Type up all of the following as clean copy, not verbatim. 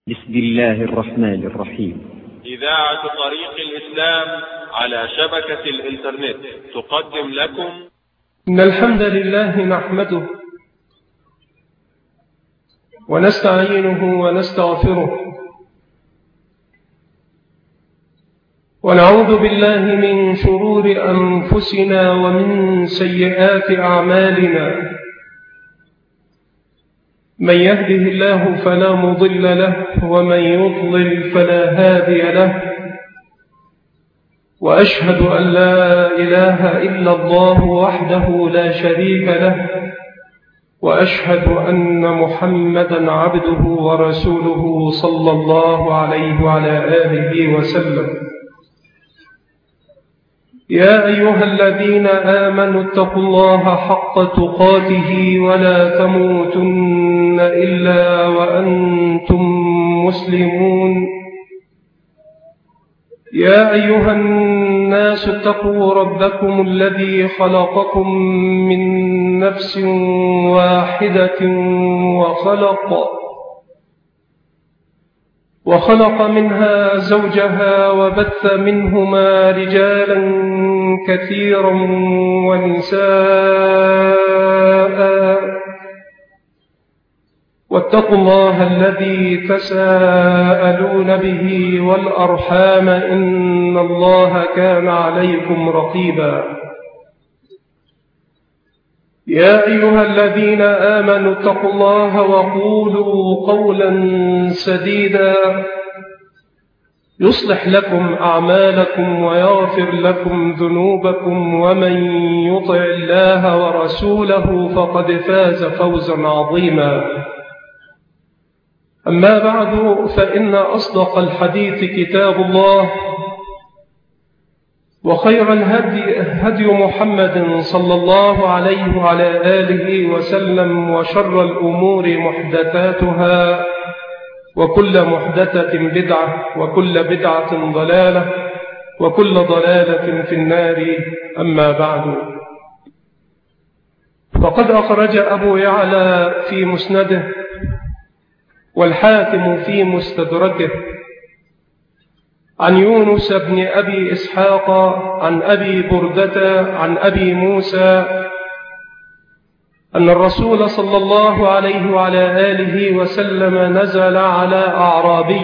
بسم الله الرحمن الرحيم. إذاعة طريق الإسلام على شبكة الإنترنت تقدم لكم. إن الحمد لله نحمده ونستعينه ونستغفره ونعوذ بالله من شرور أنفسنا ومن سيئات أعمالنا. من يهده الله فلا مضل له ومن يضلل فلا هادي له، وأشهد أن لا إله إلا الله وحده لا شريك له، وأشهد أن محمدا عبده ورسوله صلى الله عليه وعلى آله وسلم. يا أيها الذين آمنوا اتقوا الله حق تقاته ولا تموتن إلا وأنتم مسلمون. يا أيها الناس اتقوا ربكم الذي خلقكم من نفس واحدة وخلق منها زوجها وبث منهما رجالا كثيرا ونساء، واتقوا الله الذي تساءلون به والأرحام إن الله كان عليكم رقيبا. يا أيها الذين آمنوا اتقوا الله وقولوا قولا سديدا يصلح لكم أعمالكم ويغفر لكم ذنوبكم، ومن يطع الله ورسوله فقد فاز فوزا عظيما. أما بعد، فإن أصدق الحديث كتاب الله، وخير الهدي هدي محمد صلى الله عليه وعلى آله وسلم، وشر الأمور محدثاتها، وكل محدثة بدعة، وكل بدعة ضلالة، وكل ضلالة في النار. أما بعد، فقد أخرج أبو يعلى في مسنده والحاكم في مستدركه عن يونس بن أبي إسحاق عن أبي بردة عن أبي موسى أن الرسول صلى الله عليه وعلى آله وسلم نزل على أعرابي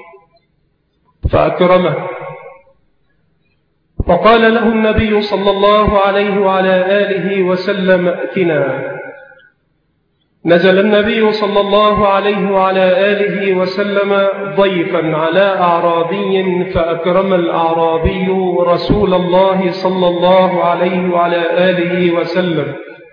فأكرمه، فقال له النبي صلى الله عليه وعلى آله وسلم: ائتنا. نزل النبي صلى الله عليه وعلى آله وسلم ضيفا على أعرابي، فأكرم الأعرابي رسول الله صلى الله عليه وعلى آله وسلم.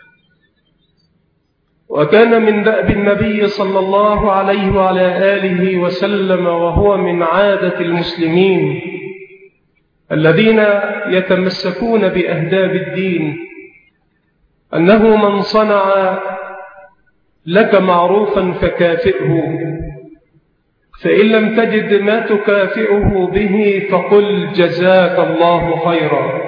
وكان من دأب النبي صلى الله عليه وعلى آله وسلم، وهو من عادة المسلمين الذين يتمسكون بأهداب الدين، أنه من صنع لك معروفا فكافئه، فإن لم تجد ما تكافئه به فقل جزاك الله خيرا.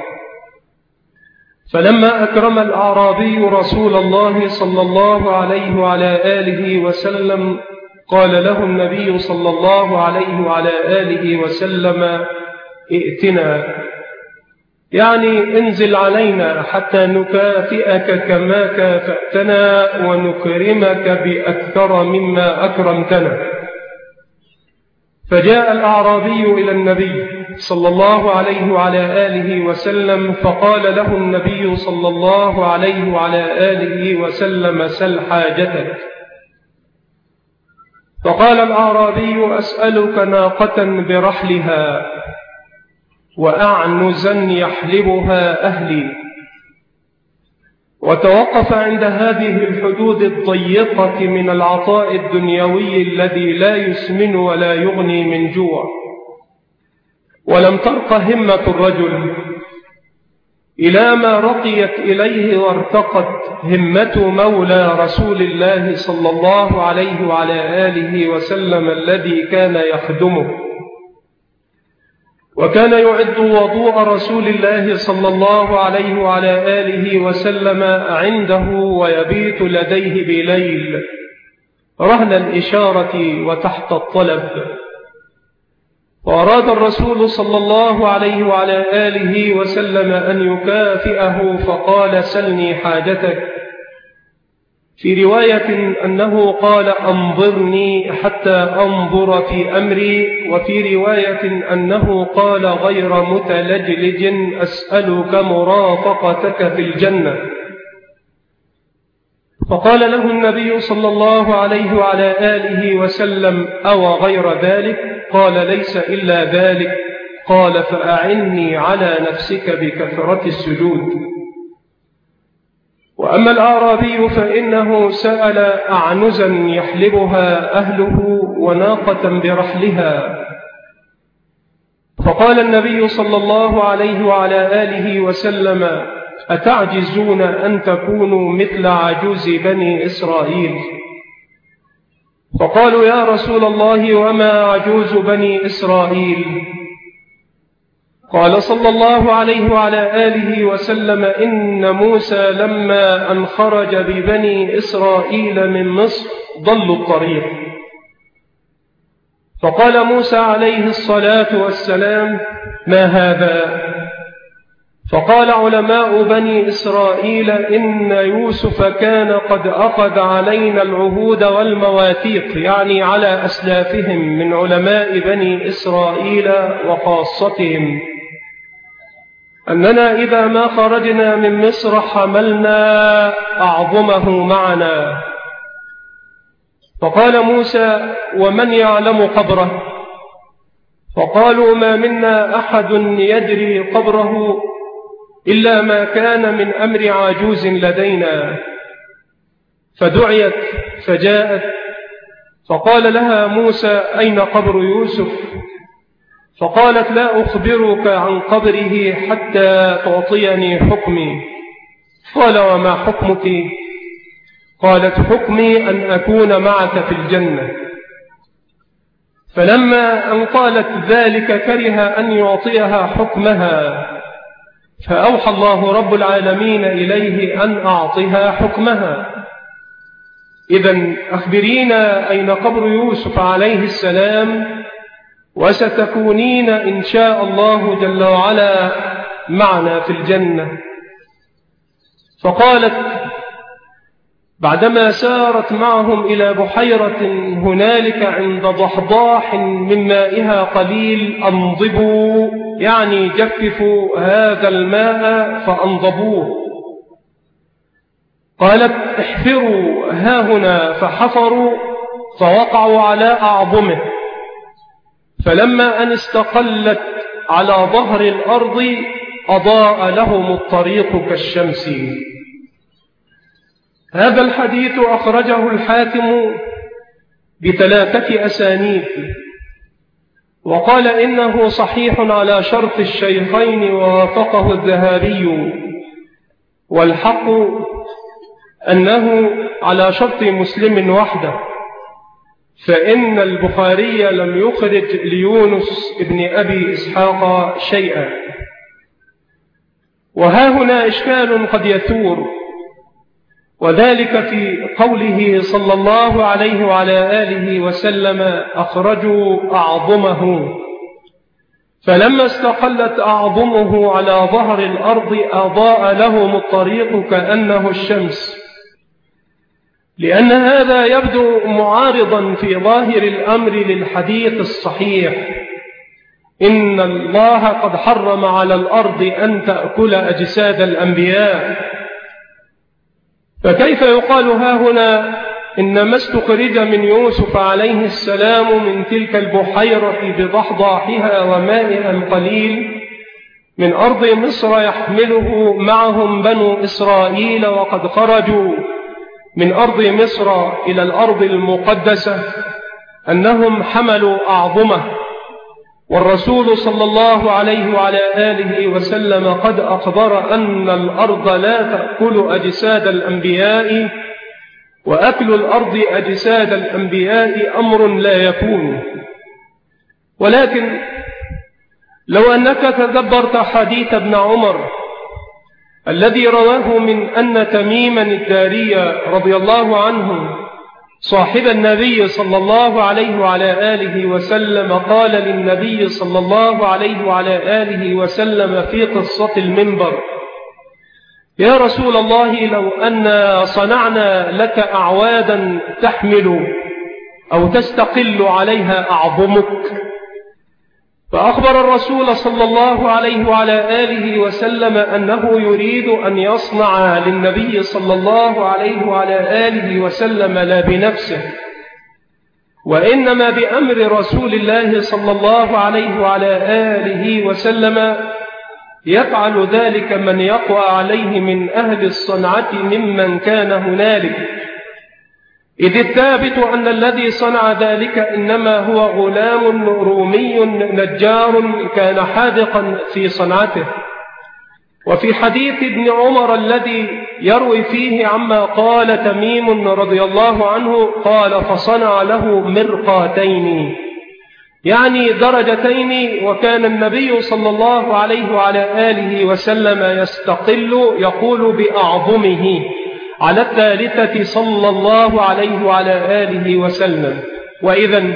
فلما أكرم الأعرابي رسول الله صلى الله عليه وعلى آله وسلم، قال له النبي صلى الله عليه وعلى آله وسلم: ائتنا، يعني انزل علينا حتى نكافئك كما كافأتنا ونكرمك بأكثر مما أكرمتنا. فجاء الأعرابي إلى النبي صلى الله عليه وعلى آله وسلم، فقال له النبي صلى الله عليه وعلى آله وسلم: سل حاجتك. فقال الأعرابي: أسألك ناقة برحلها وأعنزا يحلبها أهلي. وتوقف عند هذه الحدود الضيقة من العطاء الدنيوي الذي لا يسمن ولا يغني من جوع. ولم ترق همة الرجل إلى ما رقيت إليه وارتقت همة مولى رسول الله صلى الله عليه وعلى آله وسلم الذي كان يخدمه، وكان يعد وضوء رسول الله صلى الله عليه وعلى آله وسلم عنده ويبيت لديه بليل، رهن الإشارة وتحت الطلب. وأراد الرسول صلى الله عليه وعلى آله وسلم أن يكافئه فقال: سلني حاجتك. في رواية أنه قال: أنظرني حتى أنظر في أمري. وفي رواية أنه قال غير متلجلج: أسألك مرافقتك في الجنة. فقال له النبي صلى الله عليه وعلى آله وسلم: أو غير ذلك؟ قال: ليس إلا ذلك. قال: فأعني على نفسك بكثرة السجود. وأما الأعرابي فإنه سأل أعنزا يحلبها أهله وناقة برحلها، فقال النبي صلى الله عليه وعلى آله وسلم: أتعجزون أن تكونوا مثل عجوز بني إسرائيل؟ فقالوا: يا رسول الله، وما عجوز بني إسرائيل؟ قال صلى الله عليه وعلى آله وسلم: إن موسى لما أن خرج ببني إسرائيل من مصر ضلوا الطريق، فقال موسى عليه الصلاة والسلام: ما هذا؟ فقال علماء بني إسرائيل: إن يوسف كان قد أخذ علينا العهود والمواثيق، يعني على أسلافهم من علماء بني إسرائيل وخاصتهم، أننا إذا ما خرجنا من مصر حملنا أعظمه معنا. فقال موسى: ومن يعلم قبره؟ فقالوا: ما منا أحد يدري قبره إلا ما كان من أمر عجوز لدينا. فدعيت فجاءت، فقال لها موسى: أين قبر يوسف؟ فقالت: لا أخبرك عن قبره حتى تعطيني حكمي. قال: وما حكمك؟ قالت: حكمي أن أكون معك في الجنة. فلما أن قالت ذلك كره أن يعطيها حكمها، فأوحى الله رب العالمين إليه أن أعطها حكمها. إذن أخبرينا أين قبر يوسف عليه السلام، وستكونين إن شاء الله جل وعلا معنا في الجنة. فقالت بعدما سارت معهم إلى بحيرة هنالك عند ضحضاح من مائها قليل: أنضبوا، يعني جففوا هذا الماء فأنضبوه. قالت: احفروا هاهنا، فحفروا فوقعوا على أعظمه، فلما أن استقلت على ظهر الأرض أضاء لهم الطريق كالشمس. هذا الحديث أخرجه الحاكم ب3 أسانيد، وقال إنه صحيح على شرط الشيخين ووافقه الذهبي، والحق أنه على شرط مسلم وحده، فإن البخاري لم يخرج ليونس ابن أبي إسحاق شيئا. وها هنا إشكال قد يثور، وذلك في قوله صلى الله عليه وعلى آله وسلم: أخرجوا أعظمه. فلما استقلت أعظمه على ظهر الأرض أضاء لهم الطريق كأنه الشمس، لأن هذا يبدو معارضا في ظاهر الأمر للحديث الصحيح: إن الله قد حرم على الأرض أن تأكل أجساد الأنبياء. فكيف يقال ها هنا إنما استخرج من يوسف عليه السلام من تلك البحيرة بضحضاحها ومائها القليل من أرض مصر يحمله معهم بنو إسرائيل، وقد خرجوا من أرض مصر إلى الأرض المقدسة، أنهم حملوا أعظمه، والرسول صلى الله عليه وعلى آله وسلم قد أخبر أن الأرض لا تأكل أجساد الأنبياء، وأكل الأرض أجساد الأنبياء أمر لا يكون. ولكن لو أنك تدبرت حديث ابن عمر الذي رواه من أن تميما الداري رضي الله عنه صاحب النبي صلى الله عليه وعلى آله وسلم قال للنبي صلى الله عليه وعلى آله وسلم في قصة المنبر: يا رسول الله، لو أن صنعنا لك أعوادا تحمل أو تستقل عليها أعظمك. فأخبر الرسول صلى الله عليه وعلى آله وسلم أنه يريد أن يصنع للنبي صلى الله عليه وعلى آله وسلم لا بنفسه، وإنما بأمر رسول الله صلى الله عليه وعلى آله وسلم يفعل ذلك من يقوى عليه من أهل الصنعة ممن كان هنالك، إذ الثابت أن الذي صنع ذلك إنما هو غلام رومي نجار كان حاذقا في صنعته. وفي حديث ابن عمر الذي يروي فيه عما قال تميم رضي الله عنه قال: فصنع له مرقاتين، يعني درجتين، وكان النبي صلى الله عليه وعلى آله وسلم يستقل يقول بأعظمه على الثالثة صلى الله عليه وعلى آله وسلم. وإذن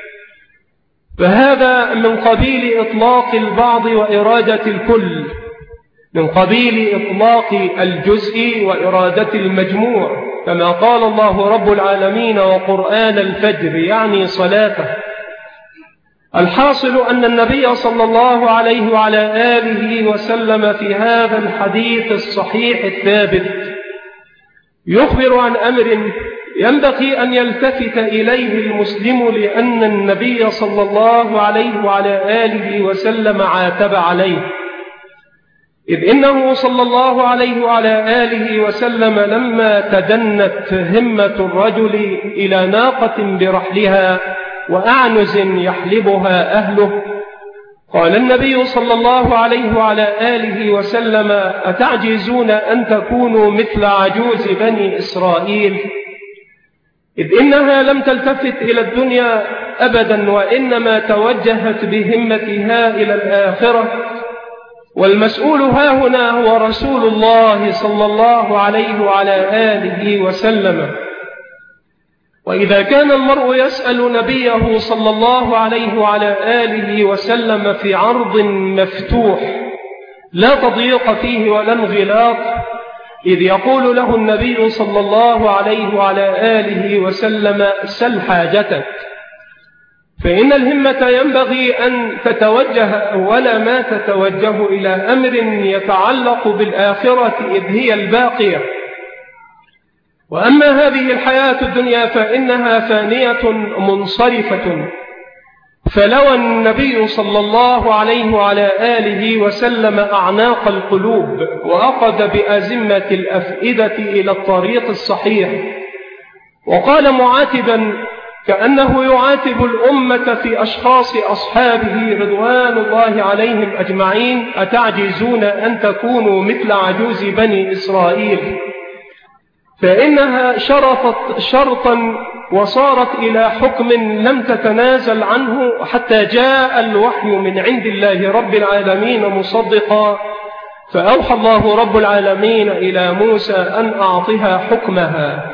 فهذا من قبيل إطلاق البعض وإرادة الكل، من قبيل إطلاق الجزء وإرادة المجموع، كما قال الله رب العالمين: وقرآن الفجر، يعني صلاته. الحاصل أن النبي صلى الله عليه وعلى آله وسلم في هذا الحديث الصحيح الثابت يخبر عن أمر ينبغي أن يلتفت إليه المسلم، لأن النبي صلى الله عليه وعلى آله وسلم عاتب عليه، إذ إنه صلى الله عليه وعلى آله وسلم لما تدنت همة الرجل إلى ناقة برحلها وأعنز يحلبها أهله، قال النبي صلى الله عليه وعلى آله وسلم: أتعجزون أن تكونوا مثل عجوز بني إسرائيل؟ إذ إنها لم تلتفت إلى الدنيا أبدا، وإنما توجهت بهمتها إلى الآخرة، والمسؤول هاهنا هو رسول الله صلى الله عليه وعلى آله وسلم. وإذا كان المرء يسأل نبيه صلى الله عليه وعلى آله وسلم في عرض مفتوح لا تضييق فيه ولا انغلاق، إذ يقول له النبي صلى الله عليه وعلى آله وسلم: سل حاجتك، فإن الهمة ينبغي أن تتوجه ولا ما تتوجه إلى أمر يتعلق بالآخرة، إذ هي الباقية. وأما هذه الحياة الدنيا فإنها فانية منصرفة، فلوى النبي صلى الله عليه وعلى آله وسلم أعناق القلوب وأخذ بأزمة الأفئدة إلى الطريق الصحيح، وقال معاتبا كأنه يعاتب الأمة في أشخاص أصحابه رضوان الله عليهم أجمعين: أتعجزون أن تكونوا مثل عجوز بني إسرائيل؟ فإنها شرطت شرطا وصارت إلى حكم لم تتنازل عنه حتى جاء الوحي من عند الله رب العالمين مصدقا، فأوحى الله رب العالمين إلى موسى أن أعطها حكمها.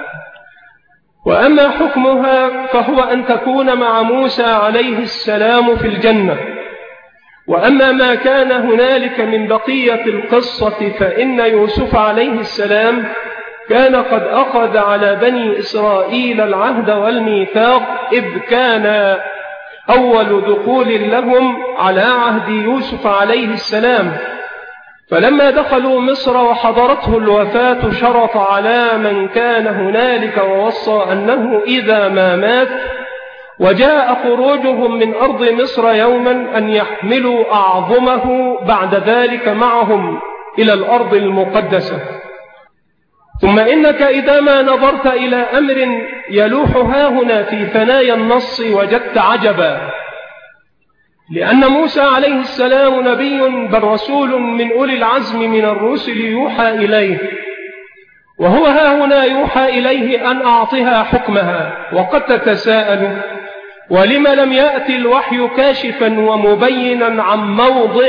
وأما حكمها فهو أن تكون مع موسى عليه السلام في الجنة. وأما ما كان هنالك من بقية القصة فإن يوسف عليه السلام كان قد أخذ على بني إسرائيل العهد والميثاق، إذ كان أول دخول لهم على عهد يوسف عليه السلام، فلما دخلوا مصر وحضرته الوفاة شرط على من كان هنالك ووصى أنه إذا ما مات وجاء خروجهم من أرض مصر يوما أن يحملوا أعظمه بعد ذلك معهم إلى الأرض المقدسة. ثم إنك إذا ما نظرت إلى أمر يلوح هاهنا في ثنايا النص وجدت عجبا، لأن موسى عليه السلام نبي بل رسول من أولي العزم من الرسل يوحى إليه، وهو هاهنا يوحى إليه أن أعطها حكمها. وقد تتساءل: ولم لم يأتي الوحي كاشفا ومبينا عن موضع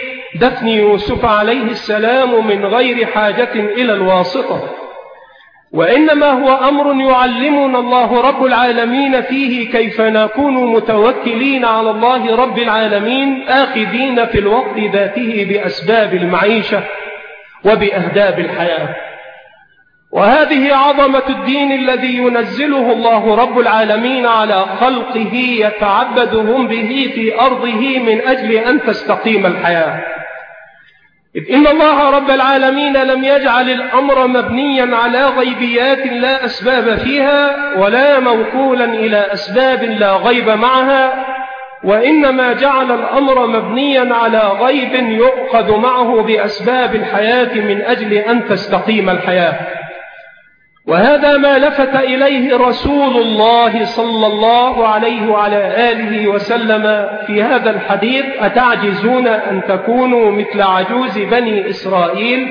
دفن يوسف عليه السلام من غير حاجة إلى الواسطة؟ وإنما هو أمر يعلمنا الله رب العالمين فيه كيف نكون متوكلين على الله رب العالمين، آخذين في الوقت ذاته بأسباب المعيشة وبأهداب الحياة. وهذه عظمة الدين الذي ينزله الله رب العالمين على خلقه يتعبدهم به في أرضه من أجل أن تستقيم الحياة. إذ إن الله رب العالمين لم يجعل الأمر مبنيا على غيبيات لا أسباب فيها، ولا موكولا إلى أسباب لا غيب معها، وإنما جعل الأمر مبنيا على غيب يؤخذ معه بأسباب الحياة من أجل أن تستقيم الحياة. وهذا ما لفت إليه رسول الله صلى الله عليه وعلى آله وسلم في هذا الحديث: أتعجزون أن تكونوا مثل عجوز بني إسرائيل.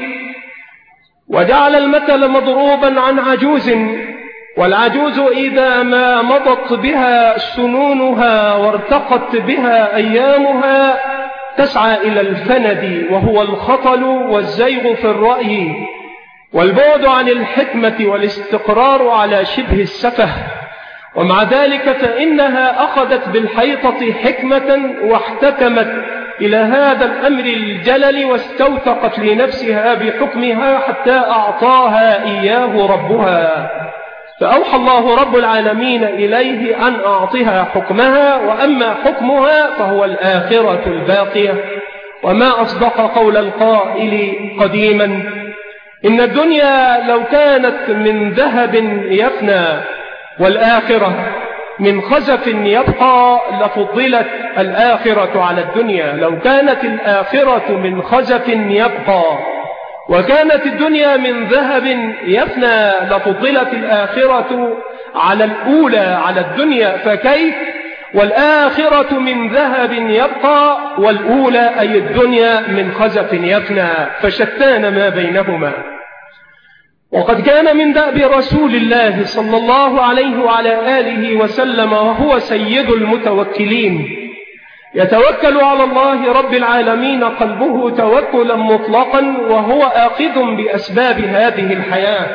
وجعل المثل مضروبا عن عجوز، والعجوز إذا ما مضت بها سنونها وارتقت بها أيامها تسعى إلى الفند، وهو الخطل والزيغ في الرأي والبعد عن الحكمة والاستقرار على شبه السفه. ومع ذلك فإنها أخذت بالحيطة حكمة واحتكمت إلى هذا الأمر الجلل، واستوثقت لنفسها بحكمها حتى أعطاها إياه ربها، فأوحى الله رب العالمين إليه أن أعطها حكمها، وأما حكمها فهو الآخرة الباقية. وما أصدق قول القائل قديما: إن الدنيا لو كانت من ذهب يفنى والآخرة من خزف يبقى لفضلت الآخرة على الدنيا. لو كانت الآخرة من خزف يبقى وكانت الدنيا من ذهب يفنى لفضلت الآخرة على الأولى على الدنيا، فكيف والآخرة من ذهب يبقى والأولى أي الدنيا من خزف يفنى، فشتان ما بينهما. وقد كان من دأب رسول الله صلى الله عليه وعلى آله وسلم وهو سيد المتوكلين، يتوكل على الله رب العالمين قلبه توكلا مطلقا، وهو آخذ بأسباب هذه الحياة.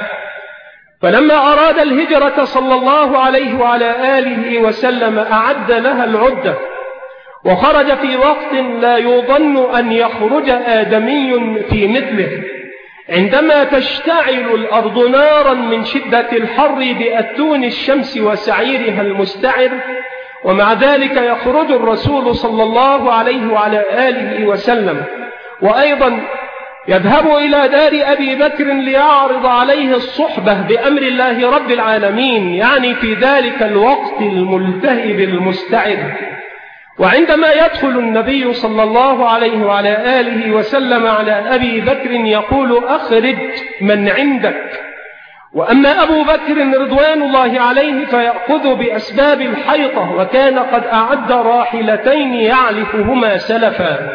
فلما أراد الهجرة صلى الله عليه وعلى آله وسلم أعد لها العدة، وخرج في وقت لا يظن أن يخرج آدمي في مثله، عندما تشتعل الأرض نارا من شدة الحر بأتون الشمس وسعيرها المستعر. ومع ذلك يخرج الرسول صلى الله عليه وعلى آله وسلم، وأيضا يذهب إلى دار أبي بكر ليعرض عليه الصحبة بأمر الله رب العالمين، يعني في ذلك الوقت الملتهب المستعد. وعندما يدخل النبي صلى الله عليه وعلى آله وسلم على أبي بكر يقول: أخرج من عندك. وأما أبو بكر رضوان الله عليه فيأخذ بأسباب الحيطة، وكان قد أعد راحلتين يعلفهما سلفا.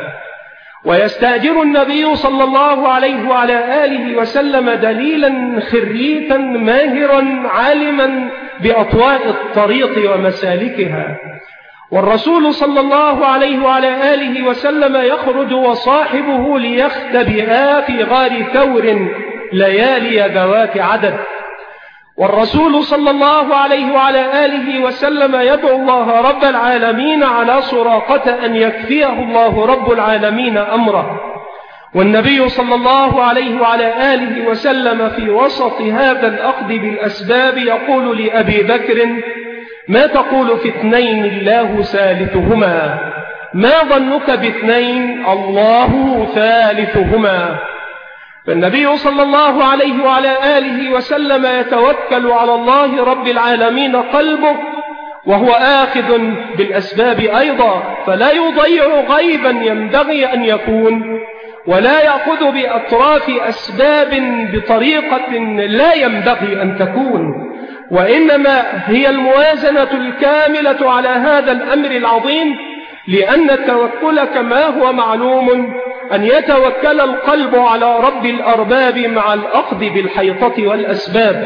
ويستأجر النبي صلى الله عليه وعلى آله وسلم دليلا خريتا ماهرا عالما بأطواء الطريق ومسالكها. والرسول صلى الله عليه وعلى آله وسلم يخرج وصاحبه ليختبئا في غار ثور ليالي ذوات عدد. والرسول صلى الله عليه وعلى آله وسلم يدعو الله رب العالمين على سراقة أن يكفيه الله رب العالمين أمره. والنبي صلى الله عليه وعلى آله وسلم في وسط هذا الأخذ بالأسباب يقول لأبي بكر: ما تقول في اثنين الله ثالثهما؟ ما ظنك باثنين الله ثالثهما؟ فالنبي صلى الله عليه وعلى آله وسلم يتوكل على الله رب العالمين قلبه، وهو آخذ بالأسباب أيضا، فلا يضيع غيبا ينبغي أن يكون، ولا يأخذ بأطراف أسباب بطريقة لا ينبغي أن تكون، وإنما هي الموازنة الكاملة على هذا الأمر العظيم. لأن التوكل كما هو معلوم أن يتوكل القلب على رب الأرباب مع الأخذ بالحيطة والأسباب.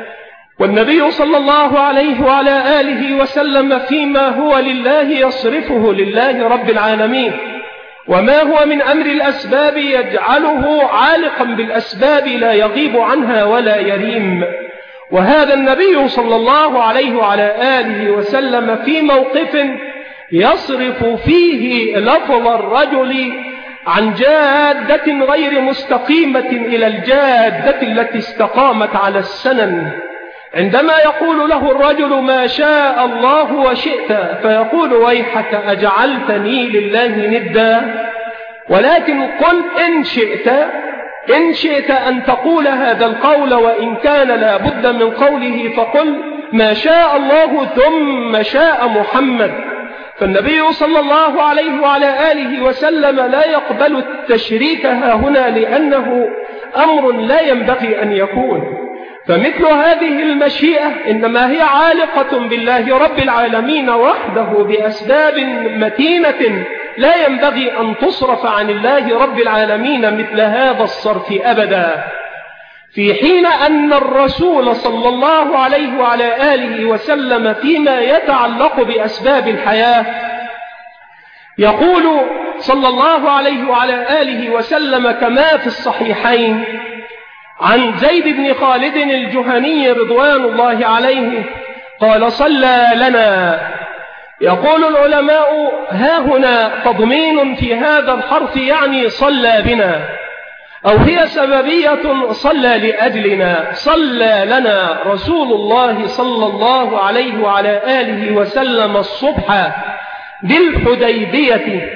والنبي صلى الله عليه وعلى آله وسلم فيما هو لله يصرفه لله رب العالمين، وما هو من أمر الأسباب يجعله عالقا بالأسباب لا يغيب عنها ولا يريم. وهذا النبي صلى الله عليه وعلى آله وسلم في موقف يصرف فيه لفظ الرجل عن جادة غير مستقيمة إلى الجادة التي استقامت على السنن، عندما يقول له الرجل ما شاء الله وشئت فيقول ويحك أجعلتني لله ندا، ولكن قل إن شئت أن تقول هذا القول، وإن كان لا بد من قوله فقل ما شاء الله ثم شاء محمد. فالنبي صلى الله عليه وعلى آله وسلم لا يقبل التشريك هنا لأنه أمر لا ينبغي أن يكون. فمثل هذه المشيئة إنما هي عالقة بالله رب العالمين وحده بأسباب متينة لا ينبغي أن تصرف عن الله رب العالمين مثل هذا الصرف أبدا، في حين أن الرسول صلى الله عليه وعلى آله وسلم فيما يتعلق بأسباب الحياة يقول صلى الله عليه وعلى آله وسلم كما في الصحيحين عن زيد بن خالد الجهني رضوان الله عليه قال صلى لنا. يقول العلماء ها هنا تضمين في هذا الحرف يعني صلى بنا، أو هي سببية صلى لأجلنا. صلى لنا رسول الله صلى الله عليه وعلى آله وسلم الصبح بالحديبية،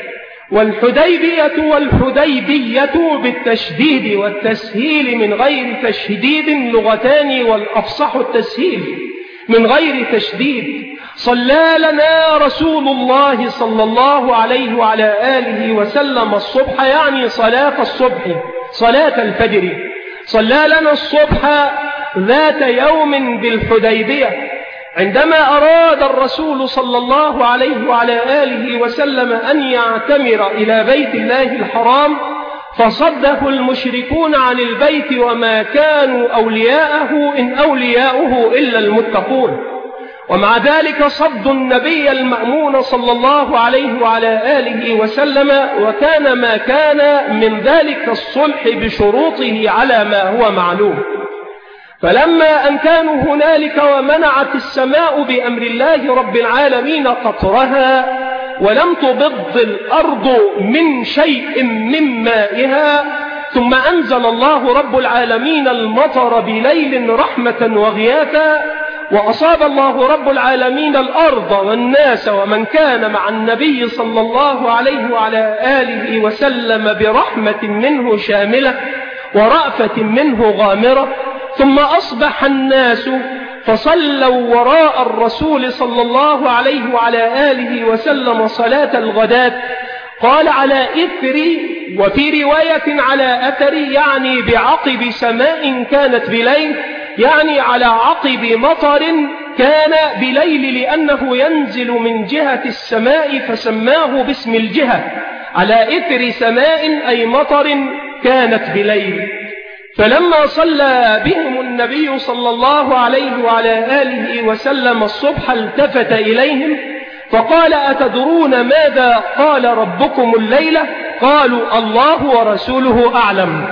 والحديبية بالتشديد والتسهيل من غير تشديد لغتان، والأفصح التسهيل من غير تشديد. صلى لنا رسول الله صلى الله عليه وعلى آله وسلم الصبح يعني صلاة الصبح، صلاة الفجر. صلى لنا الصبح ذات يوم بالحديبية عندما أراد الرسول صلى الله عليه وعلى آله وسلم أن يعتمر إلى بيت الله الحرام، فصده المشركون عن البيت وما كانوا أولياءه إن أولياؤه إلا المتقون. ومع ذلك صد النبي المأمون صلى الله عليه وعلى آله وسلم، وكان ما كان من ذلك الصلح بشروطه على ما هو معلوم. فلما أن كانوا هنالك ومنعت السماء بأمر الله رب العالمين قطرها، ولم تبض الأرض من شيء من مائها، ثم أنزل الله رب العالمين المطر بليل رحمة وغياثا، وأصاب الله رب العالمين الأرض والناس ومن كان مع النبي صلى الله عليه وعلى آله وسلم برحمة منه شاملة ورأفة منه غامرة. ثم أصبح الناس فصلوا وراء الرسول صلى الله عليه وعلى آله وسلم صلاة الغداة. قال على إثر، وفي رواية على أثر، يعني بعقب سماء كانت بليل، يعني على عقب مطر كان بليل، لأنه ينزل من جهة السماء فسماه باسم الجهة. على إثر سماء أي مطر كانت بليل. فلما صلى بهم النبي صلى الله عليه وعلى آله وسلم الصبح التفت إليهم فقال أتدرون ماذا قال ربكم الليلة؟ قالوا الله ورسوله أعلم.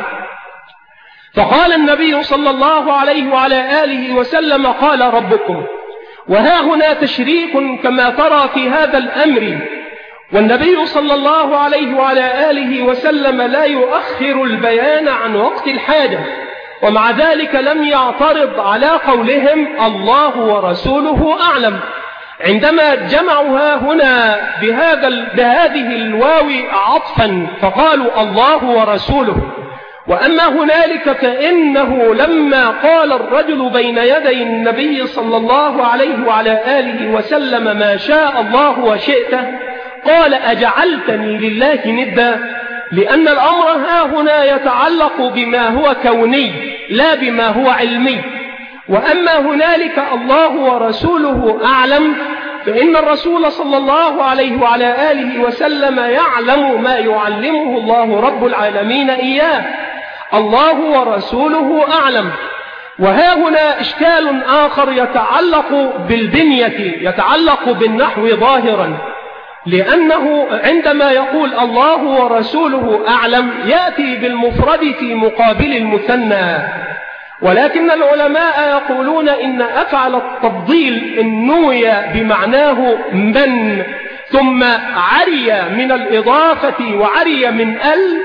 فقال النبي صلى الله عليه وعلى آله وسلم قال ربكم. وها هنا تشريك كما ترى في هذا الأمر، والنبي صلى الله عليه وعلى آله وسلم لا يؤخر البيان عن وقت الحاجة، ومع ذلك لم يعترض على قولهم الله ورسوله أعلم، عندما جمعوها هنا بهذه الواو عطفا فقالوا الله ورسوله. وأما هنالك فإنه لما قال الرجل بين يدي النبي صلى الله عليه وعلى آله وسلم ما شاء الله وشئت، قال أجعلتني لله ندا، لأن الأمر ها هنا يتعلق بما هو كوني لا بما هو علمي. وأما هنالك الله ورسوله أعلم، فإن الرسول صلى الله عليه وعلى آله وسلم يعلم ما يعلمه الله رب العالمين إياه. الله ورسوله أعلم. وها هنا إشكال آخر يتعلق بالبنية، يتعلق بالنحو ظاهرا، لأنه عندما يقول الله ورسوله أعلم يأتي بالمفرد في مقابل المثنى، ولكن العلماء يقولون إن أفعل التفضيل إن نوي بمعناه من ثم عري من الإضافة وعري من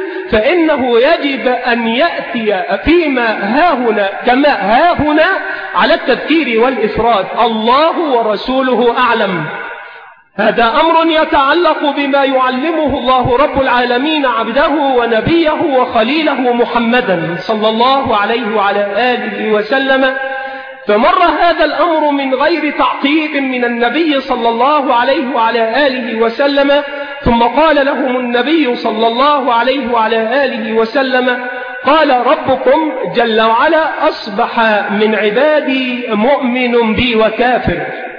فإنه يجب أن يأتي فيما هاهنا كما هاهنا على التذكير والإفراد. الله ورسوله أعلم. هذا أمر يتعلق بما يعلمه الله رب العالمين عبده ونبيه وخليله محمدا صلى الله عليه وعلى آله وسلم. فمر هذا الأمر من غير تعقيب من النبي صلى الله عليه وعلى آله وسلم، ثم قال لهم النبي صلى الله عليه وعلى آله وسلم: قال ربكم جل وعلا: أصبح من عبادي مؤمن بي وكافر.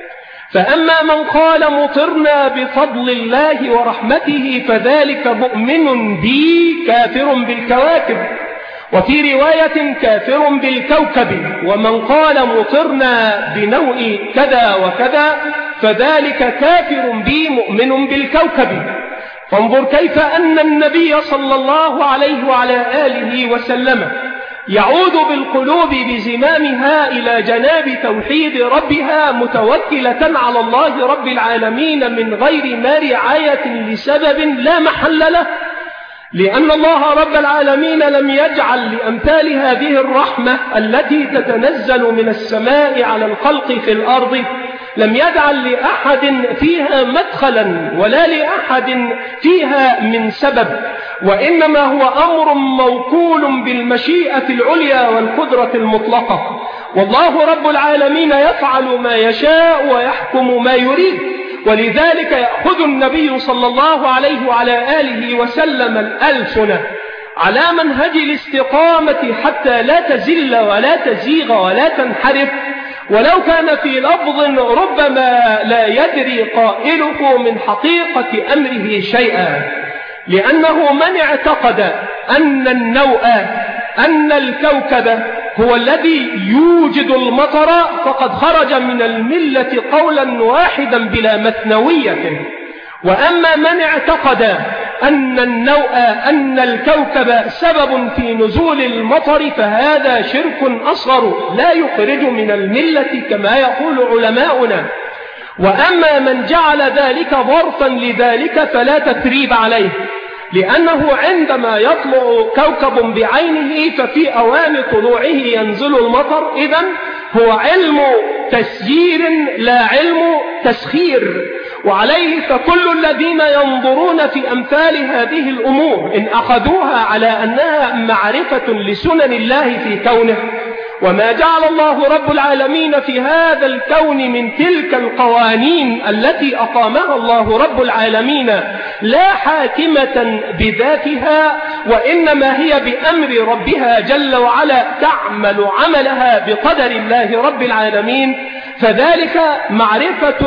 فأما من قال مطرنا بفضل الله ورحمته فذلك مؤمن بي كافر بالكواكب، وفي رواية كافر بالكوكب. ومن قال مطرنا بنوء كذا وكذا فذلك كافر بي مؤمن بالكوكب. فانظر كيف أن النبي صلى الله عليه وعلى آله وسلم يعود بالقلوب بزمامها إلى جناب توحيد ربها متوكلة على الله رب العالمين من غير ما رعاية لسبب لا محل له، لأن الله رب العالمين لم يجعل لأمثال هذه الرحمة التي تتنزل من السماء على الخلق في الأرض، لم يجعل لأحد فيها مدخلا ولا لأحد فيها من سبب، وإنما هو أمر موكول بالمشيئة العليا والقدرة المطلقة. والله رب العالمين يفعل ما يشاء ويحكم ما يريد، ولذلك يأخذ النبي صلى الله عليه وعلى آله وسلم الألسنة على منهج الاستقامة حتى لا تزل ولا تزيغ ولا تنحرف، ولو كان في لفظ ربما لا يدري قائله من حقيقة أمره شيئا، لأنه من اعتقد أن النوء أن الكوكب هو الذي يوجد المطر فقد خرج من الملة قولا واحدا بلا مثنوية. وأما من اعتقد أن النوء أن الكوكب سبب في نزول المطر فهذا شرك أصغر لا يخرج من الملة كما يقول علماؤنا. وأما من جعل ذلك ظرفا لذلك فلا تثريب عليه، لأنه عندما يطلع كوكب بعينه ففي أوان طلوعه ينزل المطر، إذن هو علم تسيير لا علم تسخير. وعليه فكل الذين ينظرون في أمثال هذه الأمور إن أخذوها على أنها معرفة لسنن الله في كونه وما جعل الله رب العالمين في هذا الكون من تلك القوانين التي أقامها الله رب العالمين لا حاكمة بذاتها وإنما هي بأمر ربها جل وعلا تعمل عملها بقدر الله رب العالمين، فذلك معرفة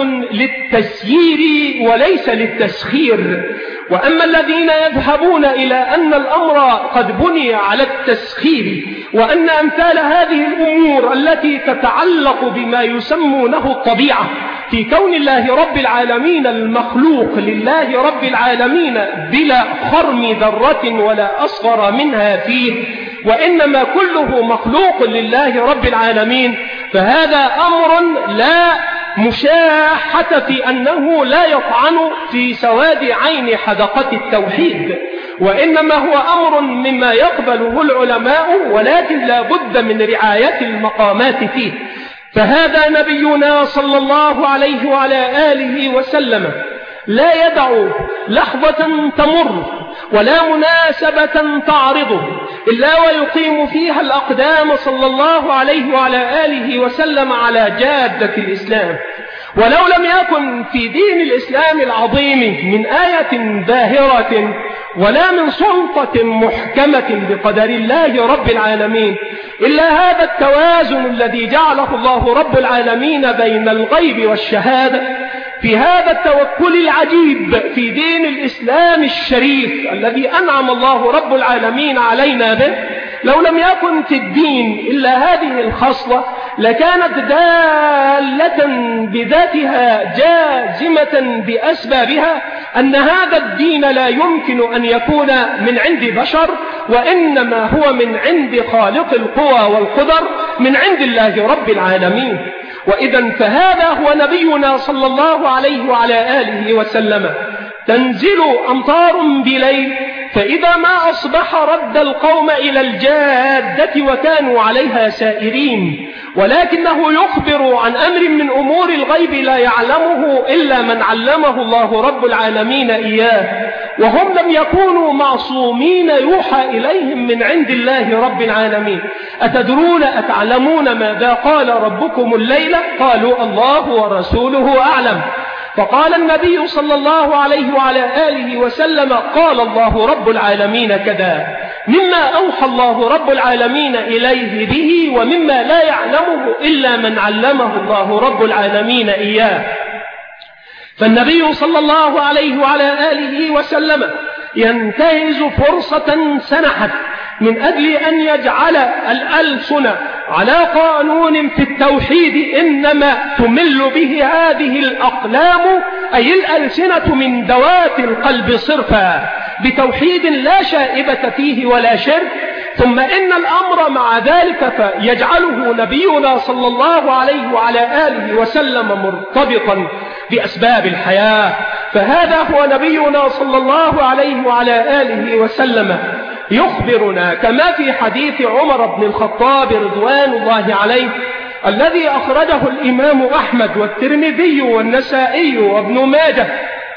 للتسيير وليس للتسخير. وأما الذين يذهبون إلى أن الأمر قد بني على التسخير وأن أمثال هذه الأمور التي تتعلق بما يسمونه الطبيعة في كون الله رب العالمين المخلوق لله رب العالمين بلا خرم ذرة ولا أصغر منها فيه وإنما كله مخلوق لله رب العالمين، فهذا أمر لا مشاحة في أنه لا يطعن في سواد عين حدقة التوحيد، وإنما هو أمر مما يقبله العلماء ولكن لا بد من رعاية المقامات فيه. فهذا نبينا صلى الله عليه وعلى آله وسلم لا يدع لحظة تمر ولا مناسبة تعرضه إلا ويقيم فيها الأقدام صلى الله عليه وعلى آله وسلم على جادة الإسلام. ولو لم يكن في دين الإسلام العظيم من آية باهرة ولا من سلطة محكمة بقدر الله رب العالمين إلا هذا التوازن الذي جعله الله رب العالمين بين الغيب والشهادة في هذا التوكل العجيب في دين الإسلام الشريف الذي أنعم الله رب العالمين علينا به، لو لم يكن في الدين إلا هذه الخصلة لكانت دالة بذاتها جازمة بأسبابها أن هذا الدين لا يمكن أن يكون من عند بشر، وإنما هو من عند خالق القوى والقدر، من عند الله رب العالمين. وإذا فهذا هو نبينا صلى الله عليه وعلى آله وسلم. تنزل أمطار بليل، فإذا ما أصبح رد القوم إلى الجادة وكانوا عليها سائرين، ولكنه يخبر عن أمر من أمور الغيب لا يعلمه إلا من علمه الله رب العالمين إياه، وهم لم يكونوا معصومين يوحى إليهم من عند الله رب العالمين. أتدرون أتعلمون ماذا قال ربكم الليلة؟ قالوا الله ورسوله أعلم. فقال النبي صلى الله عليه وعلى آله وسلم قال الله رب العالمين كذا، مما أوحى الله رب العالمين إليه به، ومما لا يعلمه إلا من علمه الله رب العالمين إياه. فالنبي صلى الله عليه وعلى آله وسلم ينتهز فرصة سنحت من أجل أن يجعل الألسن على قانون في التوحيد إنما تمل به هذه الأقلام، أي الألسنة من دوات القلب صرفا، بتوحيد لا شائبة فيه ولا شرك. ثم إن الأمر مع ذلك فيجعله نبينا صلى الله عليه وعلى آله وسلم مرتبطا بأسباب الحياة. فهذا هو نبينا صلى الله عليه وعلى آله وسلم يخبرنا كما في حديث عمر بن الخطاب رضوان الله عليه الذي أخرجه الإمام أحمد والترمذي والنسائي وابن ماجه،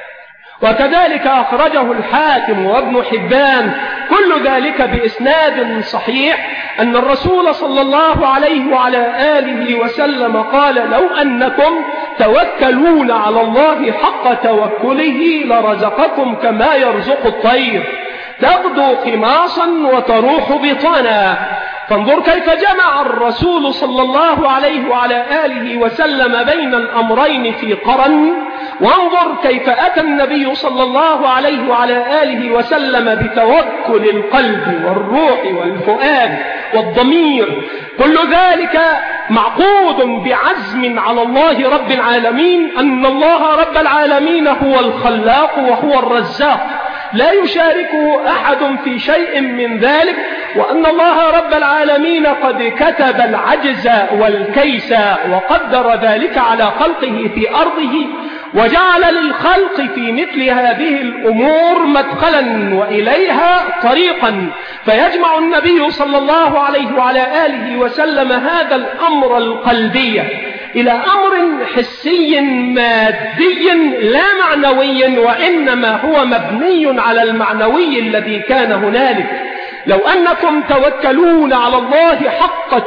وكذلك أخرجه الحاكم وابن حبان، كل ذلك بإسناد صحيح، أن الرسول صلى الله عليه وعلى آله وسلم قال: لو أنكم توكلون على الله حق توكله لرزقكم كما يرزق الطير تغدو خماصا وتروح بطانا. فانظر كيف جمع الرسول صلى الله عليه وعلى آله وسلم بين الأمرين في قرن، وانظر كيف أتى النبي صلى الله عليه وعلى آله وسلم بتوكل القلب والروح والفؤاد والضمير، كل ذلك معقود بعزم على الله رب العالمين، أن الله رب العالمين هو الخلاق وهو الرزاق، لا يشاركه أحد في شيء من ذلك، وأن الله رب العالمين قد كتب العجز والكيس وقدر ذلك على خلقه في أرضه، وجعل للخلق في مثل هذه الأمور مدخلا وإليها طريقا. فيجمع النبي صلى الله عليه وعلى آله وسلم هذا الأمر القلبي إلى أمر حسي مادي لا معنوي، وإنما هو مبني على المعنوي الذي كان هنالك. لو أنكم توكلون على الله حق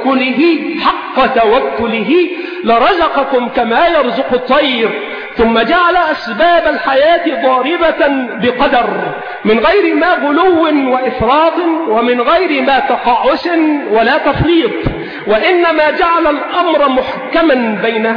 توكله لرزقكم كما يرزق الطير، ثم جعل أسباب الحياة ضاربة بقدر، من غير ما غلو وإفراط، ومن غير ما تقاعس ولا تفريط، وإنما جعل الأمر محكما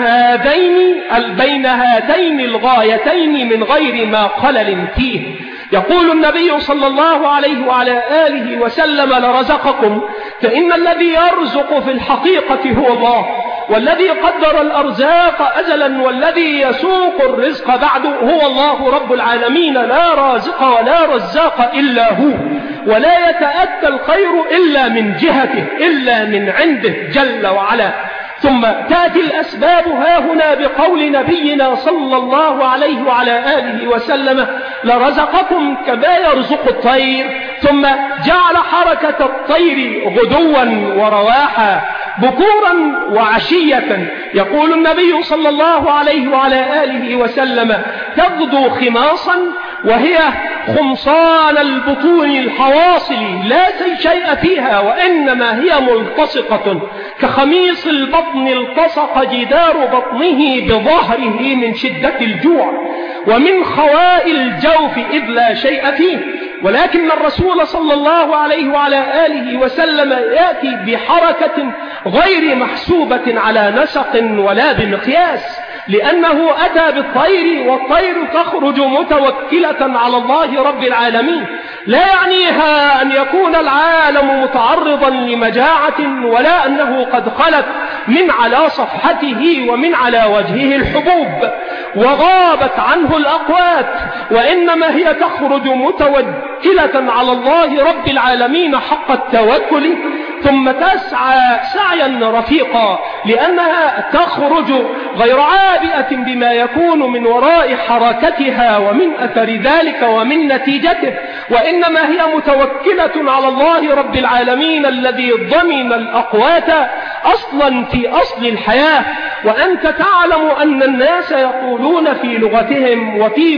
بين هاتين الغايتين من غير ما خلل فيه. يقول النبي صلى الله عليه وعلى آله وسلم: لرزقكم، فإن الذي يرزق في الحقيقة هو الله، والذي قدر الأرزاق أزلا والذي يسوق الرزق بعد هو الله رب العالمين، لا رازق ولا رزاق إلا هو، ولا يتأتى الخير إلا من جهته، إلا من عنده جل وعلا. ثم تأتي الأسباب هاهنا بقول نبينا صلى الله عليه وعلى آله وسلم: لرزقكم كما يرزق الطير، ثم جعل حركة الطير غدوا ورواحا، بكورا وعشية. يقول النبي صلى الله عليه وعلى آله وسلم: تغدو خماصا، وهي خمصان البطون الحواصل لا شيء فيها، وإنما هي ملتصقة كخميص البطن التصق جدار بطنه بظهره من شدة الجوع ومن خواء الجوف إذ لا شيء فيه. ولكن الرسول صلى الله عليه وعلى آله وسلم يأتي بحركة غير محسوبة على نسق ولا بمقياس، لأنه أتى بالطير، والطير تخرج متوكلة على الله رب العالمين. لا يعنيها أن يكون العالم متعرضا لمجاعة ولا أنه قد خلت من على صفحته ومن على وجهه الحبوب وغابت عنه الأقوات، وإنما هي تخرج متوكلة على الله رب العالمين حق التوكل، ثم تسعى سعيا رفيقا لأنها تخرج غير عابئة بما يكون من وراء حركتها ومن أثر ذلك ومن نتيجته، وإنما هي متوكلة على الله رب العالمين الذي ضمن الأقوات أصلا في أصل الحياة. وأنت تعلم أن الناس يقولون في لغتهم وفي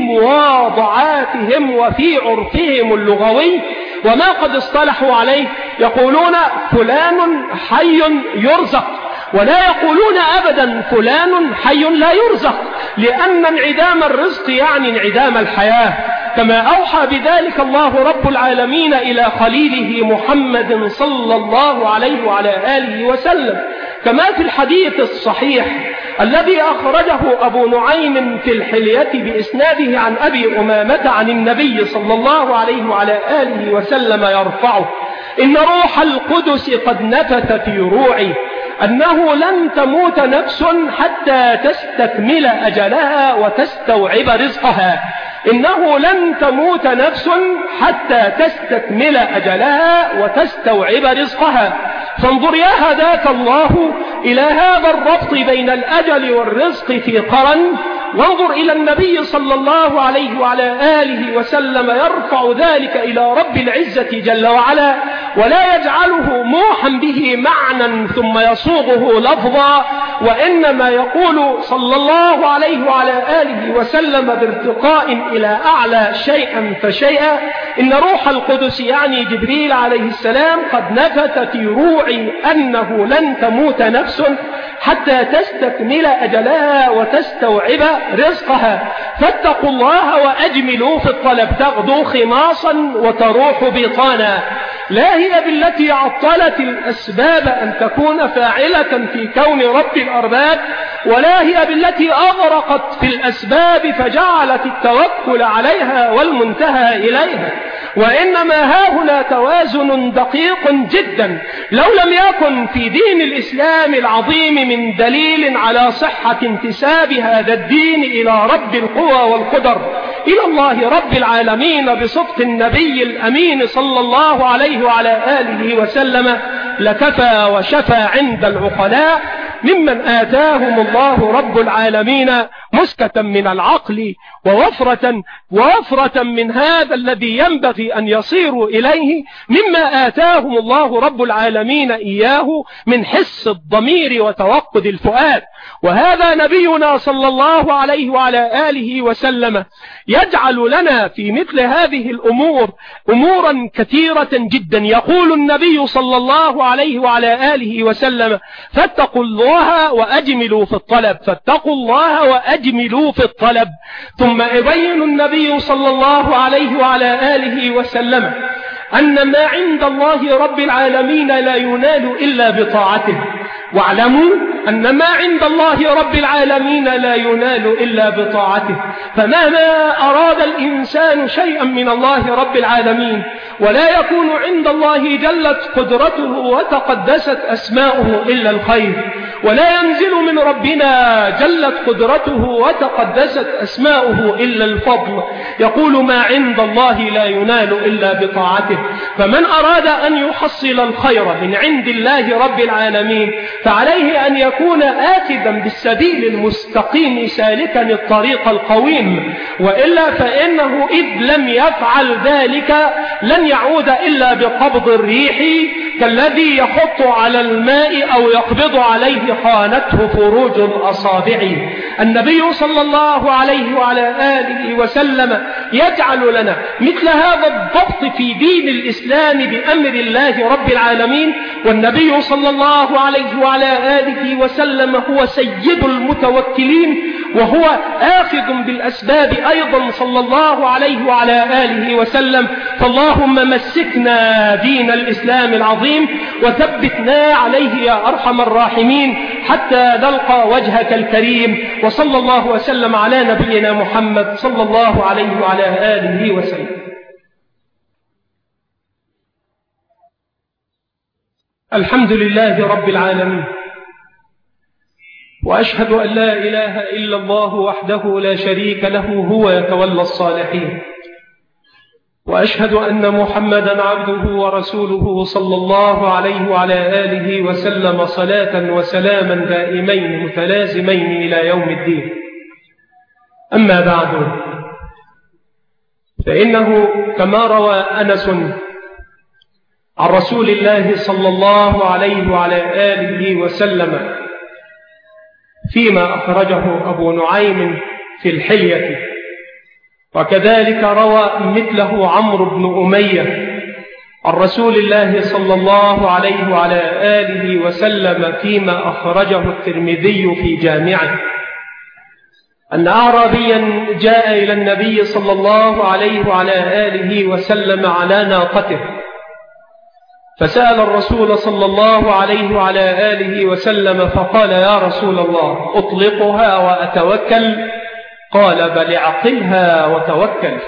مواضعاتهم وفي عرفهم اللغوي وما قد اصطلحوا عليه، يقولون فلان حي يرزق، ولا يقولون أبدا فلان حي لا يرزق، لأن انعدام الرزق يعني انعدام الحياة، كما أوحى بذلك الله رب العالمين إلى خليله محمد صلى الله عليه وعلى آله وسلم، كما في الحديث الصحيح الذي أخرجه أبو نعيم في الحلية بإسناده عن أبي أمامة عن النبي صلى الله عليه وعلى آله وسلم يرفعه: إن روح القدس قد نفث في روعي أنه لن تموت نفس حتى تستكمل أجلها وتستوعب رزقها. إنه لن تموت نفس حتى تستكمل أجلها وتستوعب رزقها. فانظر يا هداك الله إلى هذا الربط بين الأجل والرزق في قرن، وانظر إلى النبي صلى الله عليه وعلى آله وسلم يرفع ذلك إلى رب العزة جل وعلا، ولا يجعله موحا به معنى ثم يصوغه لفظا، وإنما يقول صلى الله عليه وعلى آله وسلم بارتقاء إلى أعلى شيئا فشيئا: إن روح القدس يعني جبريل عليه السلام قد نفث في روعي أنه لن تموت نفس حتى تستكمل أجلها وتستوعب رزقها، فاتقوا الله وأجملوا في الطلب، تغدو خماصا وتروح بطانا. لا هي بالتي عطلت الأسباب أن تكون فاعلة في كون رب الأرباب، ولا هي بالتي أغرقت في الأسباب فجعلت التوكل عليها والمنتهى إليها، وإنما هاهنا توازن دقيق جدا. لو لم يكن في دين الإسلام العظيم من دليل على صحة انتساب هذا الدين إلى رب القوى والقدر، إلى الله رب العالمين بصدق النبي الأمين صلى الله عليه وعلى آله وسلم، لكفى وشفى عند العقلاء ممن آتاهم الله رب العالمين مسكة من العقل ووفرة من هذا الذي ينبغي أن يصيروا إليه مما آتاهم الله رب العالمين إياه من حس الضمير وتوقد الفؤاد. وهذا نبينا صلى الله عليه وعلى آله وسلم يجعل لنا في مثل هذه الأمور أمورا كثيرة جدا. يقول النبي صلى الله عليه وعلى آله وسلم: فاتقوا الله وأجملوا في الطلب، فاتقوا الله وأجملوا في الطلب. ثم يبين النبي صلى الله عليه وعلى آله وسلم أن ما عند الله رب العالمين لا ينال إلا بطاعته، واعلموا أن ما عند الله رب العالمين لا ينال إلا بطاعته. فمهما أراد الإنسان شيئا من الله رب العالمين ولا يكون عند الله جلت قدرته وتقدست أسماؤه إلا الخير، ولا ينزل من ربنا جلت قدرته وتقدست أسماؤه إلا الفضل. يقول: ما عند الله لا ينال إلا بطاعته. فمن أراد أن يحصل الخير من عند الله رب العالمين فعليه أن يكون آخذا بالسبيل المستقيم سالكا الطريق القويم، وإلا فإنه إذ لم يفعل ذلك لن يعود إلا بقبض الريح كالذي يخط على الماء أو يقبض عليه خانته فروج الأصابع. النبي صلى الله عليه وعلى آله وسلم يجعل لنا مثل هذا الضبط في دين الإسلام بأمر الله رب العالمين. والنبي صلى الله عليه وعلى آله وسلم هو سيد المتوكلين وهو آخذ بالأسباب أيضا صلى الله عليه وعلى آله وسلم. فاللهم مسكنا دين الإسلام العظيم وثبتنا عليه يا أرحم الراحمين حتى نلقى وجهك الكريم. وصلى الله وسلم على نبينا محمد صلى الله عليه وعلى آله وسلم. الحمد لله رب العالمين، وأشهد أن لا إله إلا الله وحده لا شريك له هو يتولى الصالحين، وأشهد أن محمدا عبده ورسوله صلى الله عليه وعلى آله وسلم صلاة وسلاما دائمين متلازمين إلى يوم الدين. أما بعد، فإنه كما روى أنس عن رسول الله صلى الله عليه وعلى آله وسلم فيما أخرجه أبو نعيم في الحلية، وكذلك روى مثله عمرو بن أمية عن رسول الله صلى الله عليه وعلى آله وسلم فيما أخرجه الترمذي في جامعه، أن أعرابيا جاء إلى النبي صلى الله عليه وعلى آله وسلم على ناقته، فسأل الرسول صلى الله عليه وعلى آله وسلم فقال: يا رسول الله، أطلقها وأتوكل؟ قال: بل اعقلها وتوكل.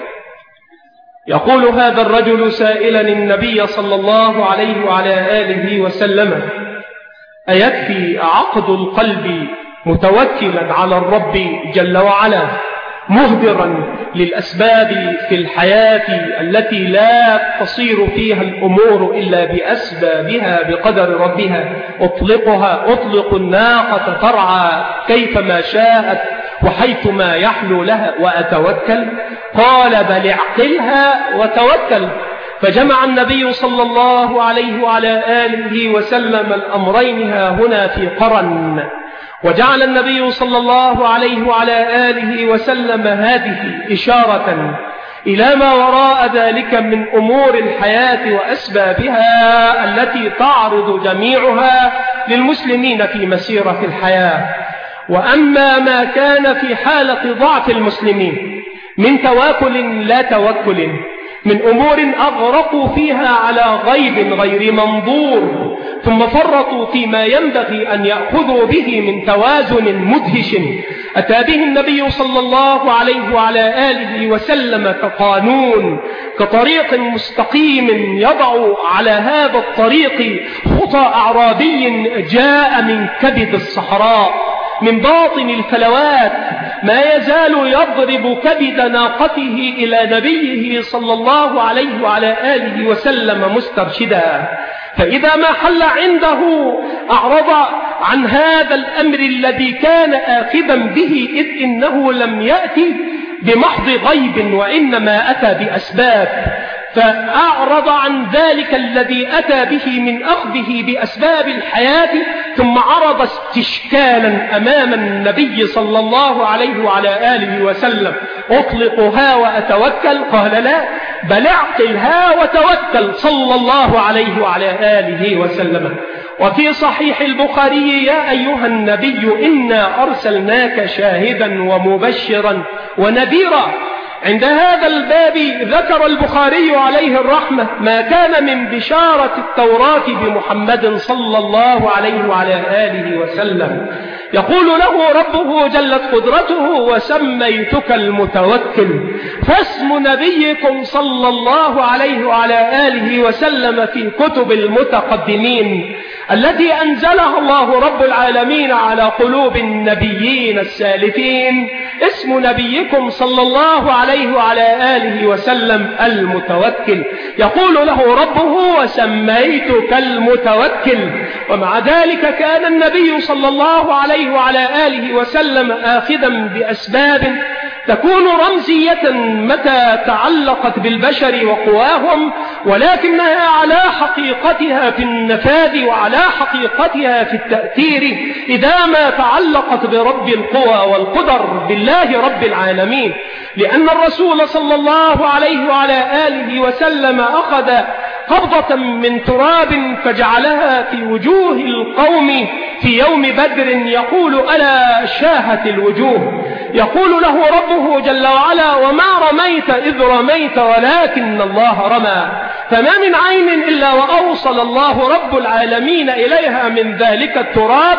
يقول هذا الرجل سائلا النبي صلى الله عليه وعلى آله وسلم: أيكفي عقد القلب متوكلا على الرب جل وعلا، مهدرا للأسباب في الحياة التي لا تصير فيها الأمور إلا بأسبابها بقدر ربها؟ أطلق الناقة ترعى كيفما شاءت وحيثما يحلو لها وأتوكل؟ قال: بل اعقلها وتوكل. فجمع النبي صلى الله عليه وعلى آله وسلم الأمرين هنا في قرن، وجعل النبي صلى الله عليه وعلى آله وسلم هذه إشارة إلى ما وراء ذلك من أمور الحياة وأسبابها التي تعرض جميعها للمسلمين في مسيرة الحياة. وأما ما كان في حالة ضعف المسلمين من تواكل لا توكل، من أمور أغرقوا فيها على غيب غير منظور، ثم فرطوا فيما ينبغي أن يأخذوا به من توازن مدهش أتى به النبي صلى الله عليه وعلى آله وسلم كقانون، كطريق مستقيم يضع على هذا الطريق خطى أعرابي جاء من كبد الصحراء، من باطن الفلوات، ما يزال يضرب كبد ناقته إلى نبيه صلى الله عليه وعلى آله وسلم مسترشدا. فإذا ما حل عنده أعرض عن هذا الأمر الذي كان آخذا به، إذ إنه لم يأتي بمحض غيب وإنما أتى بأسباب، فأعرض عن ذلك الذي أتى به من أخذه بأسباب الحياة، ثم عرض استشكالا أمام النبي صلى الله عليه وعلى آله وسلم: أطلقها وأتوكل؟ قال: لا، بل اعقلها وتوكل، صلى الله عليه وعلى آله وسلم. وفي صحيح البخاري: يا أيها النبي إنا أرسلناك شاهدا ومبشرا ونذيرا. عند هذا الباب ذكر البخاري عليه الرحمة ما كان من بشارة التوراة بمحمد صلى الله عليه وعلى آله وسلم. يقول له ربه جلت قدرته: وسميتك المتوكل. فاسم نبيكم صلى الله عليه وعلى آله وسلم في كتب المتقدمين التي أنزلها الله رب العالمين على قلوب النبيين السالفين، اسم نبيكم صلى الله عليه وعلى آله وسلم المتوكل. يقول له ربه: وسميتك المتوكل. ومع ذلك كان النبي صلى الله عليه وعلى آله وسلم آخذا بأسباب تكون رمزية متى تعلقت بالبشر وقواهم، ولكنها على حقيقتها في النفاذ وعلى حقيقتها في التأثير إذا ما تعلقت برب القوى والقدر، بالله رب العالمين. لأن الرسول صلى الله عليه وعلى آله وسلم أخذ قبضة من تراب فجعلها في وجوه القوم في يوم بدر، يقول: ألا شاهت الوجوه. يقول له ربه جل وعلا: وما رميت إذ رميت ولكن الله رمى. فما من عين إلا وأوصل الله رب العالمين إليها من ذلك التراب،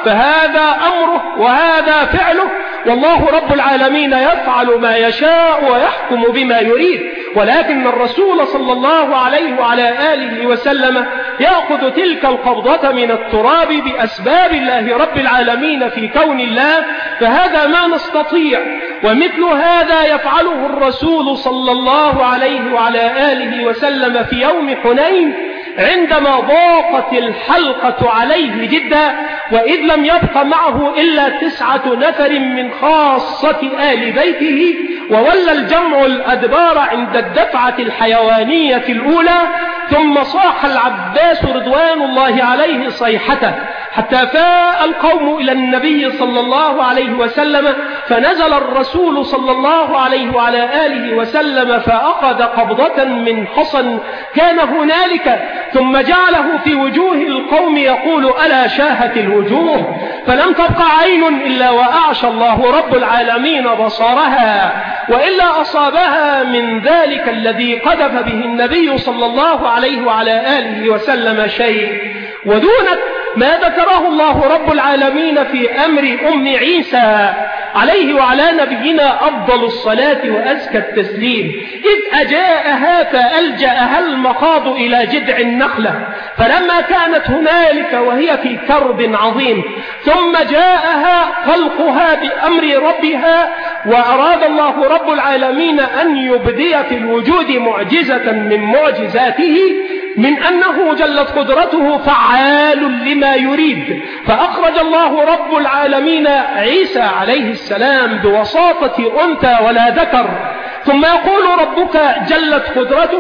فهذا أمره وهذا فعله، والله رب العالمين يفعل ما يشاء ويحكم بما يريد. ولكن الرسول صلى الله عليه وعلى آله وسلم يأخذ تلك القبضة من التراب بأسباب الله رب العالمين في كون الله، فهذا ما نستطيع. ومثل هذا يفعله الرسول صلى الله عليه وعلى آله وسلم في يوم حنين عندما ضاقت الحلقة عليه جدا، وإذ لم يبق معه إلا 9 نفر من خاصة آل بيته، وولى الجمع الأدبار عند الدفعة الحيوانية الأولى، ثم صاح العباس رضوان الله عليه صيحته حتى فاء القوم إلى النبي صلى الله عليه وسلم، فنزل الرسول صلى الله عليه وعلى آله وسلم فأخذ قبضة من حصن كان هنالك، ثم جعله في وجوه القوم يقول: ألا شاهت الوجوه، فلم تبقى عين إلا وأعشى الله رب العالمين بصرها، وإلا أصابها من ذلك الذي قذف به النبي صلى الله عليه وعلى آله وسلم شيء. ودونك ما ذكره الله رب العالمين في أمر أم عيسى عليه وعلى نبينا أفضل الصلاة وأزكى التسليم، إذ أجاءها فألجأها المخاض إلى جذع النخلة، فلما كانت هنالك وهي في كرب عظيم، ثم جاءها خلقها بأمر ربها، وأراد الله رب العالمين أن يبدي في الوجود معجزة من معجزاته، من أنه جلت قدرته فعال لما يريد، فأخرج الله رب العالمين عيسى عليه السلام بوساطة أنثى ولا ذكر، ثم يقول ربك جلت قدرته: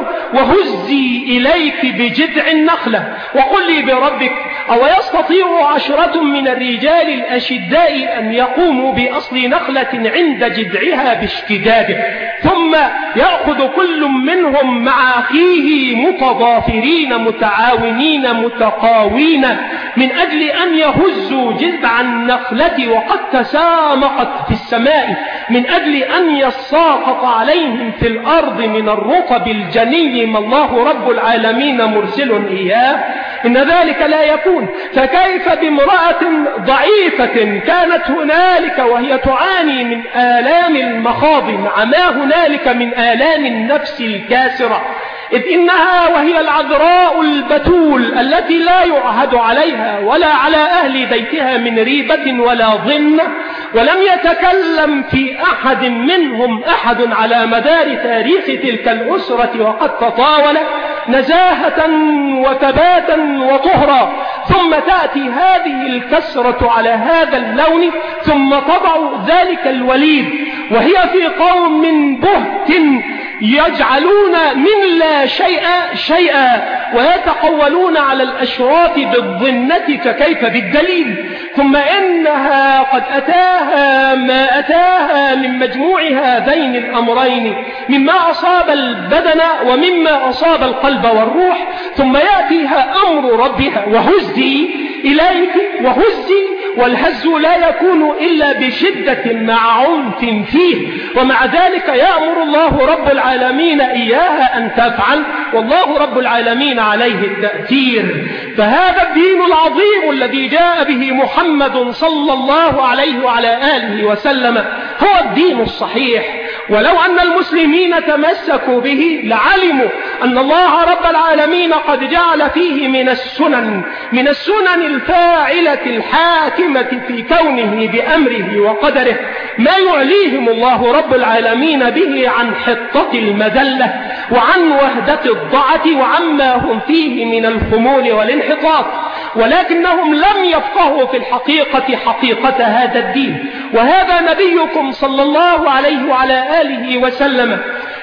وهزي إليك بجذع النخلة وقل لي بربك أو يستطيع 10 من الرجال الأشداء أن يقوموا بأصل نخلة عند جذعها باشتداده، ثم يأخذ كل منهم مع أخيه متضافرين متعاونين متقاوين من أجل أن يهزوا جذع النخلة وقد تسامقت في السماء، من أجل أن يساقط عليهم في الأرض من الرطب الجني ما الله رب العالمين مرسل إياه. إن ذلك لا يكون، فكيف بامرأة ضعيفة كانت هنالك وهي تعاني من آلام المخاض مع ما هنالك من آلام النفس الكاسرة، إذ إنها وهي العذراء البتول التي لا يعهد عليها ولا على أهل بيتها من ريبة ولا ظن، ولم يتكلم في أحد منهم أحد على مدار تاريخ تلك الأسرة وقد تطاول نزاهة وثباتا وطهرا، ثم تأتي هذه الكسرة على هذا اللون، ثم تضع ذلك الوليد وهي في قوم بهت يجعلون من لا شيء شيئا، ويتقولون على الأشراف بالظنة فكيف بالدليل، ثم إنها قد أتاها ما أتاها من مجموع هذين الأمرين مما أصاب البدن ومما أصاب القلب والروح، ثم يأتيها أمر ربها: وهزي إليك، وهزي، والهز لا يكون إلا بشدة مع عنف فيه، ومع ذلك يأمر الله رب العالمين إياها أن تفعل، والله رب العالمين عليه التأثير. فهذا الدين العظيم الذي جاء به محمد صلى الله عليه وعلى آله وسلم هو الدين الصحيح، ولو أن المسلمين تمسكوا به لعلموا أن الله رب العالمين قد جعل فيه من السنن الفاعلة الحاكمة في كونه بأمره وقدره ما يعليهم الله رب العالمين به عن حطة المذلة وعن وهدة الضعة وعما هم فيه من الخمول والانحطاط، ولكنهم لم يفقهوا في الحقيقة حقيقة هذا الدين. وهذا نبيكم صلى الله عليه وعلى آله وسلم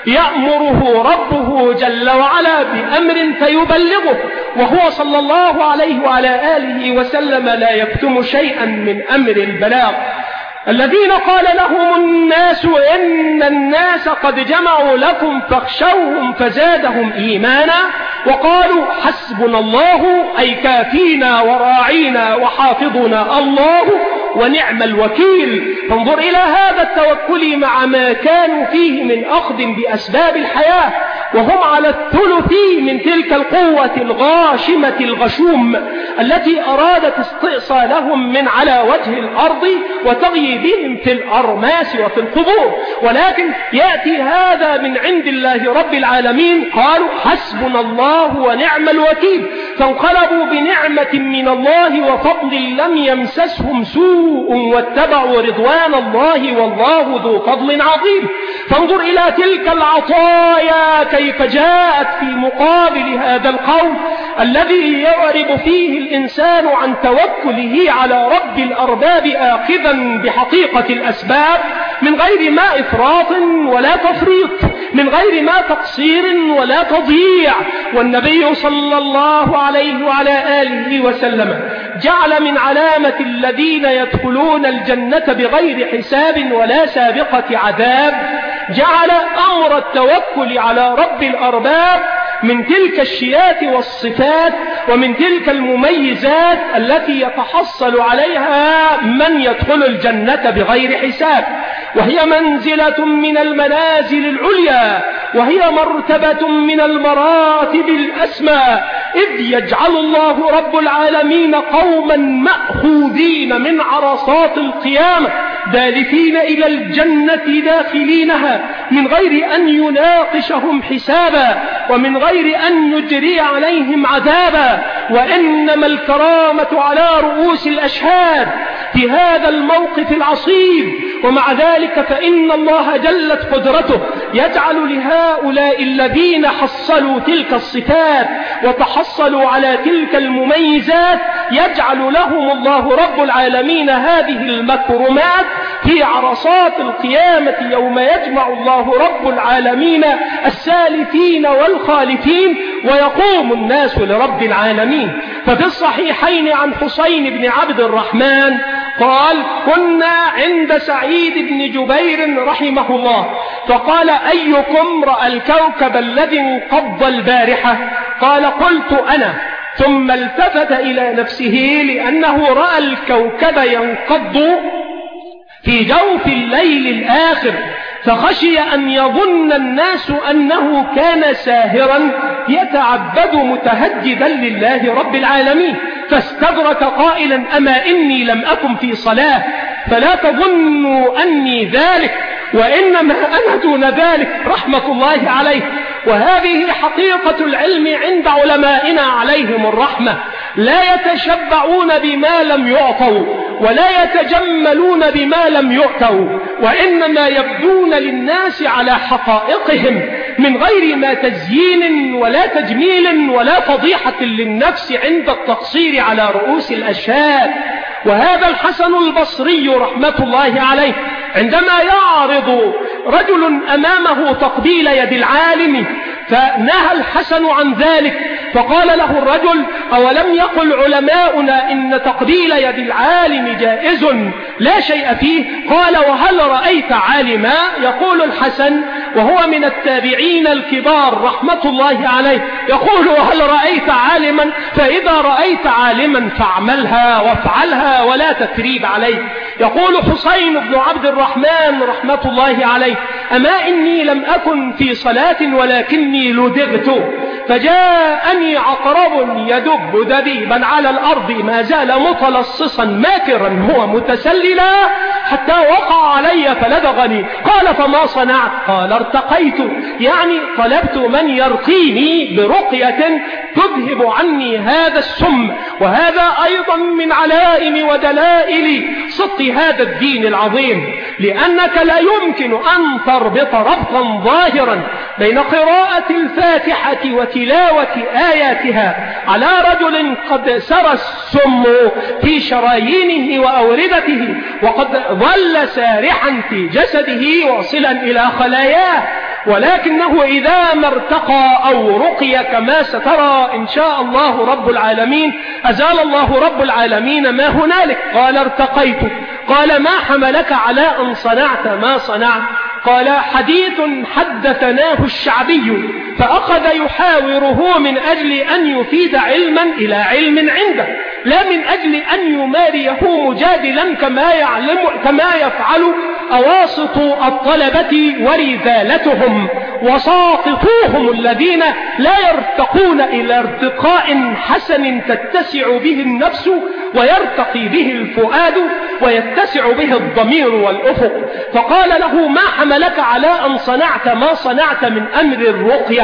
يأمره ربه جل وعلا بأمر فيبلغه، وهو صلى الله عليه وعلى آله وسلم لا يكتم شيئا من أمر البلاغ. الذين قال لهم الناس إن الناس قد جمعوا لكم فاخشوهم فزادهم إيمانا وقالوا حسبنا الله، أي كافينا وراعينا وحافظنا الله ونعم الوكيل. فانظر إلى هذا التوكل مع ما كانوا فيه من أخذ بأسباب الحياة، وهم على الثلث من تلك القوة الغاشمة الغشوم التي أرادت استئصالهم من على وجه الأرض وتغييبهم في الأرماس وفي القبور، ولكن يأتي هذا من عند الله رب العالمين، قالوا حسبنا الله ونعم الوكيل. فانقلبوا بنعمة من الله وفضل لم يمسسهم سوء واتبعوا رضوان الله والله ذو فضل عظيم. فانظر إلى تلك العطايا كيف جاءت في مقابل هذا القول الذي يعرب فيه الإنسان عن توكله على رب الأرباب آخذا بحقيقة الأسباب من غير ما إفراط ولا تفريط، من غير ما تقصير ولا تضييع. والنبي صلى الله عليه وعلى آله وسلم جعل من علامة الذين يدخلون الجنة بغير حساب ولا سابقة عذاب جعل أمر التوكل على رب الأرباب من تلك الشيات والصفات ومن تلك المميزات التي يتحصل عليها من يدخل الجنة بغير حساب، وهي منزلة من المنازل العليا، وهي مرتبة من المراتب الأسمى، إذ يجعل الله رب العالمين قوما مأخوذين من عرصات القيامة دالفين إلى الجنة داخلينها من غير أن يناقشهم حسابا ومن غير أن يجري عليهم عذابا. وإنما الكرامة على رؤوس الأشهاد في هذا الموقف العصيب. ومع ذلك فإن الله جلت قدرته يجعل لهؤلاء الذين حصلوا تلك الصفات وتحصلوا على تلك المميزات يجعل لهم الله رب العالمين هذه المكرمات في عرصات القيامة يوم يجمع الله رب العالمين السالفين والخالفين ويقوم الناس لرب العالمين. ففي الصحيحين عن حسين بن عبد الرحمن قال: كنا عند سعيد بن جبير رحمه الله فقال: أيكم رأى الكوكب الذي انقض البارحة؟ قال: قلت أنا. ثم التفت إلى نفسه لأنه رأى الكوكب ينقض في جوف الليل الآخر، فخشي أن يظن الناس أنه كان ساهرا يتعبد متهجدا لله رب العالمين، فاستدرك قائلا: أما إني لم أكن في صلاة فلا تظنوا أني ذلك، وإنما أنا دون ذلك رحمة الله عليه. وهذه حقيقة العلم عند علمائنا عليهم الرحمة، لا يتشبعون بما لم يعطوا ولا يتجملون بما لم يؤتوا، وإنما يبدون للناس على حقائقهم من غير ما تزيين ولا تجميل ولا فضيحة للنفس عند التقصير على رؤوس الأشهاد. وهذا الحسن البصري رحمة الله عليه عندما يعرض رجل أمامه تقبيل يد العالم فنهى الحسن عن ذلك، فقال له الرجل: أولم يقل علماؤنا إن تقبيل يد العالم جائز لا شيء فيه؟ قال: وهل رأيت عالما؟ يقول الحسن وهو من التابعين الكبار رحمة الله عليه، يقول: وهل رأيت عالما؟ فإذا رأيت عالما فاعملها وافعلها ولا تثريب عليه. يقول حسين بن عبد الرحمن رحمة الله عليه: أما إني لم أكن في صلاة ولكني لدغت، فجاءني عقرب يدب دبيبا على الأرض ما زال متلصصا ماكرا هو متسللا حتى وقع علي فلدغني. قال: فما صنعت؟ قال: ارتقيت، يعني طلبت من يرقيني برقية تذهب عني هذا السم. وهذا أيضا من علائم ودلائل صدق هذا الدين العظيم، لأنك لا يمكن أن تربط ربطا ظاهرا بين قراءة الفاتحة وتلاوة آياتها على رجل قد سرى السم في شرايينه وأوردته وقد ظل سارحا في جسده واصلا إلى خلاياه، ولكنه إذا ما ارتقى أو رقي كما سترى إن شاء الله رب العالمين أزال الله رب العالمين ما هنالك. قال: ارتقيت. قال: ما حملك على أن صنعت ما صنعت؟ قال: حديث حدثناه الشعبي فأخذ يحاوره من أجل أن يفيد علما إلى علم عنده، لا من أجل أن يماريه مجادلا كما يفعل أواسط الطلبة ورذالتهم وساقطوهم الذين لا يرتقون إلى ارتقاء حسن تتسع به النفس ويرتقي به الفؤاد ويتسع به الضمير والأفق. فقال له: ما حملك على أن صنعت ما صنعت من أمر الرقية؟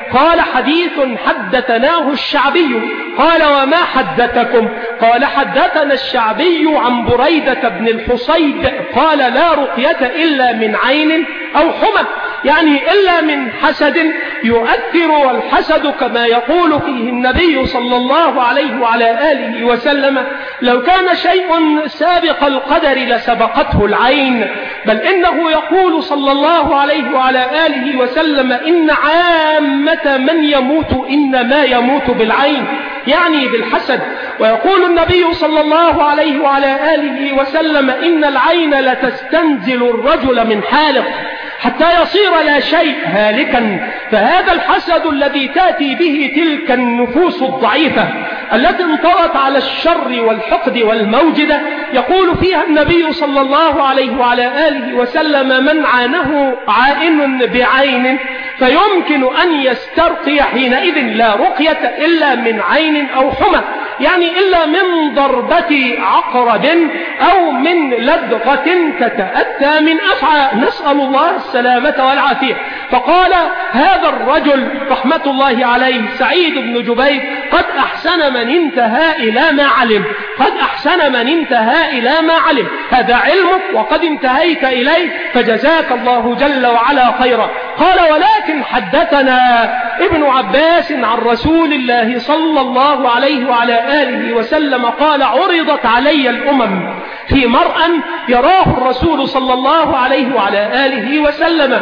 قال حديث حدثناه الشعبي. قال وما حدثكم؟ قال حدثنا الشعبي عن بريدة بن الحصيب قال لا رقية إلا من عين أو حمى، يعني إلا من حسد يؤثر، والحسد كما يقول فيه النبي صلى الله عليه وعلى آله وسلم لو كان شيء سابق القدر لسبقته العين، بل إنه يقول صلى الله عليه وعلى آله وسلم إن عامة من يموت إنما يموت بالعين، يعني بالحسد. ويقول النبي صلى الله عليه وعلى آله وسلم إن العين لتستنزل الرجل من حالق حتى يصير لا شيء هالكا. فهذا الحسد الذي تأتي به تلك النفوس الضعيفة التي انطرت على الشر والحقد والموجدة، يقول فيها النبي صلى الله عليه وعلى آله وسلم من عانه عائن بعين فيمكن أن يسترقي حينئذ لا رقية إلا من عين أو حمى، يعني إلا من ضربة عقرب أو من لدغة تتأتى من أفعى، نسأل الله السلامة والعافية. فقال هذا الرجل رحمة الله عليه سعيد بن جبير قد أحسن من انتهى إلى ما علم، قد أحسن من انتهى إلى ما علم، هذا علمك وقد انتهيت إليه فجزاك الله جل وعلا خيرا. قال ولكن حدثنا ابن عباس عن رسول الله صلى الله عليه وعلى آله وسلم قال عرضت علي الأمم في مرأى يراه الرسول صلى الله عليه وعلى آله وسلم،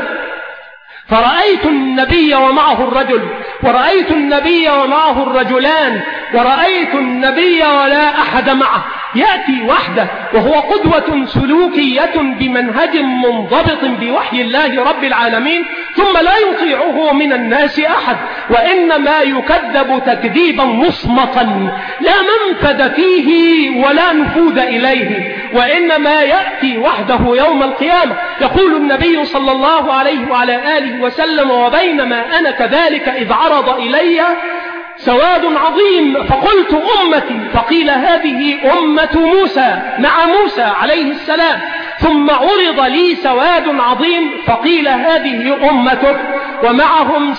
فرأيت النبي ومعه الرجل، ورأيت النبي ومعه الرجلان، ورأيت النبي ولا أحد معه، يأتي وحده وهو قدوة سلوكية بمنهج منضبط بوحي الله رب العالمين، ثم لا يطيعه من الناس أحد، وإنما يكذب تكذيبا مصمتا لا منفذ فيه ولا نفوذ إليه، وإنما يأتي وحده يوم القيامة. يقول النبي صلى الله عليه وعلى آله وسلم وبينما أنا كذلك إذ عرض إلي سواد عظيم فقلت أمتي، فقيل هذه أمة موسى مع موسى عليه السلام، ثم عرض لي سواد عظيم فقيل هذه أمتك ومعهم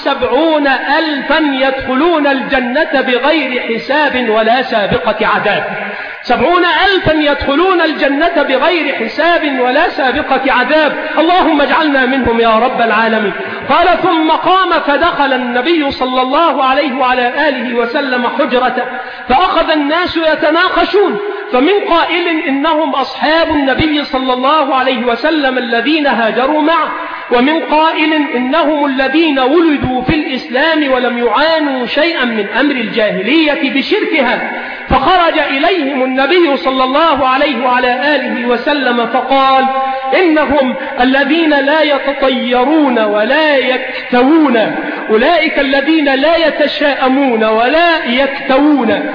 70,000 يدخلون الجنة بغير حساب ولا سابقة عذاب، 70,000 يدخلون الجنة بغير حساب ولا سابقة عذاب، اللهم اجعلنا منهم يا رب العالمين. قال ثم قام فدخل النبي صلى الله عليه وعلى آله وسلم حجرته، فأخذ الناس يتناقشون، فمن قائل إنهم أصحاب النبي صلى الله عليه وسلم الذين هاجروا معه، ومن قائل إنهم الذين ولدوا في الإسلام ولم يعانوا شيئا من أمر الجاهلية بشركها. فخرج إليهم النبي صلى الله عليه وعلى آله وسلم فقال إنهم الذين لا يتطيرون ولا يكتوون، أولئك الذين لا يتشاءمون ولا يكتوون،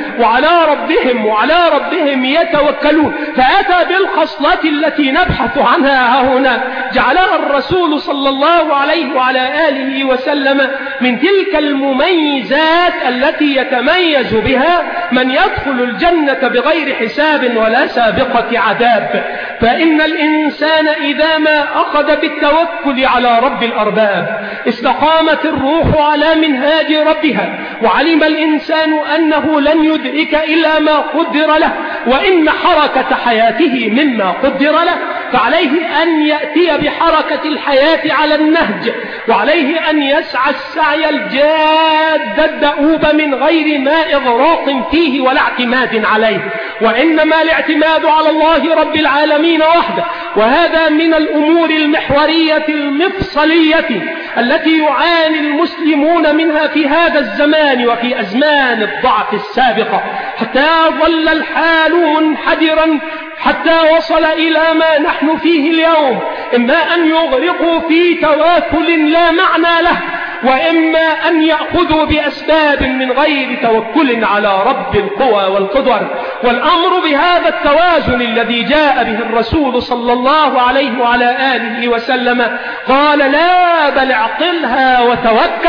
وعلى ربهم يتوكلون. فأتى بالخصلة التي نبحث عنها هنا، جعلها الرسول صلى الله عليه وعلى آله وسلم من تلك المميزات التي يتميز بها من يدخل الجنة بغير حساب ولا سابقة عذاب. فإن الإنسان إذا ما أخذ بالتوكل على رب الأرباب استقامت الروح على منهاج ربها، وعلم الإنسان أنه لن يدرك إلا ما قدر له، وإن حركة حياته مما قدر له، فعليه أن يأتي بحركة الحياة على النهج، وعليه أن يسعى السعي الجاد الدؤوب من غير ما إغراق فيه ولا اعتماد عليه، وإنما الاعتماد على الله رب العالمين وحده. وهذا من الأمور المحورية المفصلية التي يعاني المسلمون منها في هذا الزمان وفي أزمان الضعف السابقة، حتى ظل الحال منحدرا حتى وصل إلى ما نحن فيه اليوم، إما أن يغرقوا في تواكل لا معنى له، وإما أن يأخذوا بأسباب من غير توكل على رب القوى والقدر. والأمر بهذا التوازن الذي جاء به الرسول صلى الله عليه وعلى آله وسلم قال لا بل اعقلها وتوكل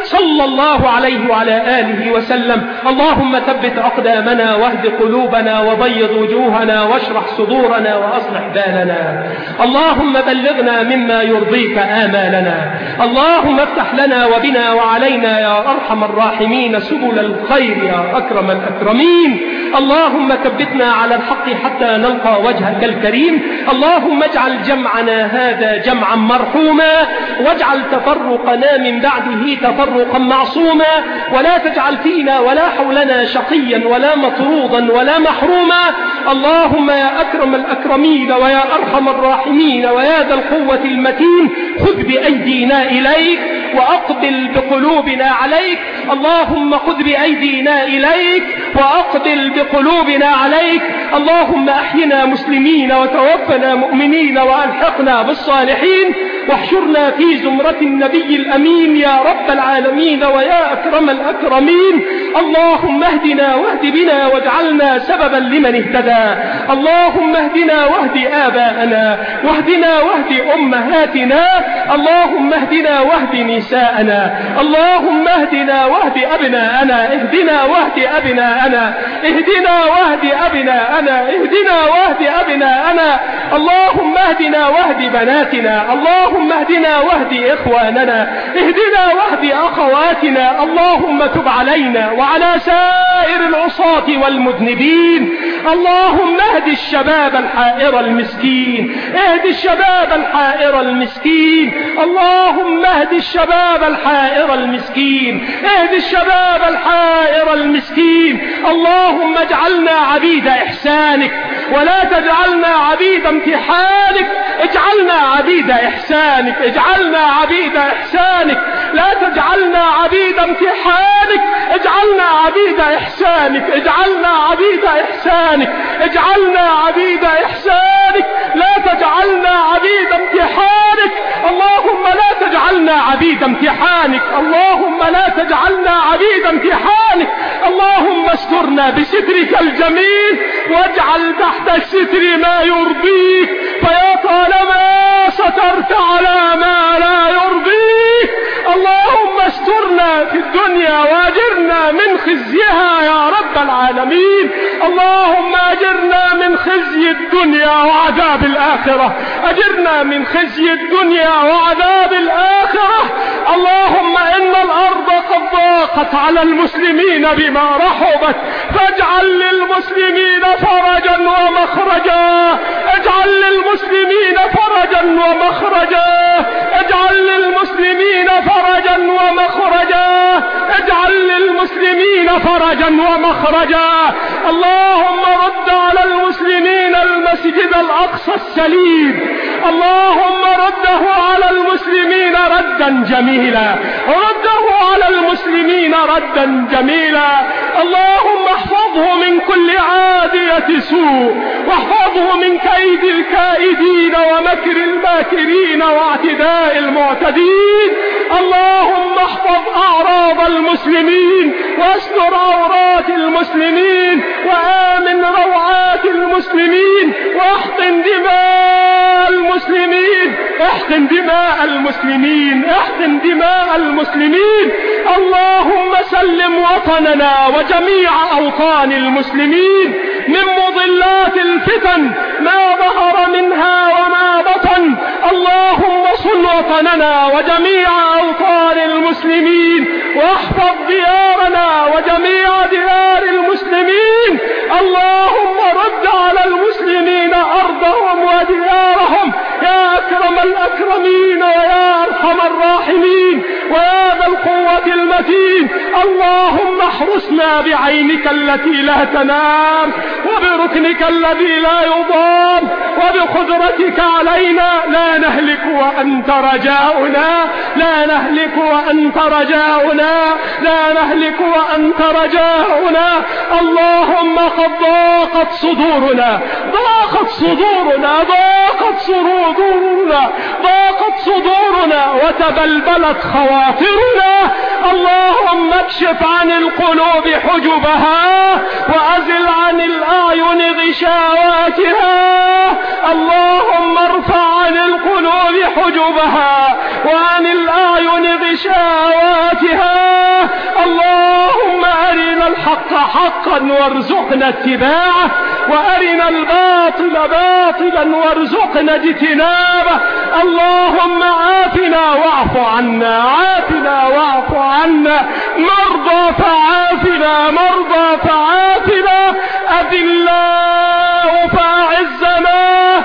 صلى الله عليه وعلى آله وسلم. اللهم ثبت أقدامنا واهد قلوبنا وبيض وجوهنا واشرح صدورنا وأصلح بالنا. اللهم بلغنا مما يرضيك آمالنا. اللهم افتح لنا وبنا وعلينا يا أرحم الراحمين سبل الخير يا أكرم الأكرمين. اللهم ثبتنا على الحق حتى نلقى وجهك الكريم. اللهم اجعل جمعنا هذا جمعا مرحوما واجعل تفرقنا من بعده تفرقا معصوما ولا تجعل فينا ولا حولنا شقيا ولا مطرودا ولا محروما. اللهم يا أكرم الأكرمين ويا أرحم الراحمين ويا ذا القوة المتين خذ بأيدينا إليك وأقبل بقلوبنا عليك. اللهم خذ بأيدينا إليك وأقبل بقلوبنا عليك. اللهم أحينا مسلمين وتوفنا مؤمنين وألحقنا بالصالحين واحشرنا في زمرة النبي الأمين يا رب العالمين ويا أكرم الأكرمين. اللهم اهدنا واهد بنا واجعلنا سببا لمن اهتدى. اللهم اهدنا واهد آباءنا واهدنا واهد أمهاتنا. اللهم اهدنا واهد نساءنا. اللهم اهدنا واهد أبناءنا. اهدنا واهد أبناءنا. اهدنا واهد أبناءنا. اهدنا واهد أبناءنا. اللهم اهدنا واهد بناتنا. اللهم اهدنا واهد إخواننا. اهدنا واهد أخواتنا. اللهم تب علينا وعلى سائر العصاة والمذنبين. اللهم اهد الشباب الحائر المسكين. اهد الشباب الحائر المسكين. اللهم اهد الشباب الحائر المسكين. اهد الشباب الحائر المسكين. اللهم اجعلنا عبيد إحسانك ولا تجعلنا عبيد امتحانك. اجعلنا عبيد إحسانك. اجعلنا عبيد إحسانك. لا تجعلنا عبيد امتحانك. اجعلنا عبيد إحسانك. اجعلنا عبيد إحسانك. اجعلنا عبيد إحسانك. لا تجعلنا عبيد امتحانك. اللهم لا تجعلنا عبيد امتحانك. اللهم لا تجعلنا عبيد امتحانك. اللهم استرنا بسترك الجميل واجعل تحت الستر ما يرضيك فيا طالما سترت على ما لا يرضيك. اللهم استرنا في الدنيا واجرنا من خزيها يا رب العالمين. اللهم اجرنا من خزي الدنيا وعذاب الآخرة. اجرنا من خزي الدنيا وعذاب الآخرة. اللهم إن الأرض قد ضاقت على المسلمين بما رحبت فاجعل للمسلمين فرجا ومخرجا. اجعل للمسلمين فرجا ومخرجا. اجعل للمسلمين فرجا ومخرجا. اجعل للمسلمين فرجا ومخرجا. اللهم رد على المسلمين المسجد الأقصى السليم. اللهم رده على المسلمين ردا جميلا. رده على المسلمين ردا جميلا. اللهم احفظه من كل عادية سوء واحفظه من كيد الكائدين ومكر الماكرين واعتداء المعتدين. اللهم احفظ أعراض المسلمين واستر عورات المسلمين وآمن روعات المسلمين واحقن دماء المسلمين. احقن دماء المسلمين. احقن دماء المسلمين. اللهم سلم وطننا وجميع أوطان المسلمين من مضلات الفتن ما ظهر منها وما بطن. اللهم صن وطننا وجميع أوطان المسلمين واحفظ ديارنا وجميع ديار المسلمين. اللهم رد على المسلمين أرضهم وديارهم يا أكرم الأكرمين ويا أرحم الراحمين ويا ذا القوة المتين. اللهم احرسنا بعينك التي لا تنام وبركنك الذي لا يضام وبقدرتك علينا لا نهلك وأنت رجاؤنا. لا نهلك وأنت رجاؤنا. لا نهلك وأنت رجاؤنا. اللهم قد ضاقت صدورنا. ضاقت صدورنا. ضاقت صدورنا. ضاقت صدورنا وتبلبلت خواطرنا. اللهم اكشف واكشف عن القلوب حجبها وأزل عن الأعين غشاواتها. اللهم ارفع عن القلوب حجبها وعن الأعين غشاواتها. اللهم أرنا الحق حقا وارزقنا اتباعه وأرنا الباطل باطلا وارزقنا اجتنابه. اللهم عافنا واعف عنا، عافنا واعف عنا، مرضى فعافنا، مرضى فعافنا، أذلاء فأعزنا،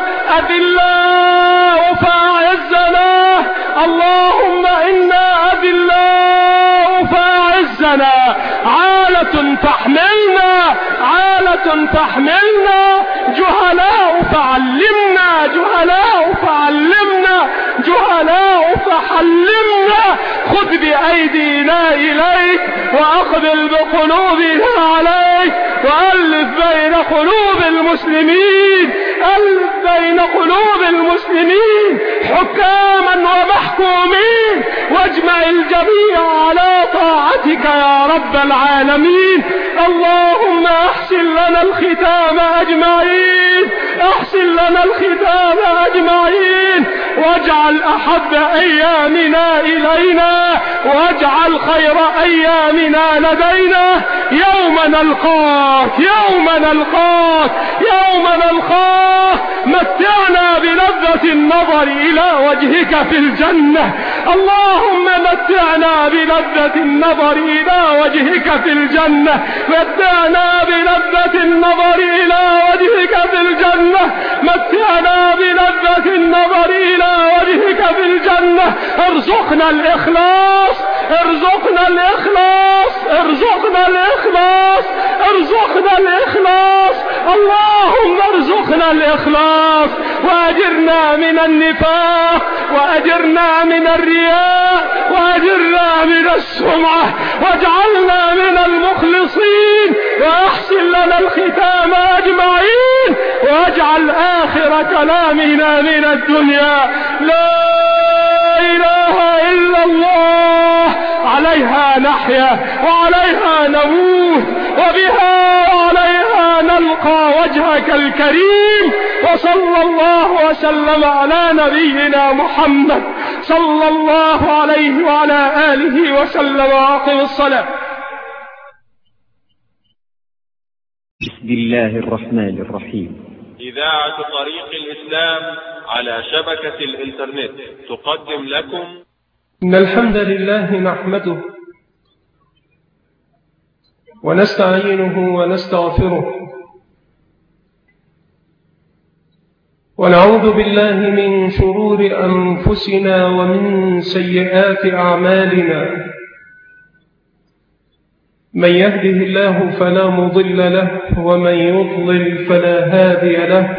أذلاء فأعزنا. اللهم إنا أذلاء فأعزنا، عالة فاحملنا، عالة فاحملنا، جهلاء فعلمنا، جهلاء فعلمنا، جهلاء فحلمنا. خذ بأيدينا إليك وأقبل بقلوبنا عليك وألف بين قلوب المسلمين، ألف بين قلوب المسلمين حكاما ومحكومين، واجمع الجميع على طاعتك يا رب العالمين. اللهم أحسن لنا الختام أجمعين، أحسن لنا الختام أجمعين، واجعل أحب أيامنا إلينا، واجعل خير أيامنا لدينا يوم نلقاك، يوم نلقاك، يوم نلقاك. متعنا بلذة النظر إلى وجهك في الجنة. اللهم متعنا بلذة النظر إلى وجهك في الجنة، متعنا بلذة النظر إلى وجهك في الجنة، متعنا بلذة النظر إلى وجهك في الجنة. ارزقنا الإخلاص، ارزقنا الإخلاص، ارزقنا الإخلاص، ارزقنا الإخلاص. اللهم ارزقنا الإخلاص وأجرنا من النفاق، وأجرنا من الرياء، وأجرنا من السمعة، واجعلنا من المخلصين، وأحسن لنا الختام أجمعين، واجعل آخر كلامنا من الدنيا لا إله إلا الله. عليها نحيا وعليها نموت وبها وعليها نلقى وجهك الكريم. وصلى الله وسلم على نبينا محمد صلى الله عليه وعلى آله وسلم. وأقم الصلاة. بسم الله الرحمن الرحيم. إذاعة طريق الإسلام على شبكة الإنترنت تقدم لكم إن الحمد لله نحمده ونستعينه ونستغفره، ونعوذ بالله من شرور أنفسنا ومن سيئات أعمالنا. من يهده الله فلا مضل له، ومن يضلل فلا هادي له.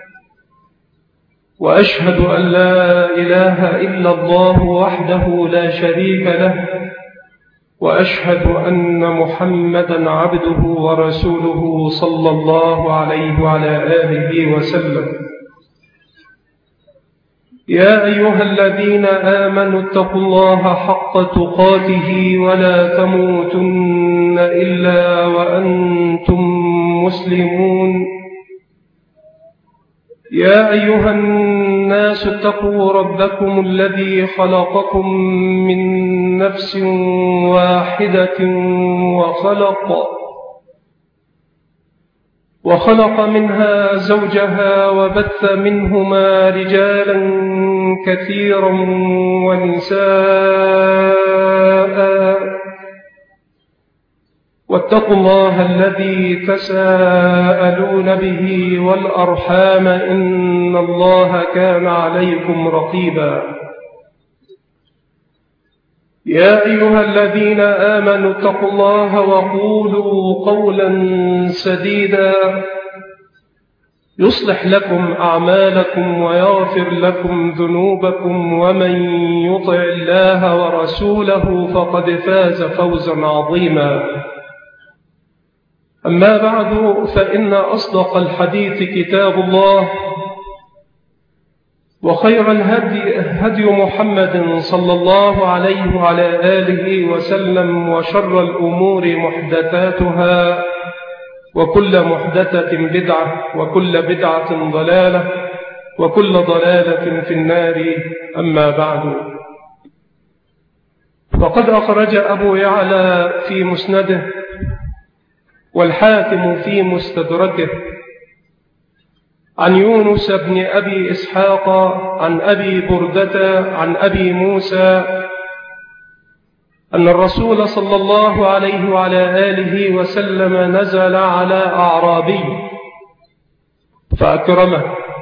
وأشهد أن لا إله إلا الله وحده لا شريك له، وأشهد أن محمدا عبده ورسوله صلى الله عليه وعلى آله وسلم. يا أيها الذين آمنوا اتقوا الله حق تقاته ولا تموتن إلا وأنتم مسلمون. يا أيها الناس اتقوا ربكم الذي خلقكم من نفس واحدة وخلق منها زوجها، وبث منهما رجالا كثيرا ونساء. واتقوا الله الذي تساءلون به والأرحام، إن الله كان عليكم رقيبا. يا أيها الذين آمنوا اتقوا الله وقولوا قولا سديدا يصلح لكم أعمالكم ويغفر لكم ذنوبكم، ومن يطع الله ورسوله فقد فاز فوزا عظيما. أما بعد، فإن أصدق الحديث كتاب الله، وخير الهدي هدي محمد صلى الله عليه وعلى آله وسلم، وشر الأمور محدثاتها، وكل محدثة بدعة، وكل بدعة ضلالة، وكل ضلالة في النار. أما بعد، فقد أخرج أبو يعلى في مسنده والحاكم في مستدركه عن يونس بن أبي إسحاق عن أبي بردة عن أبي موسى أن الرسول صلى الله عليه وعلى آله وسلم نزل على أعرابي فأكرمه،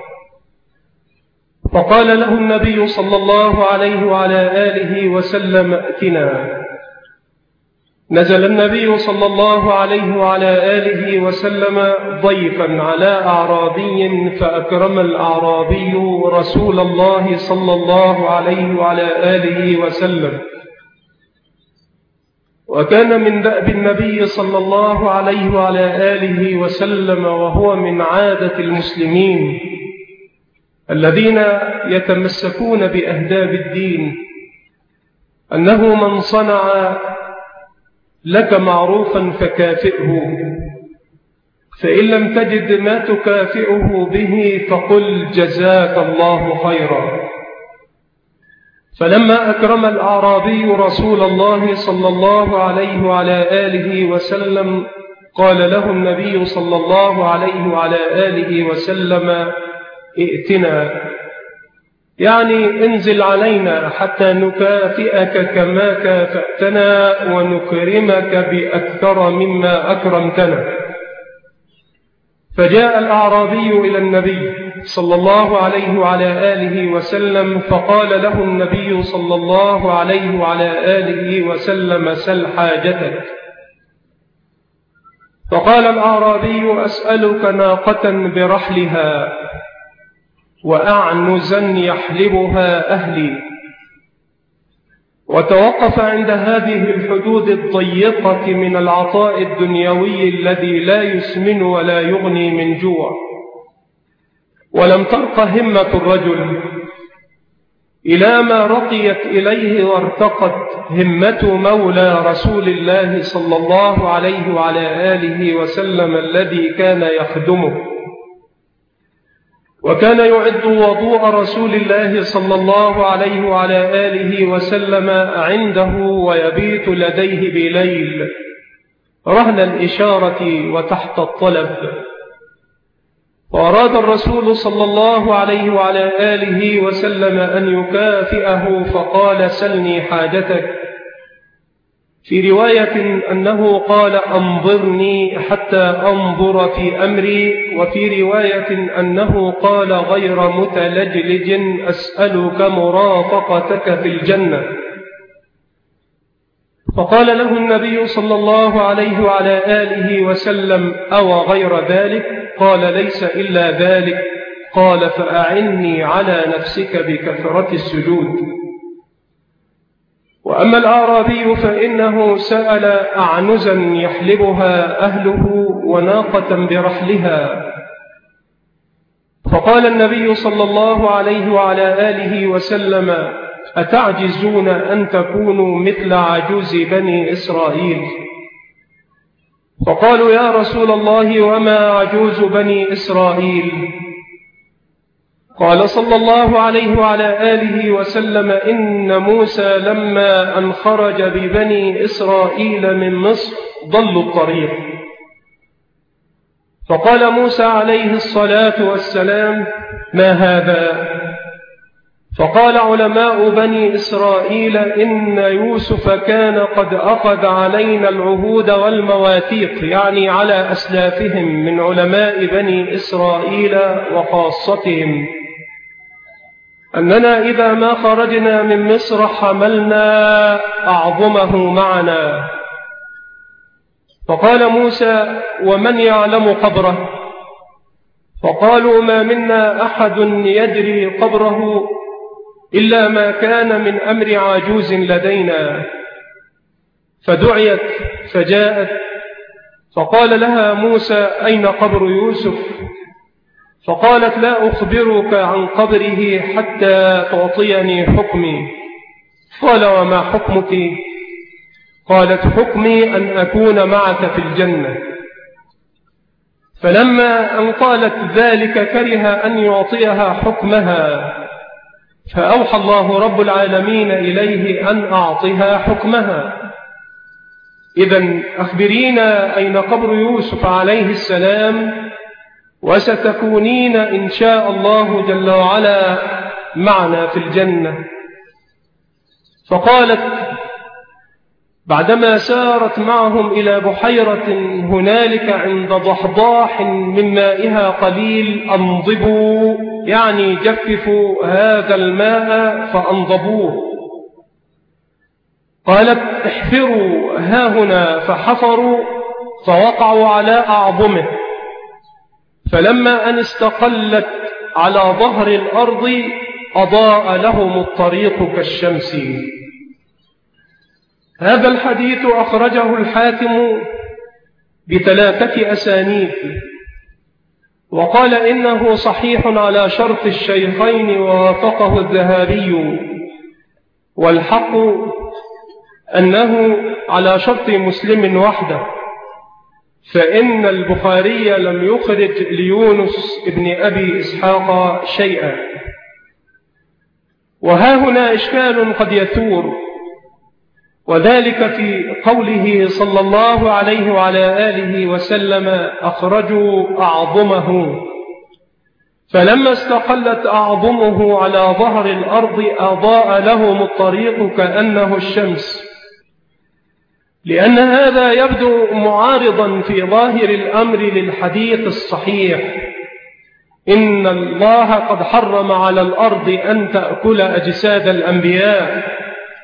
فقال له النبي صلى الله عليه وعلى آله وسلم: ائتنا. نزل النبي صلى الله عليه وعلى آله وسلم ضيفا على أعرابي فأكرم الأعرابي رسول الله صلى الله عليه وعلى آله وسلم. وكان من دأب النبي صلى الله عليه وعلى آله وسلم، وهو من عادة المسلمين الذين يتمسكون بأهداب الدين، أنه من صنع لك معروفا فكافئه، فإن لم تجد ما تكافئه به فقل جزاك الله خيرا. فلما أكرم الأعرابي رسول الله صلى الله عليه وعلى آله وسلم، قال له النبي صلى الله عليه وعلى آله وسلم: ائتنا، يعني انزل علينا حتى نكافئك كما كافأتنا ونكرمك بأكثر مما أكرمتنا. فجاء الأعرابي إلى النبي صلى الله عليه وعلى آله وسلم، فقال له النبي صلى الله عليه وعلى آله وسلم: سل حاجتك. فقال الأعرابي: أسألك ناقة برحلها وأعنزا يحلبها أهلي. وتوقف عند هذه الحدود الضيقة من العطاء الدنيوي الذي لا يسمن ولا يغني من جوع. ولم ترق همة الرجل إلى ما رقيت إليه وارتقت همة مولى رسول الله صلى الله عليه وعلى آله وسلم الذي كان يخدمه، وكان يعد وضوء رسول الله صلى الله عليه وعلى آله وسلم عنده ويبيت لديه بليل رهن الإشارة وتحت الطلب. وأراد الرسول صلى الله عليه وعلى آله وسلم أن يكافئه، فقال: سلني حاجتك. في رواية أنه قال: أنظرني حتى أنظر في أمري. وفي رواية أنه قال غير متلجلج: أسألك مرافقتك في الجنة. فقال له النبي صلى الله عليه وعلى آله وسلم: أو غير ذلك؟ قال: ليس إلا ذلك. قال: فأعني على نفسك بكثرة السجود. وأما الأعرابي فإنه سأل أعنزا يحلبها أهله وناقة برحلها. فقال النبي صلى الله عليه وعلى آله وسلم: أتعجزون أن تكونوا مثل عجوز بني إسرائيل؟ فقالوا: يا رسول الله، وما عجوز بني إسرائيل؟ قال صلى الله عليه وعلى آله وسلم: إن موسى لما أن خرج ببني إسرائيل من مصر ضلوا الطريق، فقال موسى عليه الصلاة والسلام: ما هذا؟ فقال علماء بني إسرائيل: إن يوسف كان قد أخذ علينا العهود والمواثيق، يعني على أسلافهم من علماء بني إسرائيل وخاصتهم، أننا إذا ما خرجنا من مصر حملنا أعظمه معنا. فقال موسى: ومن يعلم قبره؟ فقالوا: ما منا أحد يدري قبره إلا ما كان من أمر عجوز لدينا. فدعيت فجاءت، فقال لها موسى: أين قبر يوسف؟ فقالت: لا أخبرك عن قبره حتى تعطيني حكمي. قال: وما حكمك؟ قالت: حكمي أن أكون معك في الجنة. فلما أن قالت ذلك كره أن يعطيها حكمها، فأوحى الله رب العالمين إليه أن أعطها حكمها. إذن أخبرينا أين قبر يوسف عليه السلام، وستكونين إن شاء الله جل وعلا معنا في الجنة. فقالت بعدما سارت معهم إلى بحيرة هنالك عند ضحضاح من مائها قليل: أنضبوا، يعني جففوا هذا الماء فأنضبوه. قالت: احفروا هاهنا، فحفروا فوقعوا على أعظمه. فلما أن استقلت على ظهر الأرض أضاء لهم الطريق كالشمس. هذا الحديث أخرجه الحاكم ب3 أسانيد، وقال إنه صحيح على شرط الشيخين ووافقه الذهبي، والحق أنه على شرط مسلم وحده، فإن البخاري لم يخرج ليونس ابن أبي إسحاق شيئا. وها هنا إشكال قد يثور، وذلك في قوله صلى الله عليه وعلى آله وسلم: أخرجوا أعظمه. فلما استقلت أعظمه على ظهر الأرض أضاء لهم الطريق كأنه الشمس، لأن هذا يبدو معارضا في ظاهر الأمر للحديث الصحيح: إن الله قد حرم على الأرض أن تأكل أجساد الأنبياء.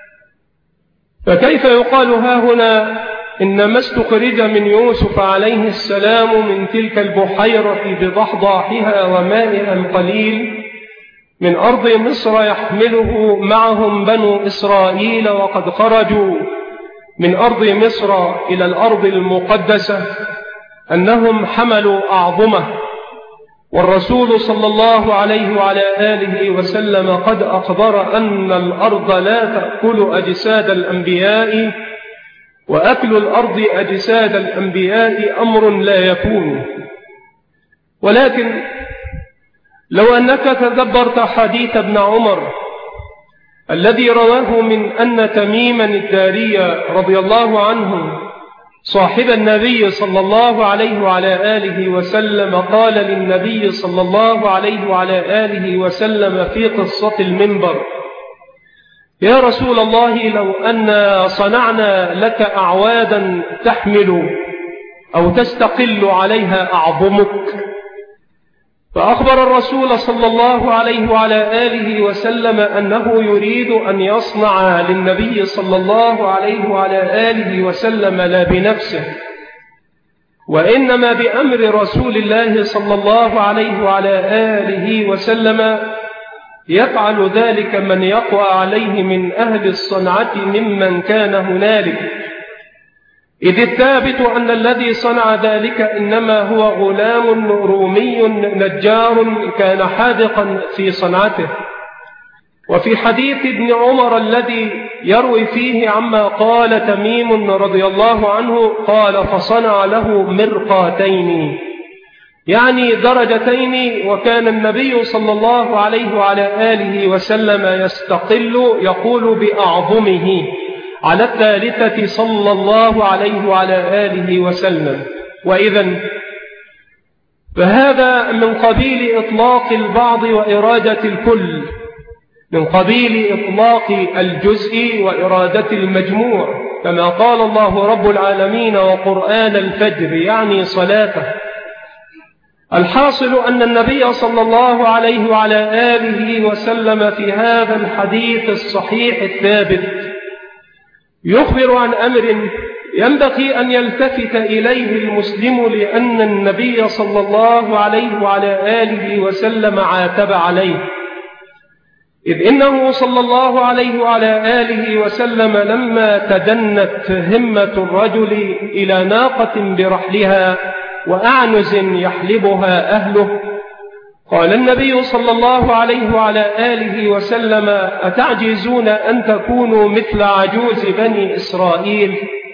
فكيف يقال ها هنا إنما استخرج من يوسف عليه السلام من تلك البحيرة بضحضاحها ومائها القليل من أرض مصر يحمله معهم بنو إسرائيل، وقد خرجوا من أرض مصر إلى الأرض المقدسة، أنهم حملوا أعظمه، والرسول صلى الله عليه وعلى آله وسلم قد أخبر أن الأرض لا تأكل أجساد الأنبياء، وأكل الأرض أجساد الأنبياء أمر لا يكون. ولكن لو أنك تدبرت حديث ابن عمر الذي رواه من أن تميما الداري رضي الله عنه صاحب النبي صلى الله عليه وعلى آله وسلم قال للنبي صلى الله عليه وعلى آله وسلم في قصة المنبر: يا رسول الله، لو أن صنعنا لك أعوادا تحمل أو تستقل عليها أعظمك. فأخبر الرسول صلى الله عليه وعلى آله وسلم أنه يريد أن يصنع للنبي صلى الله عليه وعلى آله وسلم لا بنفسه، وإنما بأمر رسول الله صلى الله عليه وعلى آله وسلم يفعل ذلك من يقوى عليه من أهل الصنعة ممن كان هنالك، إذ الثابت أن الذي صنع ذلك إنما هو غلام رومي نجار كان حاذقا في صنعته. وفي حديث ابن عمر الذي يروي فيه عما قال تميم رضي الله عنه قال: فصنع له مرقاتين، يعني درجتين، وكان النبي صلى الله عليه وعلى آله وسلم يستقل يقول بأعظمه على الثالثة صلى الله عليه وعلى آله وسلم. وإذن فهذا من قبيل إطلاق البعض وإرادة الكل، من قبيل إطلاق الجزء وإرادة المجموع، كما قال الله رب العالمين: وقرآن الفجر، يعني صلاته. الحاصل أن النبي صلى الله عليه وعلى آله وسلم في هذا الحديث الصحيح الثابت يخبر عن أمر ينبغي أن يلتفت إليه المسلم، لأن النبي صلى الله عليه وعلى آله وسلم عاتب عليه، إذ إنه صلى الله عليه وعلى آله وسلم لما تدنت همة الرجل إلى ناقة برحلها وأعنز يحلبها أهله، قال النبي صلى الله عليه وعلى آله وسلم: أتعجزون أن تكونوا مثل عجوز بني إسرائيل؟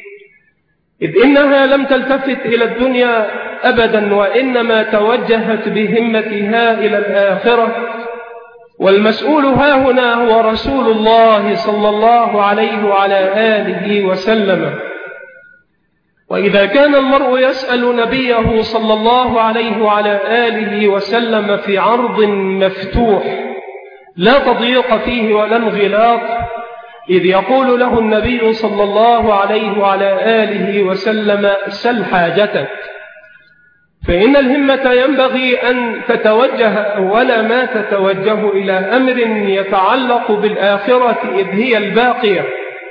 إذ إنها لم تلتفت إلى الدنيا أبدا، وإنما توجهت بهمتها إلى الآخرة، والمسؤول هاهنا هو رسول الله صلى الله عليه وعلى آله وسلم. وإذا كان المرء يسأل نبيه صلى الله عليه وعلى آله وسلم في عرض مفتوح لا تضييق فيه ولا انغلاق، إذ يقول له النبي صلى الله عليه وعلى آله وسلم: سل حاجتك، فإن الهمة ينبغي أن تتوجه أول ما تتوجه إلى أمر يتعلق بالآخرة إذ هي الباقية.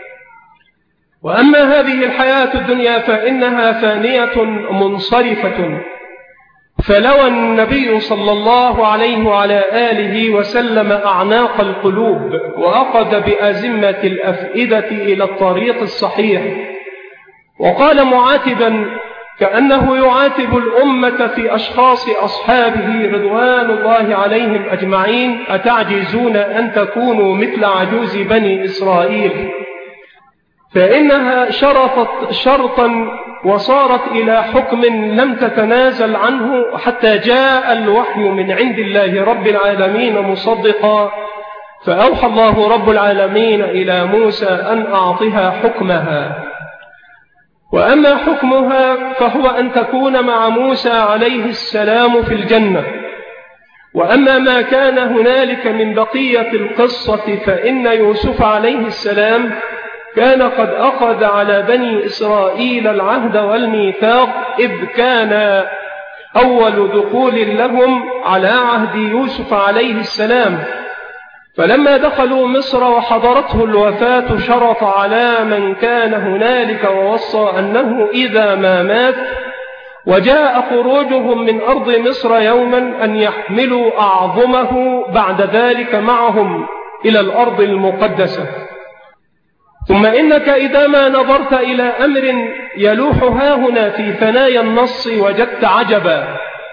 وأما هذه الحياة الدنيا فإنها فانية منصرفة، فلوى النبي صلى الله عليه وعلى آله وسلم أعناق القلوب وأخذ بأزمة الأفئدة إلى الطريق الصحيح، وقال معاتبا كأنه يعاتب الأمة في أشخاص أصحابه رضوان الله عليهم أجمعين: أتعجزون أن تكونوا مثل عجوز بني إسرائيل؟ فإنها شرطت شرطا وصارت إلى حكم لم تتنازل عنه حتى جاء الوحي من عند الله رب العالمين مصدقا، فأوحى الله رب العالمين إلى موسى أن أعطها حكمها. وأما حكمها فهو أن تكون مع موسى عليه السلام في الجنة. وأما ما كان هنالك من بقية القصة فإن يوسف عليه السلام كان قد أخذ على بني إسرائيل العهد والميثاق، إذ كان أول دخول لهم على عهد يوسف عليه السلام. فلما دخلوا مصر وحضرته الوفاة شرط على من كان هنالك ووصى أنه إذا ما مات وجاء خروجهم من أرض مصر يوما أن يحملوا أعظمه بعد ذلك معهم إلى الأرض المقدسة. ثم إنك إذا ما نظرت إلى أمر يلوح هاهنا في ثنايا النص وجدت عجبا،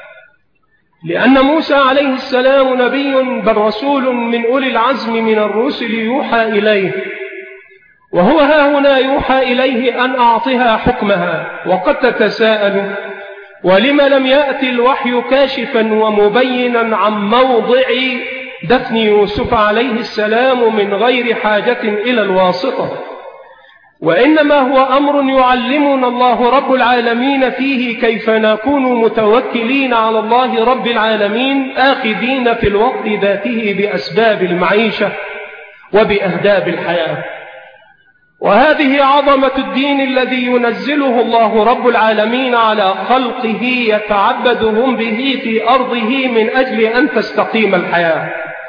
لأن موسى عليه السلام نبي بل رسول من أولي العزم من الرسل يوحى إليه، وهو هاهنا يوحى إليه أن أعطها حكمها. وقد تتساءل: ولم لم يأتي الوحي كاشفا ومبينا عن موضع دفن يوسف عليه السلام من غير حاجة إلى الواسطة؟ وإنما هو أمر يعلمنا الله رب العالمين فيه كيف نكون متوكلين على الله رب العالمين، آخذين في الوقت ذاته بأسباب المعيشة وبأهداب الحياة. وهذه عظمة الدين الذي ينزله الله رب العالمين على خلقه يتعبدهم به في أرضه من أجل أن تستقيم الحياة.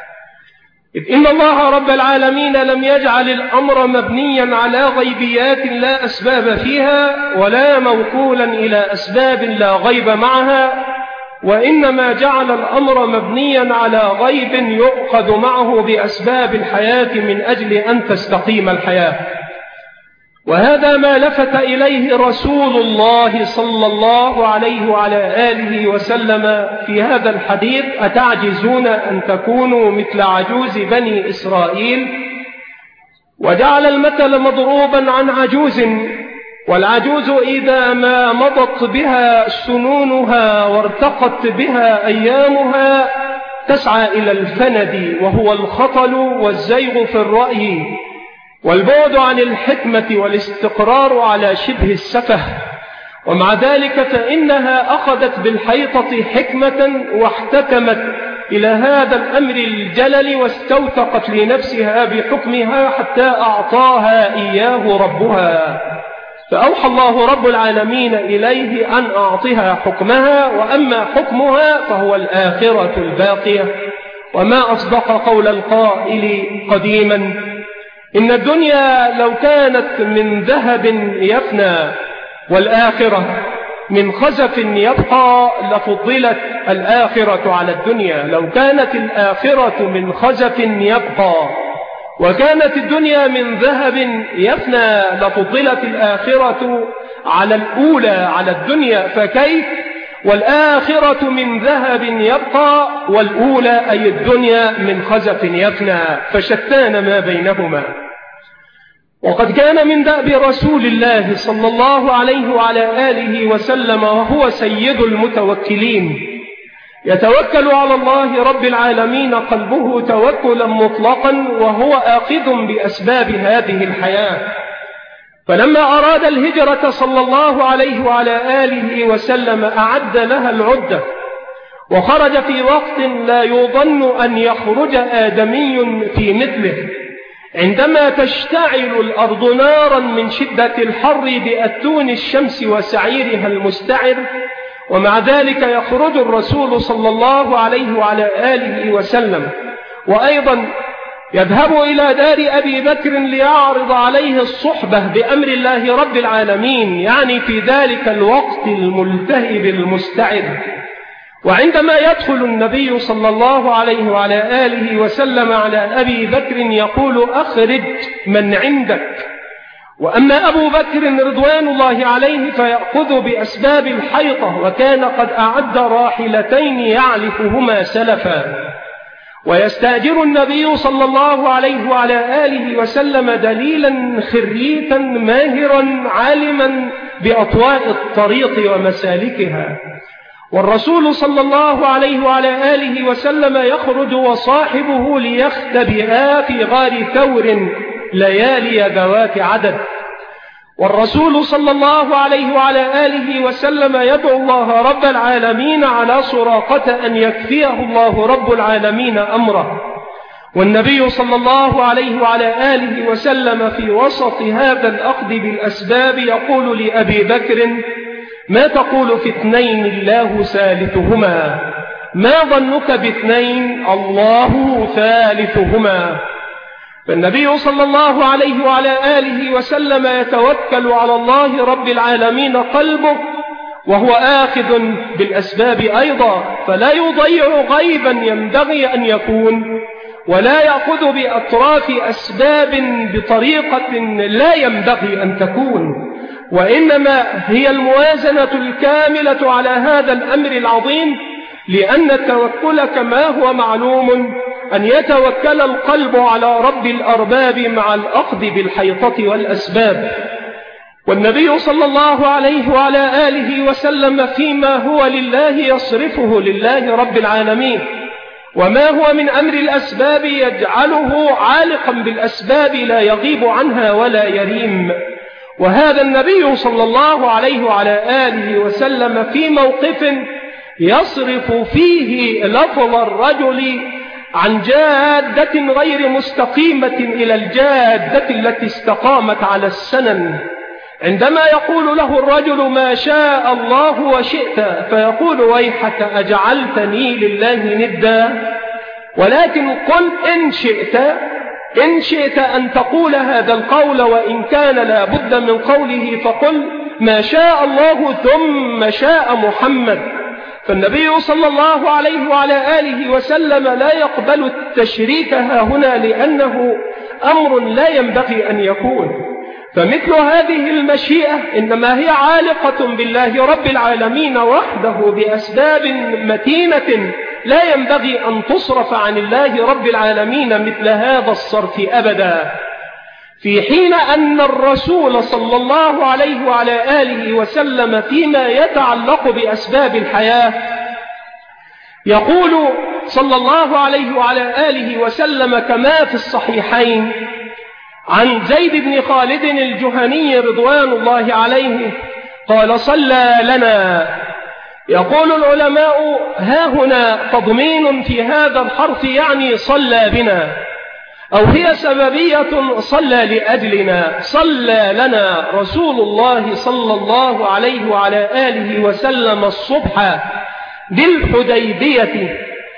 إذ إن الله رب العالمين لم يجعل الأمر مبنيا على غيبيات لا أسباب فيها، ولا موكولا إلى أسباب لا غيب معها، وإنما جعل الأمر مبنيا على غيب يؤخذ معه بأسباب الحياة من أجل أن تستقيم الحياة. وهذا ما لفت إليه رسول الله صلى الله عليه وعلى آله وسلم في هذا الحديث: أتعجزون أن تكونوا مثل عجوز بني إسرائيل؟ وجعل المثل مضروبا عن عجوز، والعجوز إذا ما مضت بها سنونها وارتقت بها أيامها تسعى إلى الفند، وهو الخطل والزيغ في الرأي والبعد عن الحكمة والاستقرار على شبه السفه. ومع ذلك فإنها أخذت بالحيطة حكمة واحتكمت إلى هذا الأمر الجلل واستوثقت لنفسها بحكمها حتى أعطاها إياه ربها، فأوحى الله رب العالمين إليه أن أعطها حكمها. وأما حكمها فهو الآخرة الباقية. وما أصدق قول القائل قديما: إن الدنيا لو كانت من ذهب يفنى والآخرة من خزف يبقى لفضلت الآخرة على الدنيا. لو كانت الآخرة من خزف يبقى وكانت الدنيا من ذهب يفنى لفضلت الآخرة على الأولى على الدنيا، فكيف والآخرة من ذهب يبقى، والأولى أي الدنيا من خزف يفنى، فشتان ما بينهما. وقد كان من دأب رسول الله صلى الله عليه وعلى آله وسلم وهو سيد المتوكلين، يتوكل على الله رب العالمين قلبه توكلا مطلقا، وهو آخذ بأسباب هذه الحياة. فلما أراد الهجرة صلى الله عليه وعلى آله وسلم أعد لها العدة، وخرج في وقت لا يظن أن يخرج آدمي في مثله، عندما تشتعل الأرض نارا من شدة الحر بأتون الشمس وسعيرها المستعر، ومع ذلك يخرج الرسول صلى الله عليه وعلى آله وسلم، وأيضا يذهب إلى دار أبي بكر ليعرض عليه الصحبة بأمر الله رب العالمين، يعني في ذلك الوقت الملتهب المستعد. وعندما يدخل النبي صلى الله عليه وعلى آله وسلم على أبي بكر يقول: أخرج من عندك. وأما أبو بكر رضوان الله عليه فيأخذ بأسباب الحيطة، وكان قد أعد راحلتين يعلفهما سلفا. ويستأجر النبي صلى الله عليه وعلى آله وسلم دليلا خريتا ماهرا عالما بأطواء الطريق ومسالكها. والرسول صلى الله عليه وعلى آله وسلم يخرج وصاحبه ليختبئا في غار ثور ليالي ذوات عدد. والرسول صلى الله عليه وعلى آله وسلم يدعو الله رب العالمين على سراقة أن يكفيه الله رب العالمين أمره. والنبي صلى الله عليه وعلى آله وسلم في وسط هذا الأخذ بالأسباب يقول لأبي بكر: ما تقول في اثنين الله ثالثهما؟ ما ظنك باثنين الله ثالثهما؟ فالنبي صلى الله عليه وعلى آله وسلم يتوكل على الله رب العالمين قلبه، وهو آخذ بالأسباب أيضا، فلا يضيع غيبا ينبغي أن يكون، ولا يأخذ بأطراف أسباب بطريقة لا ينبغي أن تكون، وإنما هي الموازنة الكاملة على هذا الأمر العظيم. لأن التوكل كما هو معلوم أن يتوكل القلب على رب الأرباب مع الأخذ بالحيطة والأسباب. والنبي صلى الله عليه وعلى آله وسلم فيما هو لله يصرفه لله رب العالمين، وما هو من أمر الأسباب يجعله عالقا بالأسباب لا يغيب عنها ولا يريم. وهذا النبي صلى الله عليه وعلى آله وسلم في موقف يصرف فيه لفظ الرجل عن جادة غير مستقيمة إلى الجادة التي استقامت على السنن، عندما يقول له الرجل: ما شاء الله وشئت، فيقول: ويحك أجعلتني لله ندا؟ ولكن قل إن شئت أن تقول هذا القول، وإن كان لا بد من قوله فقل: ما شاء الله ثم شاء محمد. فالنبي صلى الله عليه وعلى آله وسلم لا يقبل التشريك هنا، لأنه أمر لا ينبغي أن يكون. فمثل هذه المشيئة إنما هي عالقة بالله رب العالمين وحده بأسباب متينة لا ينبغي أن تصرف عن الله رب العالمين مثل هذا الصرف أبدا. في حين أن الرسول صلى الله عليه وعلى آله وسلم فيما يتعلق بأسباب الحياة يقول صلى الله عليه وعلى آله وسلم كما في الصحيحين عن زيد بن خالد الجهني رضوان الله عليه قال: صلى لنا. يقول العلماء ها هنا تضمين في هذا الحرف، يعني صلى بنا، أو هي سببية صلى لأجلنا. صلى لنا رسول الله صلى الله عليه وعلى آله وسلم الصبح بالحديبية،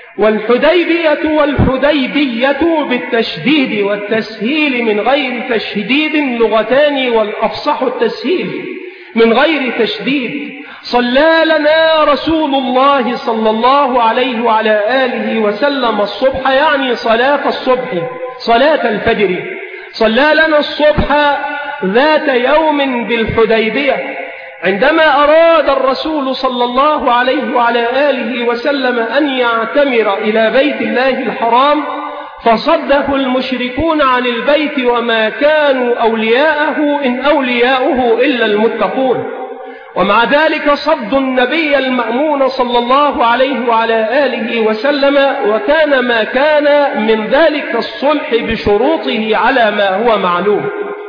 والحديبية بالتشديد والتسهيل من غير تشديد، لغتان والأفصح التسهيل من غير تشديد. صلى لنا رسول الله صلى الله عليه وعلى آله وسلم الصبح، يعني صلاة الصبح، صلاة الفجر. صلى لنا الصبح ذات يوم بالحديبية، عندما أراد الرسول صلى الله عليه وعلى آله وسلم أن يعتمر إلى بيت الله الحرام فصده المشركون عن البيت وما كانوا أولياءه إن أولياؤه إلا المتقون. ومع ذلك صد النبي المأمون صلى الله عليه وعلى آله وسلم، وكان ما كان من ذلك الصلح بشروطه على ما هو معلوم.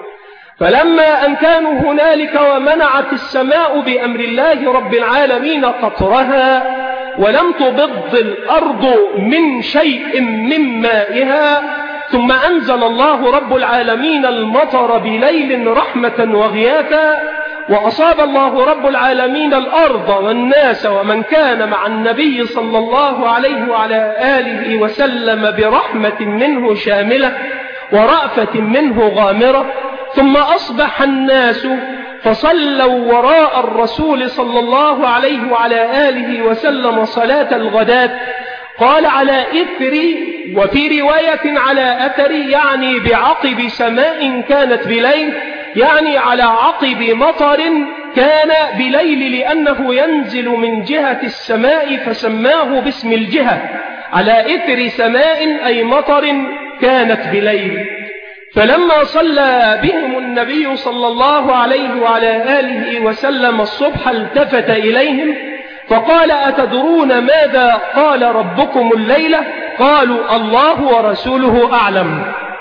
فلما أن كانوا هنالك ومنعت السماء بأمر الله رب العالمين قطرها ولم تبض الأرض من شيء من مائها، ثم أنزل الله رب العالمين المطر بليل رحمة وغياثا، وأصاب الله رب العالمين الأرض والناس ومن كان مع النبي صلى الله عليه وعلى آله وسلم برحمة منه شاملة ورأفة منه غامرة، ثم أصبح الناس فصلوا وراء الرسول صلى الله عليه وعلى آله وسلم صلاة الغداة. قال على إثر، وفي رواية على أثر، يعني بعقب سماء كانت بليل، يعني على عقب مطر كان بليل، لأنه ينزل من جهة السماء فسماه باسم الجهة، على إثر سماء أي مطر كانت بليل. فلما صلى بهم النبي صلى الله عليه وعلى آله وسلم الصبح التفت إليهم فقال: أتدرون ماذا قال ربكم الليلة؟ قالوا: الله ورسوله أعلم.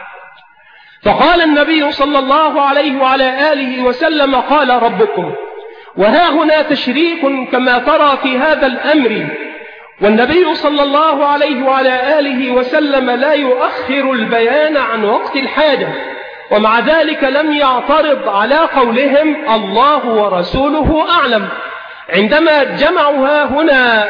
فقال النبي صلى الله عليه وعلى آله وسلم: قال ربكم. وها هنا تشريك كما ترى في هذا الأمر، والنبي صلى الله عليه وعلى آله وسلم لا يؤخر البيان عن وقت الحاجة، ومع ذلك لم يعترض على قولهم الله ورسوله أعلم. عندما جمعوا هنا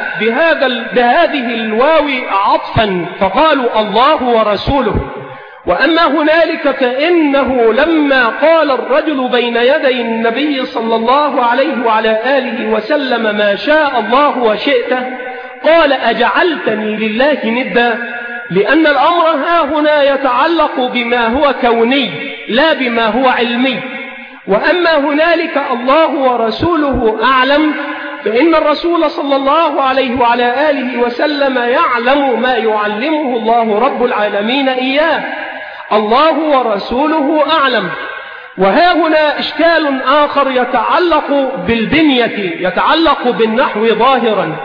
بهذه الواو عطفا فقالوا الله ورسوله. وأما هنالك فإنه لما قال الرجل بين يدي النبي صلى الله عليه وعلى آله وسلم ما شاء الله وشئت، قال: أجعلتني لله ندا؟ لأن الأمر هنا يتعلق بما هو كوني لا بما هو علمي. وأما هنالك الله ورسوله أعلم، فإن الرسول صلى الله عليه وعلى آله وسلم يعلم ما يعلمه الله رب العالمين إياه. الله ورسوله أعلم. وها هنا إشكال آخر يتعلق بالبنية، يتعلق بالنحو ظاهرا،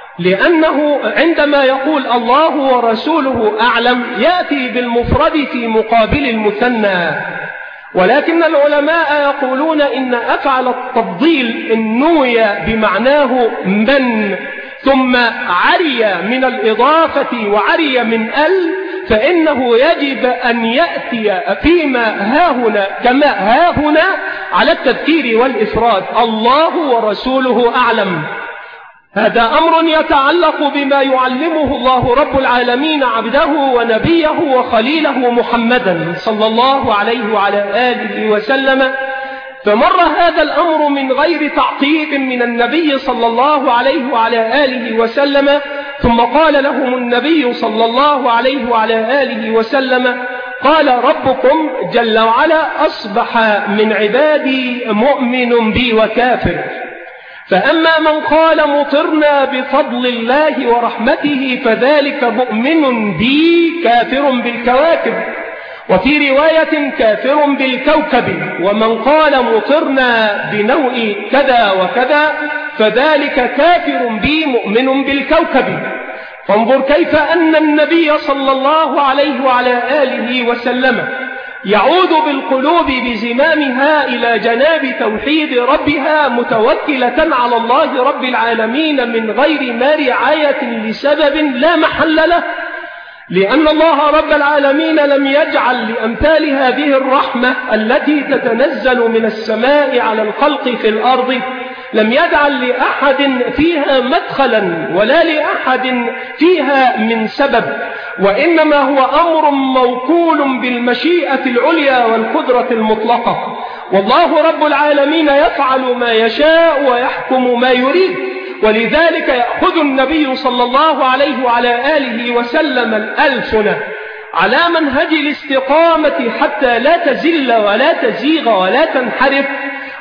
لأنه عندما يقول الله ورسوله أعلم يأتي بالمفرد في مقابل المثنى، ولكن العلماء يقولون إن أفعل التفضيل إن نوي بمعناه من ثم عري من الإضافة وعري من فإنه يجب أن يأتي فيما هاهنا كما هاهنا على التذكير والإفراد: الله ورسوله أعلم. هذا أمر يتعلق بما يعلمه الله رب العالمين عبده ونبيه وخليله محمدا صلى الله عليه وعلى آله وسلم. فمر هذا الأمر من غير تعقيب من النبي صلى الله عليه وعلى آله وسلم، ثم قال لهم النبي صلى الله عليه وعلى آله وسلم: قال ربكم جل وعلا: أصبح من عبادي مؤمن بي وكافر. فأما من قال مطرنا بفضل الله ورحمته فذلك مؤمن بي كافر بالكواكب، وفي رواية كافر بالكوكب. ومن قال مطرنا بنوء كذا وكذا فذلك كافر بي مؤمن بالكوكب. فانظر كيف أن النبي صلى الله عليه وعلى آله وسلم يعود بالقلوب بزمامها إلى جناب توحيد ربها متوكلة على الله رب العالمين من غير ما رعاية لسبب لا محل له، لأن الله رب العالمين لم يجعل لأمثال هذه الرحمة التي تتنزل من السماء على الخلق في الأرض، لم يجعل لأحد فيها مدخلا ولا لأحد فيها من سبب، وإنما هو أمر موكول بالمشيئة العليا والقدرة المطلقة. والله رب العالمين يفعل ما يشاء ويحكم ما يريد، ولذلك يأخذ النبي صلى الله عليه وعلى آله وسلم الألسنة على منهج الاستقامة حتى لا تزل ولا تزيغ ولا تنحرف،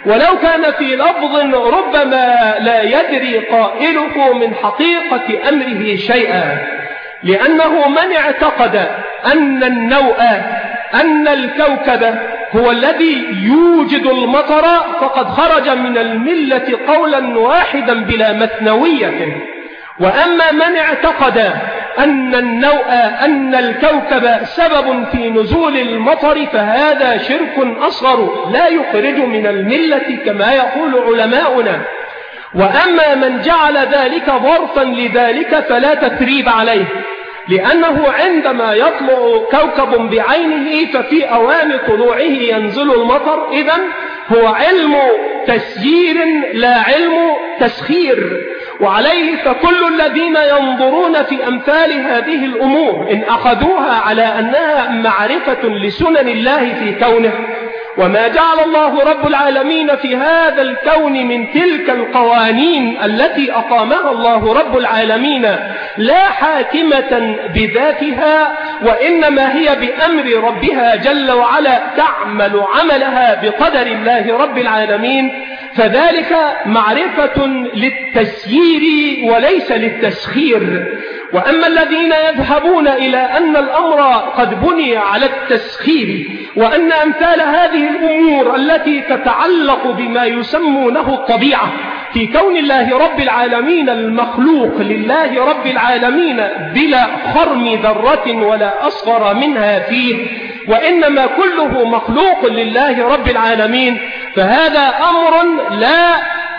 ولو كان في لفظ ربما لا يدري قائله من حقيقة أمره شيئا، لأنه من اعتقد أن النوء أن الكوكب هو الذي يوجد المطر فقد خرج من الملة قولا واحدا بلا مثنوية. وأما من اعتقد أن النوء أن الكوكب سبب في نزول المطر فهذا شرك أصغر لا يخرج من الملة كما يقول علماؤنا. وأما من جعل ذلك ظرفا لذلك فلا تثريب عليه، لأنه عندما يطلع كوكب بعينه ففي أوان طلوعه ينزل المطر، إذن هو علم تسيير لا علم تسخير. وعليه فكل الذين ينظرون في أمثال هذه الأمور إن أخذوها على أنها معرفة لسنن الله في كونه وما جعل الله رب العالمين في هذا الكون من تلك القوانين التي أقامها الله رب العالمين لا حاكمة بذاتها وإنما هي بأمر ربها جل وعلا تعمل عملها بقدر الله رب العالمين، فذلك معرفة للتسيير وليس للتسخير. وأما الذين يذهبون إلى أن الأمر قد بني على التسخير وأن أمثال هذه الأمور التي تتعلق بما يسمونه الطبيعة في كون الله رب العالمين المخلوق لله رب العالمين بلا خرم ذرة ولا أصغر منها فيه وإنما كله مخلوق لله رب العالمين، فهذا أمر لا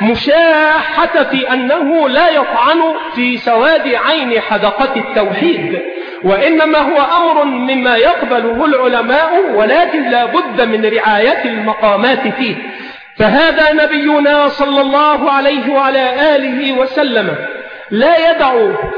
مشاحة في أنه لا يطعن في سواد عين حدقة التوحيد، وإنما هو أمر مما يقبله العلماء ولكن لا بد من رعاية المقامات فيه. فهذا نبينا صلى الله عليه وعلى آله وسلم لا يدع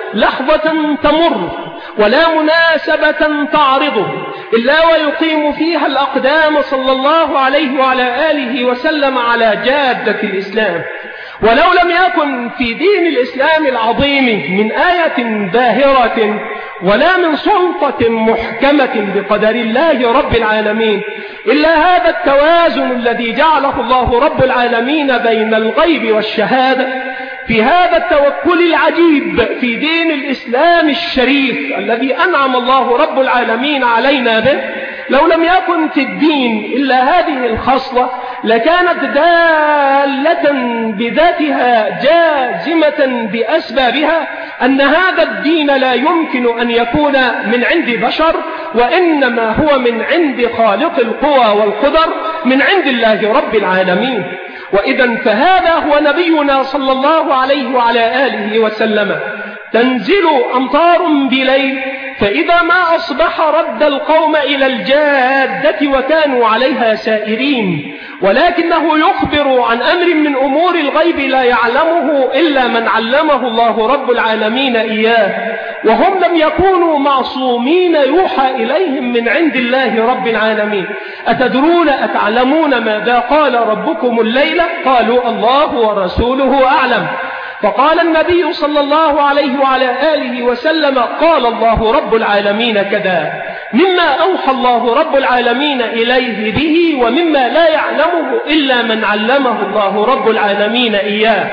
لحظة تمر ولا مناسبة تعرضه إلا ويقيم فيها الأقدام صلى الله عليه وعلى آله وسلم على جادة الإسلام. ولو لم يكن في دين الإسلام العظيم من آية باهرة ولا من سلطة محكمة بقدر الله رب العالمين إلا هذا التوازن الذي جعله الله رب العالمين بين الغيب والشهادة في هذا التوكل العجيب في دين الإسلام الشريف الذي أنعم الله رب العالمين علينا به. لو لم يكن في الدين إلا هذه الخصلة لكانت دالة بذاتها جازمة بأسبابها أن هذا الدين لا يمكن أن يكون من عند بشر وإنما هو من عند خالق القوى والقدر من عند الله رب العالمين. وإذا فهذا هو نبينا صلى الله عليه وعلى آله وسلم. تنزل أمطار بليل فإذا ما أصبح رد القوم إلى الجادة وكانوا عليها سائرين، ولكنه يخبر عن أمر من أمور الغيب لا يعلمه إلا من علمه الله رب العالمين إياه، وهم لم يكونوا معصومين يوحى إليهم من عند الله رب العالمين. أتدرون أتعلمون ماذا قال ربكم الليلة؟ قالوا الله ورسوله أعلم. فقال النبي صلى الله عليه وعلى آله وسلم قال الله رب العالمين كذا مما أوحى الله رب العالمين إليه به ومما لا يعلمه إلا من علمه الله رب العالمين إياه.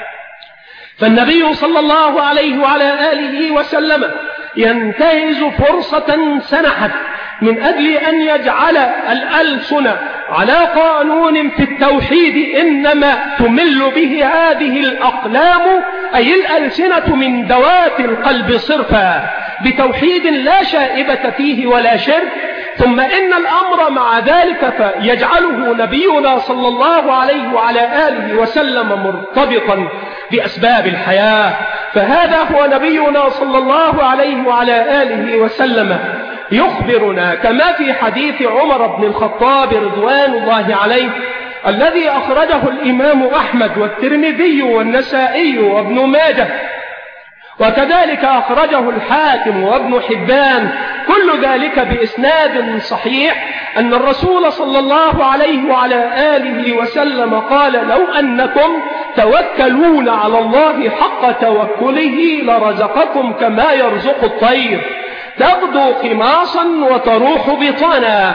فالنبي صلى الله عليه وعلى آله وسلم ينتهز فرصة سنحت من أجل أن يجعل الألسن على قانون في التوحيد إنما تمل به هذه الأقلام أي الألسنة من دوات القلب صرفا بتوحيد لا شائبة فيه ولا شرك. ثم إن الأمر مع ذلك فيجعله نبينا صلى الله عليه وعلى آله وسلم مرتبطا بأسباب الحياة. فهذا هو نبينا صلى الله عليه وعلى آله وسلم يخبرنا كما في حديث عمر بن الخطاب رضوان الله عليه الذي أخرجه الإمام أحمد والترمذي والنسائي وابن ماجه، وكذلك أخرجه الحاكم وابن حبان، كل ذلك بإسناد صحيح أن الرسول صلى الله عليه وعلى آله وسلم قال لو أنكم توكلون على الله حق توكله لرزقكم كما يرزق الطير تغدو خماصا وتروح بطانا.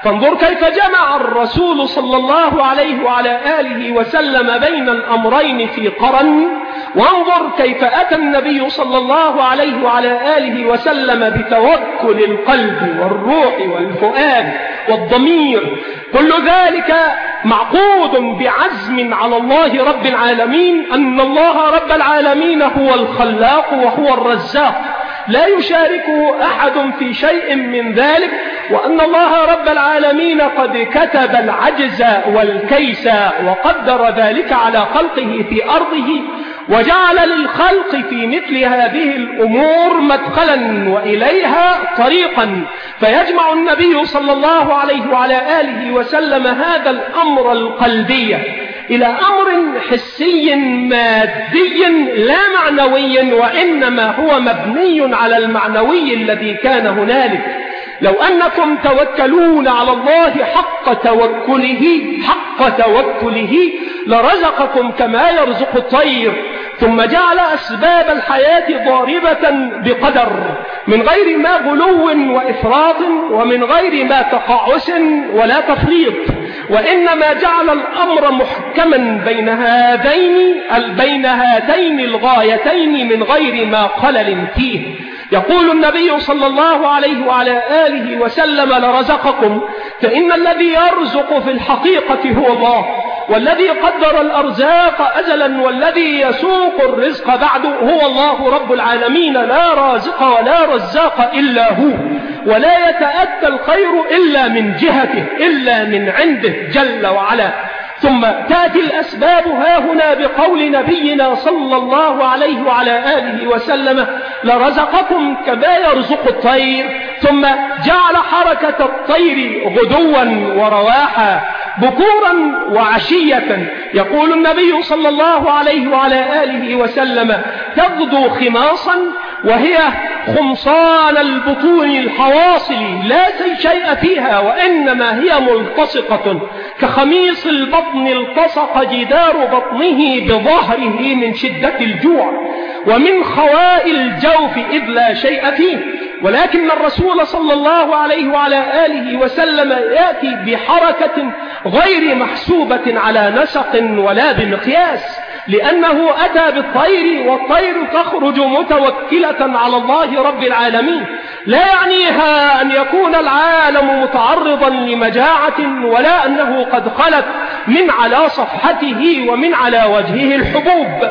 فانظر كيف جمع الرسول صلى الله عليه وعلى آله وسلم بين الأمرين في قرن، وانظر كيف أتى النبي صلى الله عليه وعلى آله وسلم بتوكل القلب والروح والفؤاد والضمير، كل ذلك معقود بعزم على الله رب العالمين، أن الله رب العالمين هو الخلاق وهو الرزاق، لا يشاركه أحد في شيء من ذلك، وأن الله رب العالمين قد كتب العجز والكيس وقدر ذلك على خلقه في أرضه، وجعل للخلق في مثل هذه الأمور مدخلا وإليها طريقا، فيجمع النبي صلى الله عليه وعلى آله وسلم هذا الأمر القلبي إلى أمر حسي مادي لا معنوي، وإنما هو مبني على المعنوي الذي كان هنالك. لو أنكم توكلون على الله حق توكله لرزقكم كما يرزق الطير، ثم جعل أسباب الحياة ضاربة بقدر، من غير ما غلو وإفراط، ومن غير ما تقاعس ولا تفريط، وإنما جعل الأمر محكما بين هاتين الغايتين من غير ما خلل فيه. يقول النبي صلى الله عليه وعلى آله وسلم لرزقكم، فإن الذي يرزق في الحقيقة هو الله، والذي قدر الأرزاق أجلا والذي يسوق الرزق بعد هو الله رب العالمين، لا رازق ولا رزاق إلا هو، ولا يتأتى الخير إلا من جهته، إلا من عنده جل وعلا. ثم تأتي الأسباب هاهنا بقول نبينا صلى الله عليه وعلى آله وسلم لرزقكم كما يرزق الطير، ثم جعل حركة الطير غدوا ورواحا، بكورا وعشية. يقول النبي صلى الله عليه وعلى آله وسلم تغدو خماصا وهي خمصان البطون الحواصل لا شيء فيها، وإنما هي ملتصقة كخميص البطن التصق جدار بطنه بظهره من شدة الجوع ومن خواء الجوف إذ لا شيء فيه. ولكن الرسول صلى الله عليه وعلى آله وسلم يأتي بحركة غير محسوبة على نسق ولا بمقياس، لأنه أتى بالطير، والطير تخرج متوكلة على الله رب العالمين، لا يعنيها أن يكون العالم متعرضا لمجاعة، ولا أنه قد خلت من على صفحته ومن على وجهه الحبوب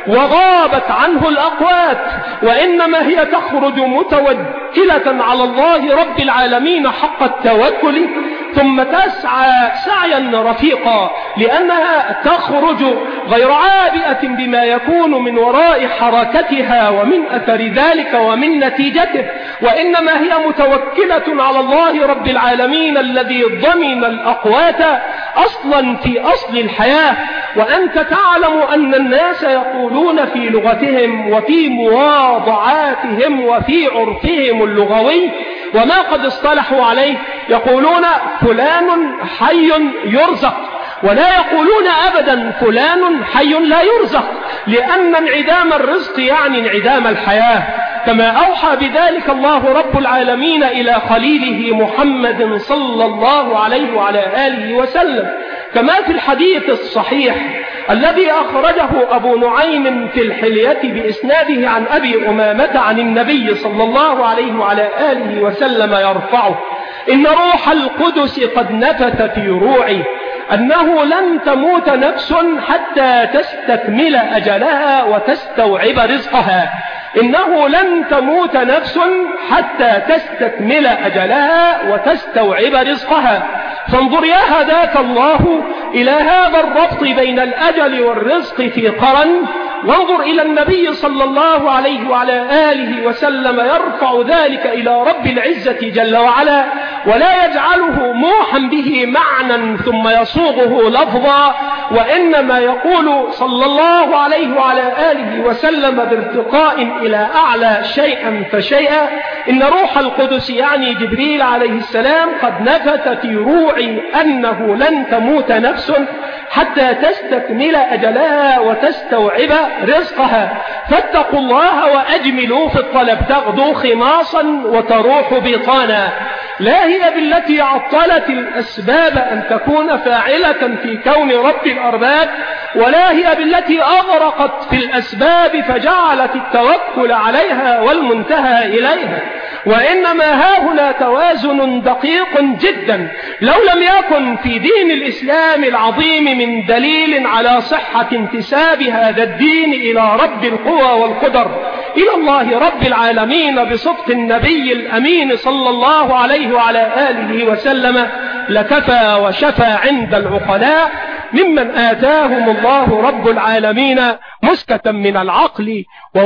وغابت عنه الأقوات، وإنما هي تخرج متوكلة على الله رب العالمين حق التوكل، ثم تسعى سعيا رفيقا، لأنها تخرج غير عابئة بما يكون من وراء حركتها ومن أثر ذلك ومن نتيجته، وإنما هي متوكلة على الله رب العالمين الذي ضمن الأقوات أصلا في أصل الحياة. وأنت تعلم أن الناس يقولون في لغتهم وفي مواضعاتهم وفي عرفهم اللغوي وما قد اصطلحوا عليه، يقولون فلان حي يرزق، ولا يقولون أبدا فلان حي لا يرزق، لأن انعدام الرزق يعني انعدام الحياة، كما أوحى بذلك الله رب العالمين إلى خليله محمد صلى الله عليه وعلى آله وسلم، كما في الحديث الصحيح الذي أخرجه أبو نعيم في الحلية بإسناده عن أبي أمامة عن النبي صلى الله عليه وعلى آله وسلم يرفعه: إن روح القدس قد نفث في روعي أنه لن تموت نفس حتى تستكمل أجلها وتستوعب رزقها، إنه لن تموت نفس حتى تستكمل أجلها وتستوعب رزقها. فانظر يا هداك الله إلى هذا الربط بين الأجل والرزق في قرن، وانظر إلى النبي صلى الله عليه وعلى آله وسلم يرفع ذلك إلى رب العزة جل وعلا، ولا يجعله موحا به معنى ثم يصوغه لفظا، وإنما يقول صلى الله عليه وعلى آله وسلم بارتقاء إلى أعلى شيئا فشيئا: إن روح القدس يعني جبريل عليه السلام قد نفث في روعي أنه لن تموت نفس حتى تستكمل أجلها وتستوعب رزقها، فاتقوا الله وأجملوا في الطلب، تغدو خماصا وتروح بطانا. لا هي بالتي عطلت الأسباب أن تكون فاعلة في كون رب الأرباب، ولا هي بالتي أغرقت في الأسباب فجعلت التوكل عليها والمنتهى إليها، وإنما هاهنا توازن دقيق جدا. لو لم يكن في دين الإسلام العظيم من دليل على صحة انتساب هذا الدين إلى رب القوى والقدر، إلى الله رب العالمين بصدق النبي الأمين صلى الله عليه وعلى آله وسلم، لكفى وشفى عند العقلاء ممن آتاهم الله رب العالمين مسكة من العقل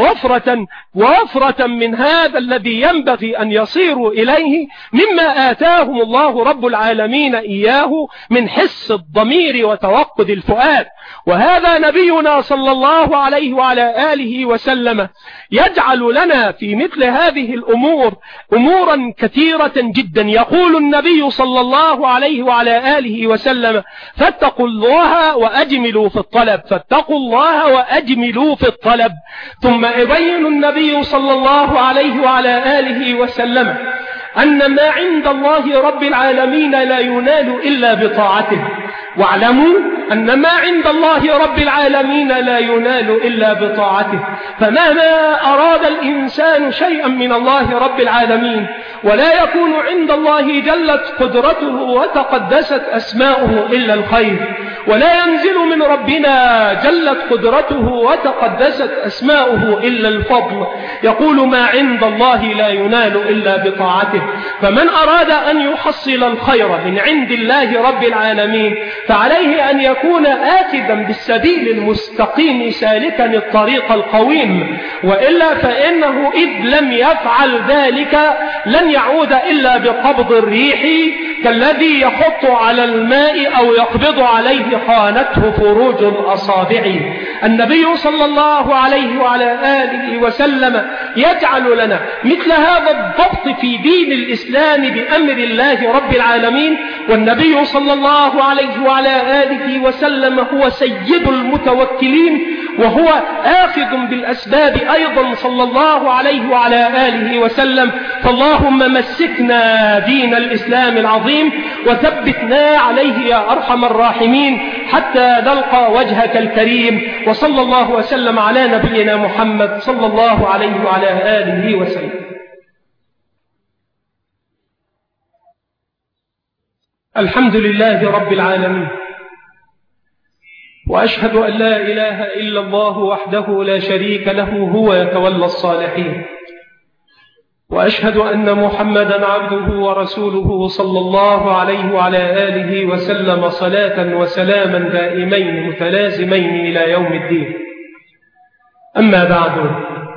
ووفرة من هذا الذي ينبغي أن يصيروا إليه مما آتاهم الله رب العالمين إياه من حس الضمير وتوقد الفؤاد. وهذا نبينا صلى الله عليه وعلى آله وسلم يجعل لنا في مثل هذه الأمور أمورا كثيرة جدا. يقول النبي صلى الله عليه وعلى آله وسلم: فاتقوا الله وأجملوا في الطلب، فاتقوا الله وأجملوا في الطلب. ثم يبين النبي صلى الله عليه وعلى آله وسلم أن ما عند الله رب العالمين لا ينال إلا بطاعته، واعلموا أن ما عند الله رب العالمين لا ينال إلا بطاعته. فمهما أراد الإنسان شيئا من الله رب العالمين ولا يكون عند الله جلت قدرته وتقدست أسماؤه إلا الخير، ولا ينزل من ربنا جلت قدرته وتقدست أسماؤه إلا الفضل. يقول: ما عند الله لا ينال إلا بطاعته. فمن أراد أن يحصل الخير من عند الله رب العالمين فعليه أن يكون آخذا بالسبيل المستقيم سالكا الطريق القويم، وإلا فإنه إذ لم يفعل ذلك لن يعود إلا بقبض الريح كالذي يخط على الماء أو يقبض عليه خانته فروج الأصابع. النبي صلى الله عليه وعلى آله وسلم يجعل لنا مثل هذا الضبط في دين الإسلام بأمر الله رب العالمين. والنبي صلى الله عليه وعلى آله وسلم هو سيد المتوكلين وهو آخذ بالأسباب أيضا صلى الله عليه وعلى آله وسلم. فاللهم مسكنا دين الإسلام العظيم وثبتنا عليه يا أرحم الراحمين حتى نلقى وجهك الكريم. وصلى الله وسلم على نبينا محمد صلى الله عليه وعلى آله وسلم. الحمد لله رب العالمين، وأشهد أن لا إله إلا الله وحده لا شريك له هو يتولى الصالحين، وأشهد أن محمدا عبده ورسوله صلى الله عليه وعلى آله وسلم صلاة وسلاما دائمين متلازمين إلى يوم الدين. أما بعد،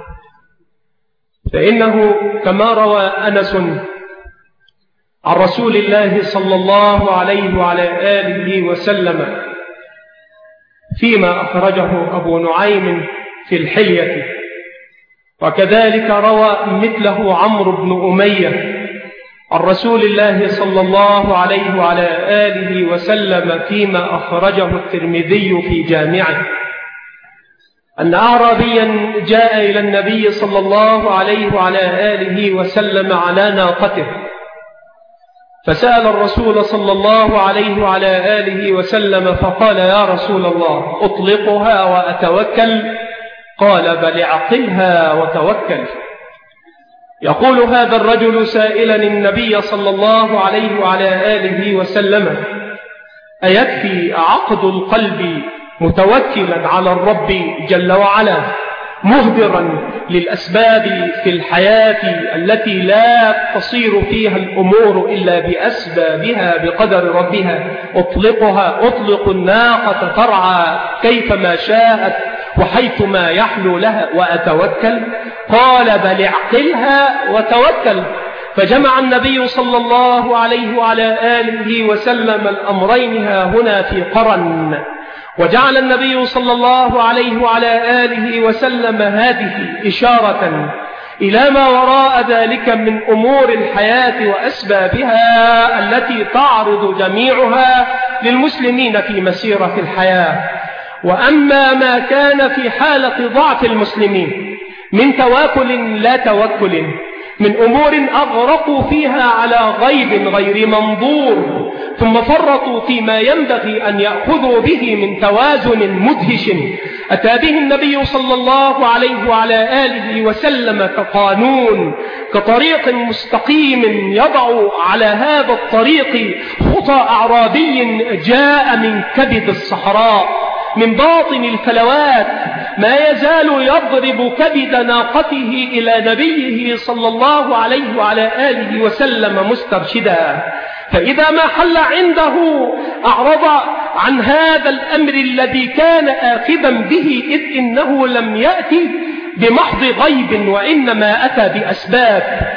فإنه كما روى أنس عن رسول الله صلى الله عليه وعلى آله وسلم فيما أخرجه أبو نعيم في الحلية، وكذلك روى مثله عمرو بن أمية عن رسول الله صلى الله عليه وعلى آله وسلم فيما أخرجه الترمذي في جامعه، أن أعرابيا جاء إلى النبي صلى الله عليه وعلى آله وسلم على ناقته، فسأل الرسول صلى الله عليه وعلى آله وسلم فقال: يا رسول الله، أطلقها وأتوكل؟ قال: بل اعقلها وتوكل. يقول هذا الرجل سائلا النبي صلى الله عليه وعلى آله وسلم: أيكفي عقد القلب متوكلا على الرب جل وعلا مهدرا للأسباب في الحياة التي لا تصير فيها الأمور إلا بأسبابها بقدر ربها؟ أطلق الناقة ترعى كيفما شاءت وحيثما يحلو لها وأتوكل؟ قال: بل اعقلها وتوكل. فجمع النبي صلى الله عليه وعلى آله وسلم الأمرين هنا في قرن، وجعل النبي صلى الله عليه وعلى آله وسلم هذه إشارة إلى ما وراء ذلك من أمور الحياة وأسبابها التي تعرض جميعها للمسلمين في مسيرة الحياة. وأما ما كان في حالة ضعف المسلمين من تواكل لا توكل، من أمور أغرقوا فيها على غيب غير منظور، ثم فرطوا فيما ينبغي أن يأخذوا به من توازن مدهش أتى به النبي صلى الله عليه وعلى آله وسلم كقانون، كطريق مستقيم يضع على هذا الطريق خطى أعرابي جاء من كبد الصحراء من باطن الفلوات، ما يزال يضرب كبد ناقته إلى نبيه صلى الله عليه وعلى آله وسلم مسترشدا، فإذا ما حل عنده أعرض عن هذا الأمر الذي كان آخذا به، إذ إنه لم يأتي بمحض غيب وإنما أتى بأسباب،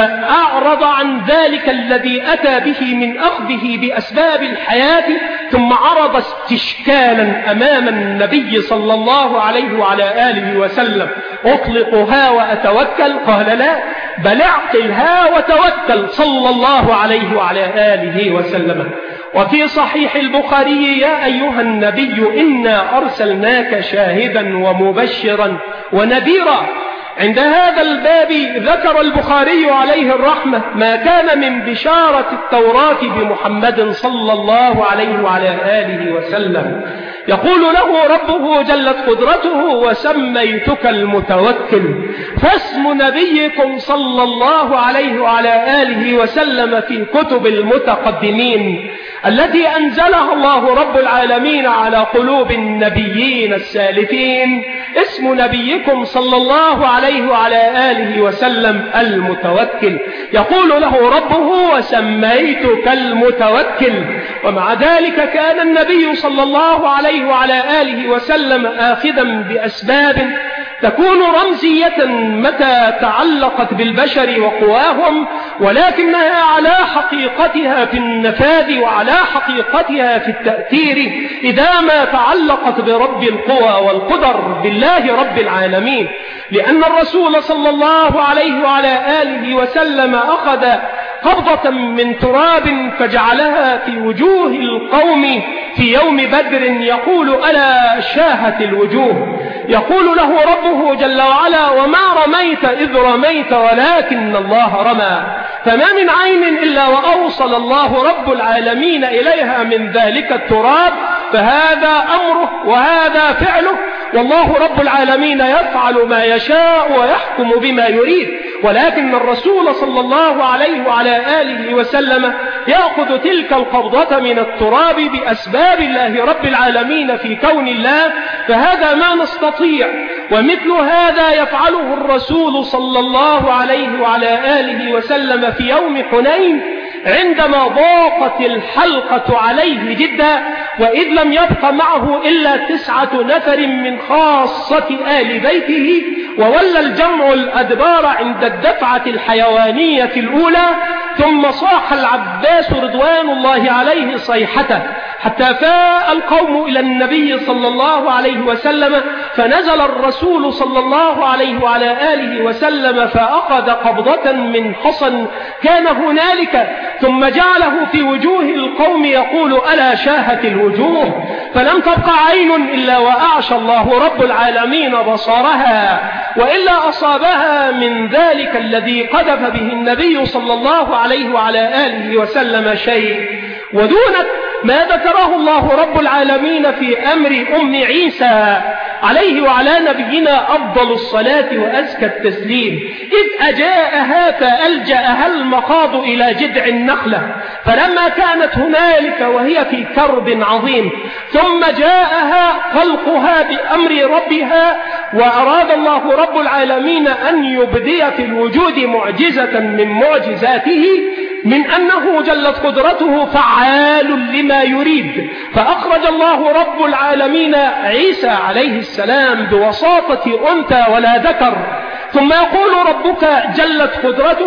فأعرض عن ذلك الذي أتى به من أخذه بأسباب الحياة، ثم عرض استشكالا أمام النبي صلى الله عليه وعلى آله وسلم: أطلقها وأتوكل؟ قال: لا، بل اعقلها وتوكل صلى الله عليه وعلى آله وسلم. وفي صحيح البخاري: يا أيها النبي إنا أرسلناك شاهدا ومبشرا ونذيرا. عند هذا الباب ذكر البخاري عليه الرحمة ما كان من بشارة التوراة بمحمد صلى الله عليه وعلى آله وسلم. يقول له ربه جلت قدرته: وسميتك المتوكل. فاسم نبيكم صلى الله عليه وعلى آله وسلم في كتب المتقدمين التي أنزلها الله رب العالمين على قلوب النبيين السالفين، اسم نبيكم صلى الله عليه وعلى آله وسلم المتوكل. يقول له ربه: وسميتك المتوكل. ومع ذلك كان النبي صلى الله عليه وعلى آله وسلم آخذا بأسباب تكون رمزية متى تعلقت بالبشر وقواهم، ولكنها على حقيقتها في النفاذ وعلى حقيقتها في التأثير إذا ما تعلقت برب القوى والقدر بالله رب العالمين. لأن الرسول صلى الله عليه وعلى آله وسلم أخذ قبضة من تراب فجعلها في وجوه القوم في يوم بدر، يقول: ألا شاهت الوجوه. يقول له ربه جل وعلا: وما رميت إذ رميت ولكن الله رمى. فما من عين إلا وأوصل الله رب العالمين إليها من ذلك التراب، فهذا أمره وهذا فعله، والله رب العالمين يفعل ما يشاء ويحكم بما يريد. ولكن الرسول صلى الله عليه وعلى آله وسلم يأخذ تلك القبضة من التراب بأسباب الله رب العالمين في كون الله، فهذا ما نستطيع. ومثل هذا يفعله الرسول صلى الله عليه وعلى آله وسلم في يوم حنين عندما ضاقت الحلقة عليه جدا، وإذ لم يبق معه إلا 9 نفر من خاصة آل بيته، وولى الجمع الأدبار عند الدفعة الحيوانية الأولى، ثم صاح العباس رضوان الله عليه صيحته حتى فاء القوم إلى النبي صلى الله عليه وسلم، فنزل الرسول صلى الله عليه وعلى آله وسلم فأخذ قبضة من حصن كان هنالك، ثم جعله في وجوه القوم يقول: ألا شاهت الوجوه. فلم تبقى عين إلا وأعشى الله رب العالمين بصرها، وإلا أصابها من ذلك الذي قذف به النبي صلى الله عليه وعلى آله وسلم شيء. ودونك ما ذكره الله رب العالمين في أمر أم عيسى عليه وعلى نبينا أفضل الصلاة وأزكى التسليم، إذ أجاءها فألجأها المخاض إلى جذع النخلة، فلما كانت هنالك وهي في كرب عظيم، ثم جاءها خلقها بأمر ربها، وأراد الله رب العالمين أن يبدي في الوجود معجزة من معجزاته، من أنه جلت قدرته فعال لما يريد، فأخرج الله رب العالمين عيسى عليه السلام بوساطة أنثى ولا ذكر. ثم يقول ربك جلت قدرته: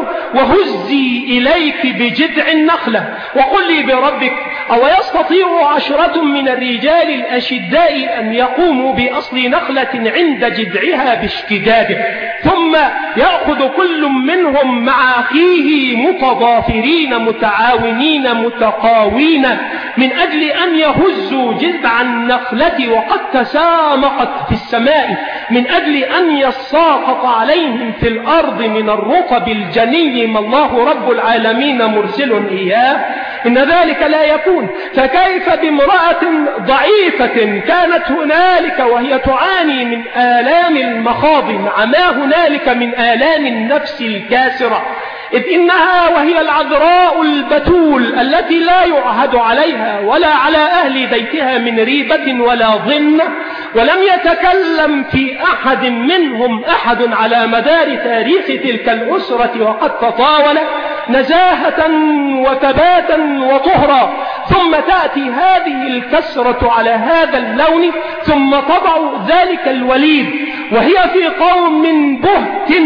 وهزي إليك بجذع النخلة وقل لي بربك أو يستطيع 10 من الرجال الأشداء أن يقوموا بأصل نخلة عند جذعها باشتداده. ثم يأخذ كل منهم مع أخيه متضافرين متعاونين متقاوين من أجل أن يهزوا جذع النخلة وقد تسامقت في السماء من أجل أن يساقط عليهم في الأرض من الرطب الجني ما الله رب العالمين مرسل إياه. إن ذلك لا يكون. فكيف بامرأة ضعيفة كانت هنالك وهي تعاني من آلام المخاض مع ما هنالك من آلام النفس الكاسرة، إذ إنها وهي العذراء البتول التي لا يعهد عليها ولا على أهل بيتها من ريبة ولا ظن، ولم يتكلم في أحد منهم أحد على مدار تاريخ تلك الأسرة وقد تطاول نزاهة وثباتا وطهرا، ثم تأتي هذه الكسرة على هذا اللون ثم تضع ذلك الوليد وهي في قوم من بهت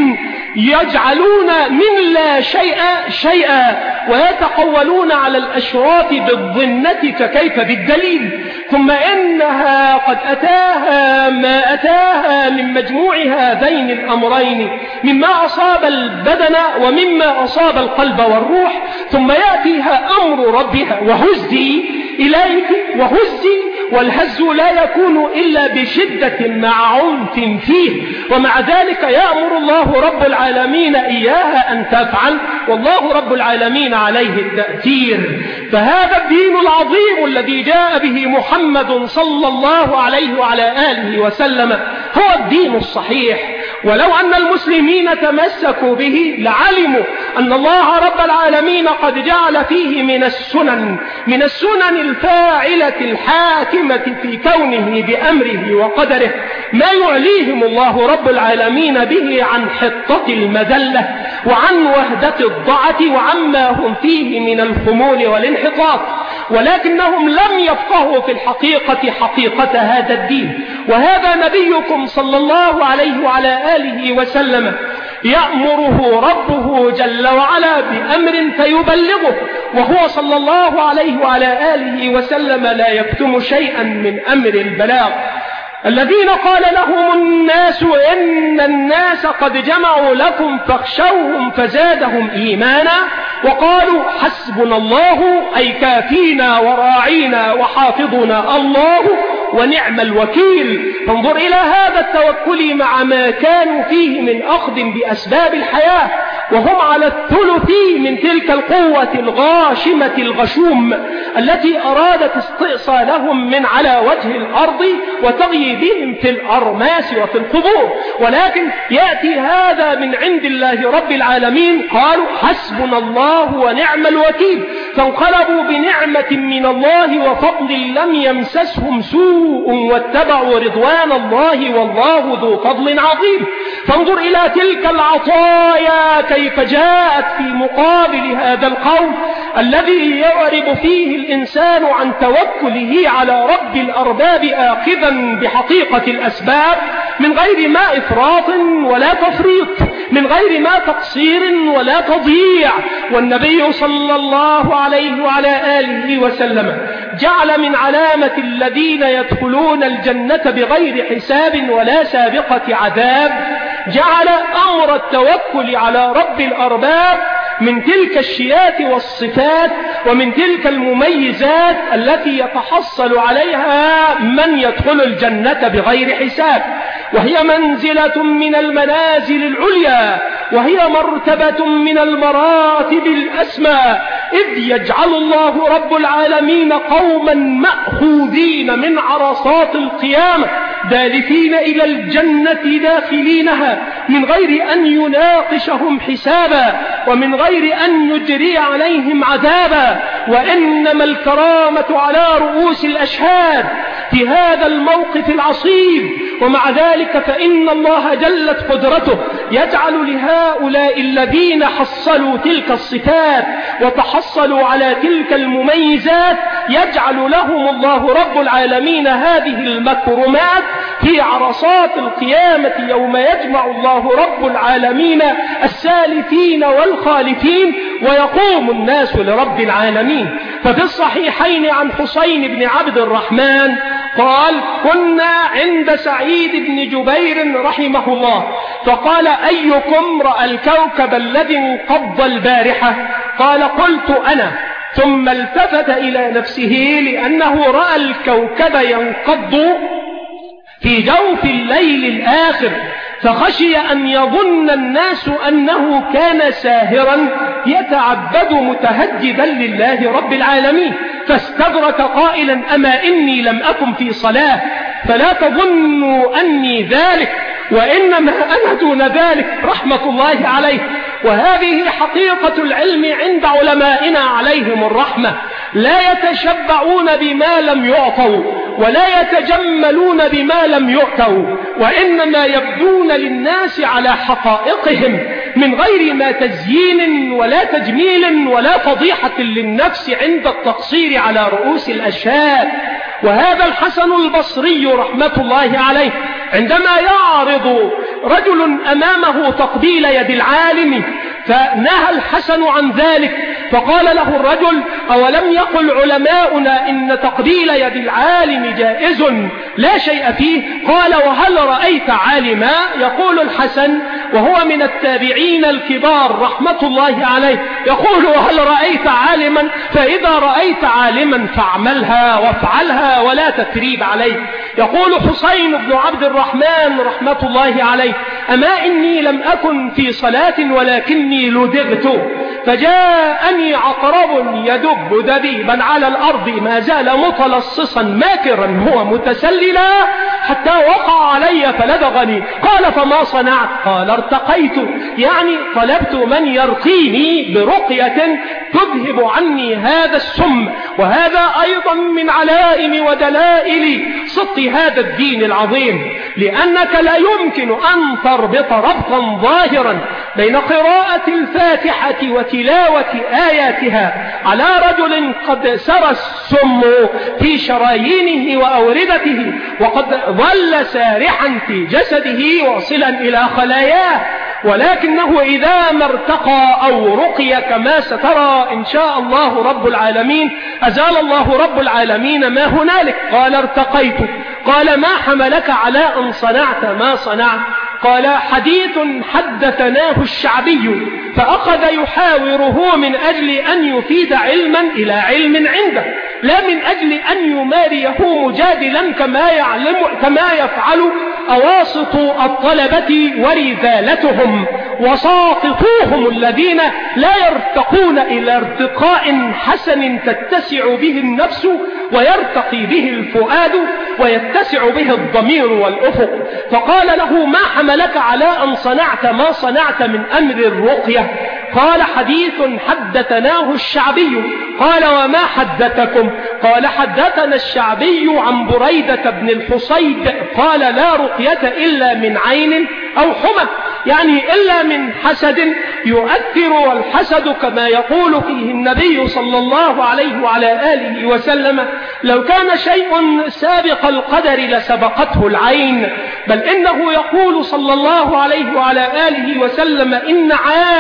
يجعلون من لا شيء شيئا ويتقولون على الأشراط بالظنة فكيف بالدليل، ثم إنها قد أتاها ما أتاها من مجموع هذين الأمرين مما أصاب البدن ومما أصاب القلب والروح، ثم يأتيها أمر ربها وهزي إليك وهزي، والهز لا يكون إلا بشدة مع عنف فيه، ومع ذلك يأمر الله رب العالمين إياها أن تفعل، والله رب العالمين عليه التأثير. فهذا الدين العظيم الذي جاء به محمد صلى الله عليه وعلى آله وسلم هو الدين الصحيح، ولو أن المسلمين تمسكوا به لعلموا أن الله رب العالمين قد جعل فيه من السنن الفاعلة الحاكمة في كونه بأمره وقدره ما يعليهم الله رب العالمين به عن حطة المذلة وعن وهدة الضعة وعما هم فيه من الخمول والانحطاط، ولكنهم لم يفقهوا في الحقيقة حقيقة هذا الدين. وهذا نبيكم صلى الله عليه وعلى آله وسلم يأمره ربه جل وعلا بأمر فيبلغه، وهو صلى الله عليه وعلى آله وسلم لا يكتم شيئا من أمر البلاغ. الذين قال لهم الناس إن الناس قد جمعوا لكم فاخشوهم فزادهم إيمانا وقالوا حسبنا الله أي كافينا وراعينا وحافظنا الله ونعم الوكيل. فانظر إلى هذا التوكل مع ما كانوا فيه من أخذ بأسباب الحياة وهم على الثلث من تلك القوة الغاشمة الغشوم التي أرادت استئصالهم من على وجه الأرض وتغييبهم في الأرماس وفي القبور، ولكن يأتي هذا من عند الله رب العالمين قالوا حسبنا الله ونعم الوكيل، فانقلبوا بنعمة من الله وفضل لم يمسسهم سوء واتبعوا رضوان الله والله ذو فضل عظيم. فانظر إلى تلك العطايا كيف جاءت في مقابل هذا القول الذي يعرب فيه الإنسان عن توكله على رب الأرباب آخذا بحقيقة الأسباب من غير ما إفراط ولا تفريط، من غير ما تقصير ولا تضييع. والنبي صلى الله عليه وعلى آله وسلم جعل من علامة الذين يدخلون الجنة بغير حساب ولا سابقة عذاب جعل أمر التوكل على رب الأرباب من تلك الشيات والصفات ومن تلك المميزات التي يتحصل عليها من يدخل الجنة بغير حساب، وهي منزلة من المنازل العليا وهي مرتبة من المراتب الأسمى، إذ يجعل الله رب العالمين قوما مأخوذين من عرصات القيامة دالفين إلى الجنة داخلينها من غير أن يناقشهم حسابا ومن غير أن يجري عليهم عذابا، وإنما الكرامة على رؤوس الأشهاد في هذا الموقف العصيب. ومع ذلك فإن الله جلت قدرته يجعل لهؤلاء الذين حصلوا تلك الصفات وتحصلوا على تلك المميزات يجعل لهم الله رب العالمين هذه المكرمات في عرصات القيامة يوم يجمع الله رب العالمين السالفين والخالفين ويقوم الناس لرب العالمين. ففي الصحيحين عن حسين بن عبد الرحمن قال كنا عند سعيد بن جبير رحمه الله فقال أيكم رأى الكوكب الذي انقض البارحة؟ قال قلت أنا. ثم التفت إلى نفسه لأنه رأى الكوكب ينقض في جوف الليل الآخر، فخشي أن يظن الناس أنه كان ساهرا يتعبد متهجدا لله رب العالمين، فاستدرك قائلا أما إني لم أكن في صلاة فلا تظنوا أني ذلك وإنما أنا دون ذلك رحمة الله عليه. وهذه حقيقة العلم عند علمائنا عليهم الرحمة، لا يتشبعون بما لم يعطوا ولا يتجملون بما لم يؤتوا، وإنما يبدون للناس على حقائقهم من غير ما تزيين ولا تجميل ولا فضيحة للنفس عند التقصير على رؤوس الأشهاد. وهذا الحسن البصري رحمة الله عليه عندما يعرض رجل أمامه تقبيل يد العالم فنهى الحسن عن ذلك، فقال له الرجل أولم يقل علماؤنا إن تقبيل يد العالم جائز لا شيء فيه؟ قال وهل رأيت عالما؟ يقول الحسن وهو من التابعين الكبار رحمة الله عليه، يقول وهل رأيت عالما؟ فإذا رأيت عالما فاعملها وافعلها ولا تتريب عليه. يقول حسين بن عبد الرحمن رحمة الله عليه أما إني لم أكن في صلاة ولكني لدغت فجاءني عقرب يدب دبيبا على الأرض ما زال متلصصا ماكرا هو متسللا حتى وقع علي فلدغني. قال فما صنعت؟ قال ارتقيت، يعني طلبت من يرقيني برقية تذهب عني هذا السم. وهذا أيضا من علائم ودلائل صدق هذا الدين العظيم، لأنك لا يمكن أن تربط ربطا ظاهرا بين قراءة الفاتحة وتلاوة آياتها على رجل قد سرى السم في شرايينه وأوردته وقد ظل سارحا في جسده واصلا إلى خلاياه، ولكنه إذا ما ارتقى أو رقي كما سترى إن شاء الله رب العالمين أزال الله رب العالمين ما هنالك. قال ارتقيت. قال ما حملك على أن صنعت ما صنعت؟ قال حديث حدثناه الشعبي فأخذ يحاوره من أجل أن يفيد علما إلى علم عنده، لا من أجل أن يماريه مجادلا كما يفعل أواسط الطلبة ورذالتهم وساقطوهم الذين لا يرتقون إلى ارتقاء حسن تتسع به النفس ويرتقي به الفؤاد ويتسع به الضمير والأفق. فقال له ما حملك على أن صنعت ما صنعت من أمر الرقية؟ قال حديث حدثناه الشعبي. قال وما حدثكم؟ قال حدثنا الشعبي عن بريدة بن الحصيب قال لا رقية إلا من عين أو حمى، يعني إلا من حسد يؤثر، والحسد كما يقول فيه النبي صلى الله عليه وعلى آله وسلم لو كان شيء سابق القدر لسبقته العين، بل إنه يقول صلى الله عليه وعلى آله وسلم إن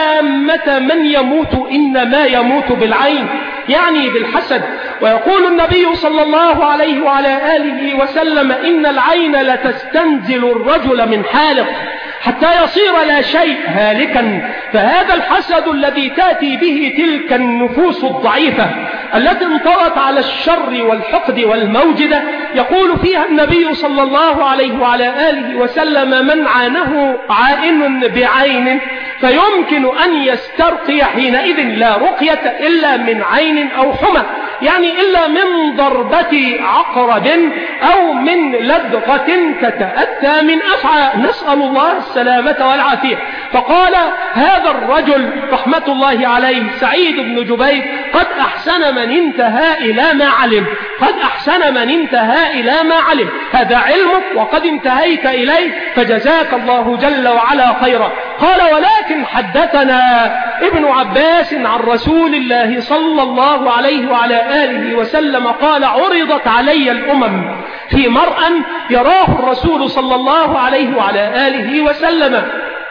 عامة من يموت إنما يموت بالعين، يعني بالحسد. ويقول النبي صلى الله عليه وعلى آله وسلم إن العين لتستنزل الرجل من حالق حتى يصير لا شيء هالكا. فهذا الحسد الذي تأتي به تلك النفوس الضعيفة التي انطرت على الشر والحقد والموجدة، يقول فيها النبي صلى الله عليه وعلى آله وسلم من عانه عائن بعين فيمكن أن يسترقي حينئذ لا رقية إلا من عين أو حمى، يعني إلا من ضربة عقرب أو من لدغة تتأتى من أفعى، نسأل الله السلامة والعافية. فقال هذا الرجل رحمة الله عليه سعيد بن جبير قد أحسن من انتهى إلى ما علم، قد أحسن من انتهى إلى ما علم، هذا علمك وقد انتهيت إليه فجزاك الله جل وعلا خيرا. قال ولكن حدثنا ابن عباس عن رسول الله صلى الله عليه وعلى آله وسلم قال عرضت علي الأمم في مرأى يراه الرسول صلى الله عليه وعلى آله وسلم،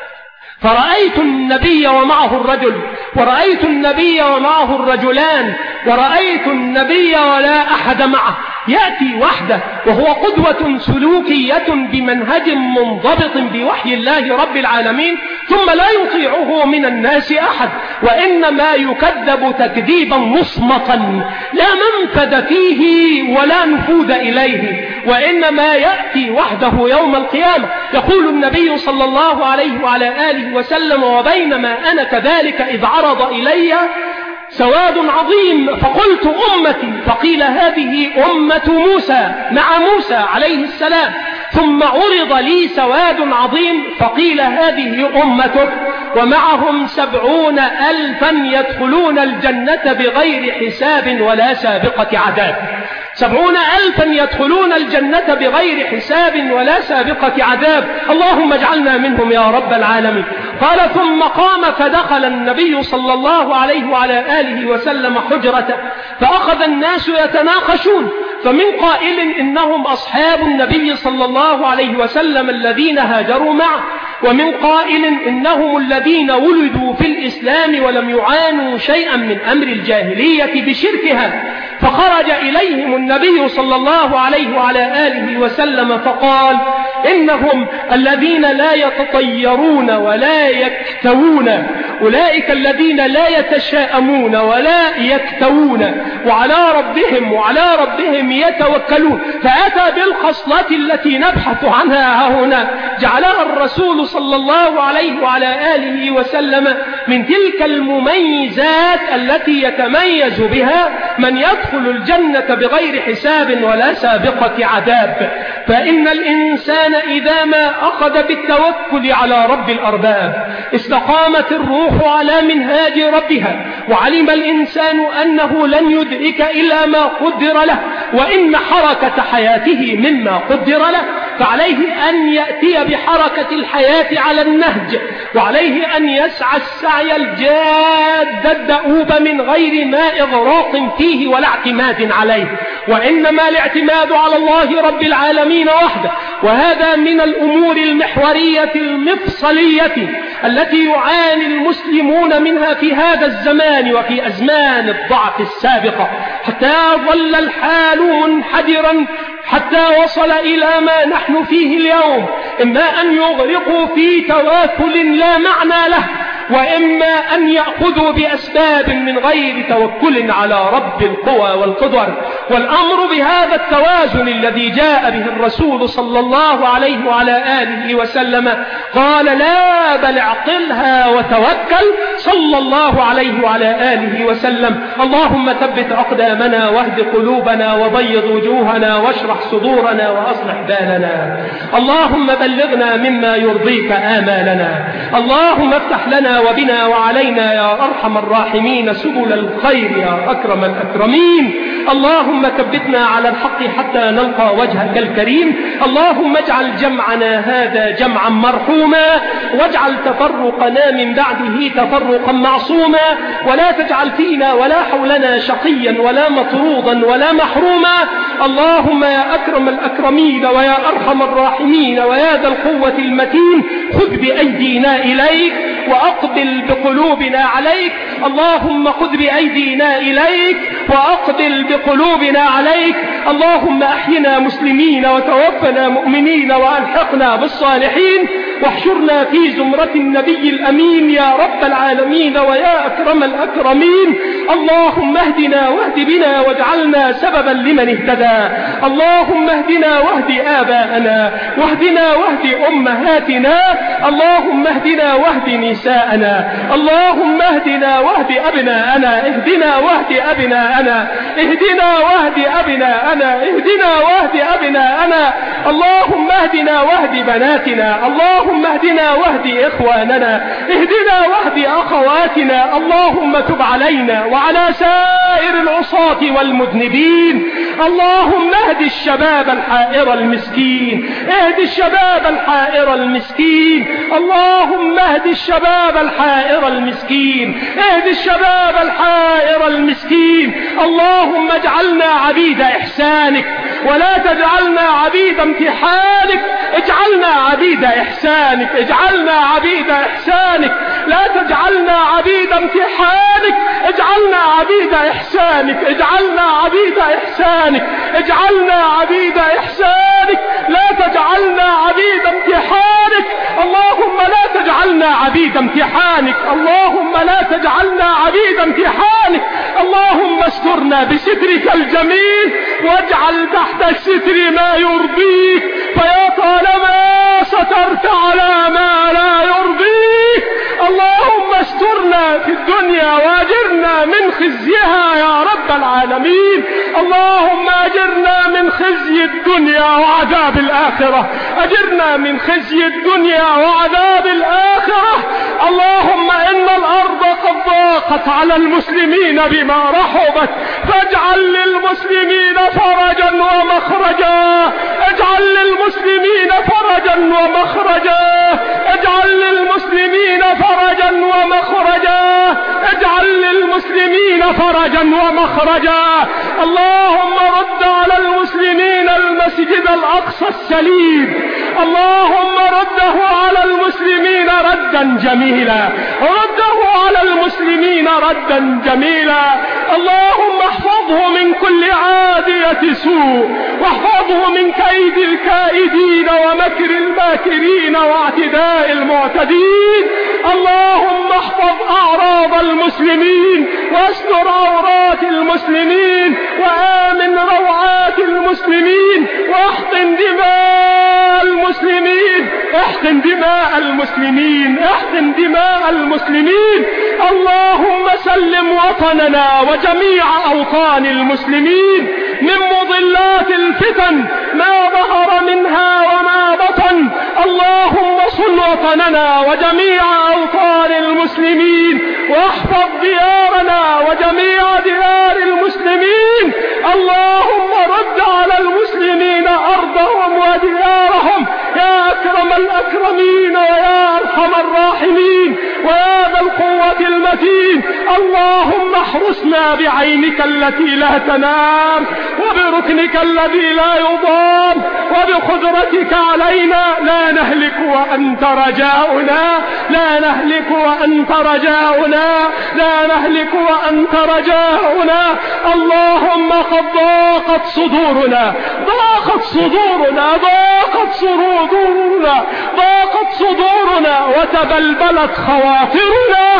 فرأيت النبي ومعه الرجل، ورأيت النبي ومعه الرجلان، ورأيت النبي ولا أحد معه، يأتي وحده وهو قدوة سلوكية بمنهج منضبط بوحي الله رب العالمين، ثم لا يطيعه من الناس أحد، وإنما يكذب تكذيبا مصمتا لا منفذ فيه ولا نفوذ إليه، وإنما يأتي وحده يوم القيامة. يقول النبي صلى الله عليه وعلى آله وسلم: وبينما أنا كذلك إذ عرض إلي سواد عظيم فقلت أمتي، فقيل هذه أمة موسى مع موسى عليه السلام، ثم عرض لي سواد عظيم فقيل هذه أمتك ومعهم 70,000 يدخلون الجنة بغير حساب ولا سابقة عذاب. 70,000 يدخلون الجنة بغير حساب ولا سابقة عذاب، اللهم اجعلنا منهم يا رب العالمين. قال: ثم قام فدخل النبي صلى الله عليه وعلى آله وسلم حجرته، فأخذ الناس يتناقشون، فمن قائل إنهم أصحاب النبي صلى الله عليه وسلم الذين هاجروا معه، ومن قائل إنهم الذين ولدوا في الإسلام ولم يعانوا شيئا من أمر الجاهلية بشركها. فخرج إليهم النبي صلى الله عليه وعلى آله وسلم فقال: إنهم الذين لا يتطيرون ولا يكتوون، أولئك الذين لا يتشاءمون ولا يكتوون، وعلى ربهم يتوكلون. فأتى بالخصلة التي نبحث عنها هنا، جعلها الرسول صلى الله عليه وعلى آله وسلم من تلك المميزات التي يتميز بها من يدخل الجنة بغير حساب ولا سابقة عذاب. فإن الإنسان إذا ما أخذ بالتوكل على رب الأرباب استقامت الروح على منهاج ربها، وعلم الإنسان أنه لن يدرك إلا ما قدر له، وإن حركة حياته مما قدر له، فعليه أن يأتي بحركة الحياة على النهج، وعليه أن يسعى السعي الجاد الدؤوب من غير ما إغراق فيه ولا اعتماد عليه، وإنما الاعتماد على الله رب العالمين وحده. وهذا من الأمور المحورية المفصلية التي يعاني المسلمون منها في هذا الزمان وفي أزمان الضعف السابقة، حتى ظل الحال منحدرا حتى وصل إلى ما نحن فيه اليوم، إما أن يغرقوا في تواكل لا معنى له، وإما أن يأخذوا بأسباب من غير توكل على رب القوى والقدر. والأمر بهذا التوازن الذي جاء به الرسول صلى الله عليه وعلى آله وسلم، قال: لا بل اعقلها وتوكل، صلى الله عليه وعلى آله وسلم. اللهم ثبت أقدامنا واهد قلوبنا وبيض وجوهنا واشرح صدورنا وأصلح بالنا. اللهم بلغنا مما يرضيك آمالنا. اللهم افتح لنا وبنا وعلينا يا أرحم الراحمين سبل الخير يا أكرم الأكرمين. اللهم ثبتنا على الحق حتى نلقى وجهك الكريم. اللهم اجعل جمعنا هذا جمعا مرحوما، واجعل تفرقنا من بعده تفرقا معصوما، ولا تجعل فينا ولا حولنا شقيا ولا مطرودا ولا محروما. اللهم يا أكرم الأكرمين ويا أرحم الراحمين ويا ذا القوة المتين، خذ بأيدينا إليك وأقبل بقلوبنا عليك. اللهم خذ بأيدينا إليك وأقبل بقلوبنا عليك. اللهم أحينا مسلمين وتوفنا مؤمنين وألحقنا بالصالحين، واحشرنا في زمرة النبي الأمين يا رب العالمين ويا أكرم الأكرمين. اللهم اهدنا واهد بنا واجعلنا سببا لمن اهتدى. اللهم اهدنا واهد آباءنا، واهدنا واهد أمهاتنا. اللهم اهدنا واهد نساءنا. اللهم اهدنا واهد أبناءنا. اهدنا واهد أبناءنا. اهدنا واهد أبناءنا. اهدنا واهد أبناءنا. اللهم اهدنا واهد بناتنا. اللهم اهدنا واهد إخواننا. اهدنا واهد أخواتنا. اللهم تب علينا وعلى سائر العصاة والمذنبين. اللهم اهد الشباب الحائر المسكين. اهد الشباب الحائر المسكين. اللهم اهد الشباب الحائر المسكين. اهد الشباب الحائر المسكين. اللهم اجعلنا عبيد إحسانك ولا تجعلنا عبيد امتحانك. اجعلنا عبيد إحسانك، اجعلنا عبيد إحسانك، لا تجعلنا عبيد امتحانك، اجعلنا عبيد إحسانك، اجعلنا عبيد إحسانك، اجعلنا عبيد إحسانك، لا تجعلنا عبيد امتحانك. اللهم لا تجعلنا عبيد امتحانك، اللهم لا تجعلنا عبيد امتحانك. اللهم استرنا بسترك الجميل واجعل تحت الستر ما يرضيك، فيا طالما سترت على ما لا يرضيك. اللهم استرنا في الدنيا واجرنا من خزيها يا رب العالمين. اللهم اجرنا من خزي الدنيا وعذاب الآخرة، اجرنا من خزي الدنيا وعذاب الآخرة. اللهم إن الأرض قد ضاقت على المسلمين بما رحبت، فاجعل للمسلمين فرجا ومخرجا، اجعل للمسلمين فرجا ومخرجا، اجعل للمسلمين فرجا ومخرجا، اجعل للمسلمين فرجا ومخرجا. اللهم رد على المسلمين المسجد الأقصى السليم، اللهم رده على المسلمين ردا جميلا، رده على المسلمين ردا جميلا. اللهم احفظه من كل عادية سوء، واحفظه من كيد الكائدين ومكر الماكرين واعتداء المعتدين. اللهم احفظ أعراض المسلمين واستر عورات المسلمين وآمن روعات المسلمين، واحقن دماء المسلمين، احقن دماء المسلمين، احقن دماء المسلمين. اللهم سلم وطننا وجميع أوطان المسلمين من مضلات الفتن ما ظهر منها وما بطن. اللهم صن وطننا وجميع أوطان المسلمين، واحفظ ديارنا وجميع ديار المسلمين. اللهم رد على المسلمين أرضهم وديارهم يا أكرم الأكرمين ويا أرحم الراحمين ويا ذا القوة المتين. اللهم احرسنا بعينك التي لا تنام وبركنك الذي لا يضام وبقدرتك علينا، لا نهلك وأنت رجاؤنا، لا نهلك وأنت رجاؤنا، لا نهلك وأنت رجاؤنا. اللهم قد ضاقت صدورنا، ضاقت صدورنا، ضاقت صدورنا، ضاقت صدورنا وتبلبلت خواطرنا.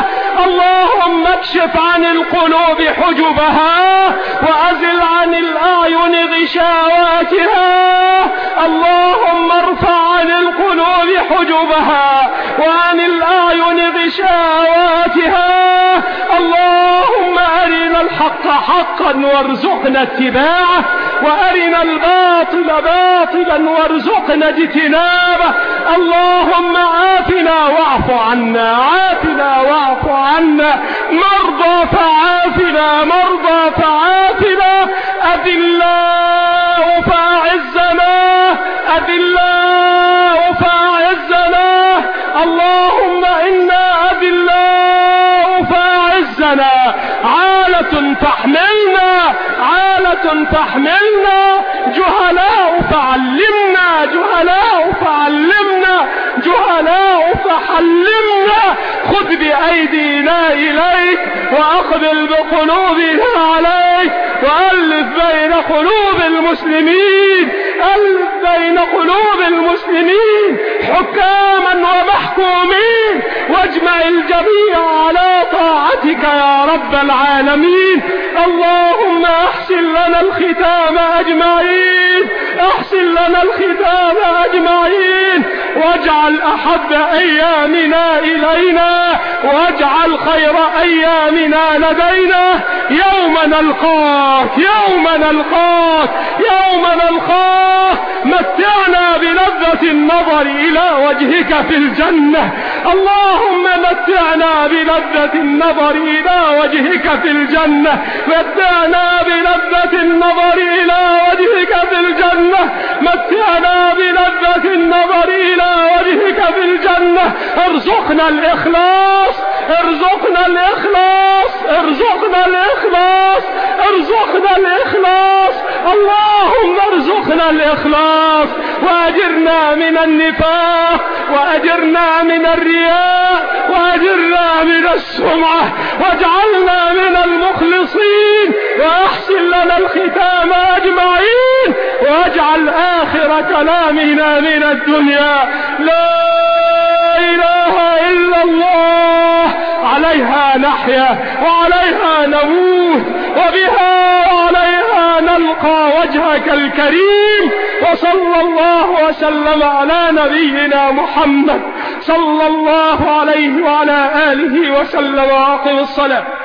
اللهم اكشف عن القلوب حجبها وأزل عن الأعين غشاواتها. اللهم ارفع عن القلوب حجبها وعن الأعين غشاواتها. اللهم أرنا الحق حقا وارزقنا اتباعه، وأرنا الباطل باطلا وارزقنا اجتنابه. اللهم عافنا واعف عنا، عافنا واعف عنا، مرضى فعافنا، مرضى فعافنا، أذلاء فأعزنا، أذلاء فأعزنا. اللهم إنا أذلاء فأعزنا، عالة فاحملنا، عالة فاحملنا، جهلاء فعلمنا، جهلاء فعلمنا، جهلاء فحلمنا. خذ بأيدينا إليك وأقبل بقلوبنا عليك، وألف بين قلوب المسلمين، ألف بين قلوب المسلمين حكاما ومحكومين، واجمع الجميع على طاعتك يا رب العالمين. اللهم احسن لنا الختام أجمعين، احسن لنا الختام أجمعين، واجعل أحب أيامنا إلينا، واجعل خير أيامنا لدينا يوم نلقاك، يوم نلقاك، يوم نلقاك. متعنا بلذة النظر إلى وجهك في الجنة. اللهم متعنا بلذة النظر إلى وجهك في الجنة، متعنا بلذة النظر إلى وجهك في الجنة، متعنا بلذة النظر إلى وجهك في الجنة. ارزقنا الإخلاص، ارزقنا الإخلاص، ارزقنا الإخلاص، ارزقنا الإخلاص، اللهم ارزقنا الإخلاص، وأجرنا من النفاق، وأجرنا من الرياء، وأجرنا من السمعة، واجعلنا من المخلصين، وأحسن لنا الختام أجمعين، واجعل آخر كلامنا من الدنيا لا إله إلا الله، عليها نحيا وعليها نموت، وبها وعليها نلقى وجهك الكريم. وصلى الله وسلم على نبينا محمد صلى الله عليه وعلى آله وسلم. وأقم الصلاة.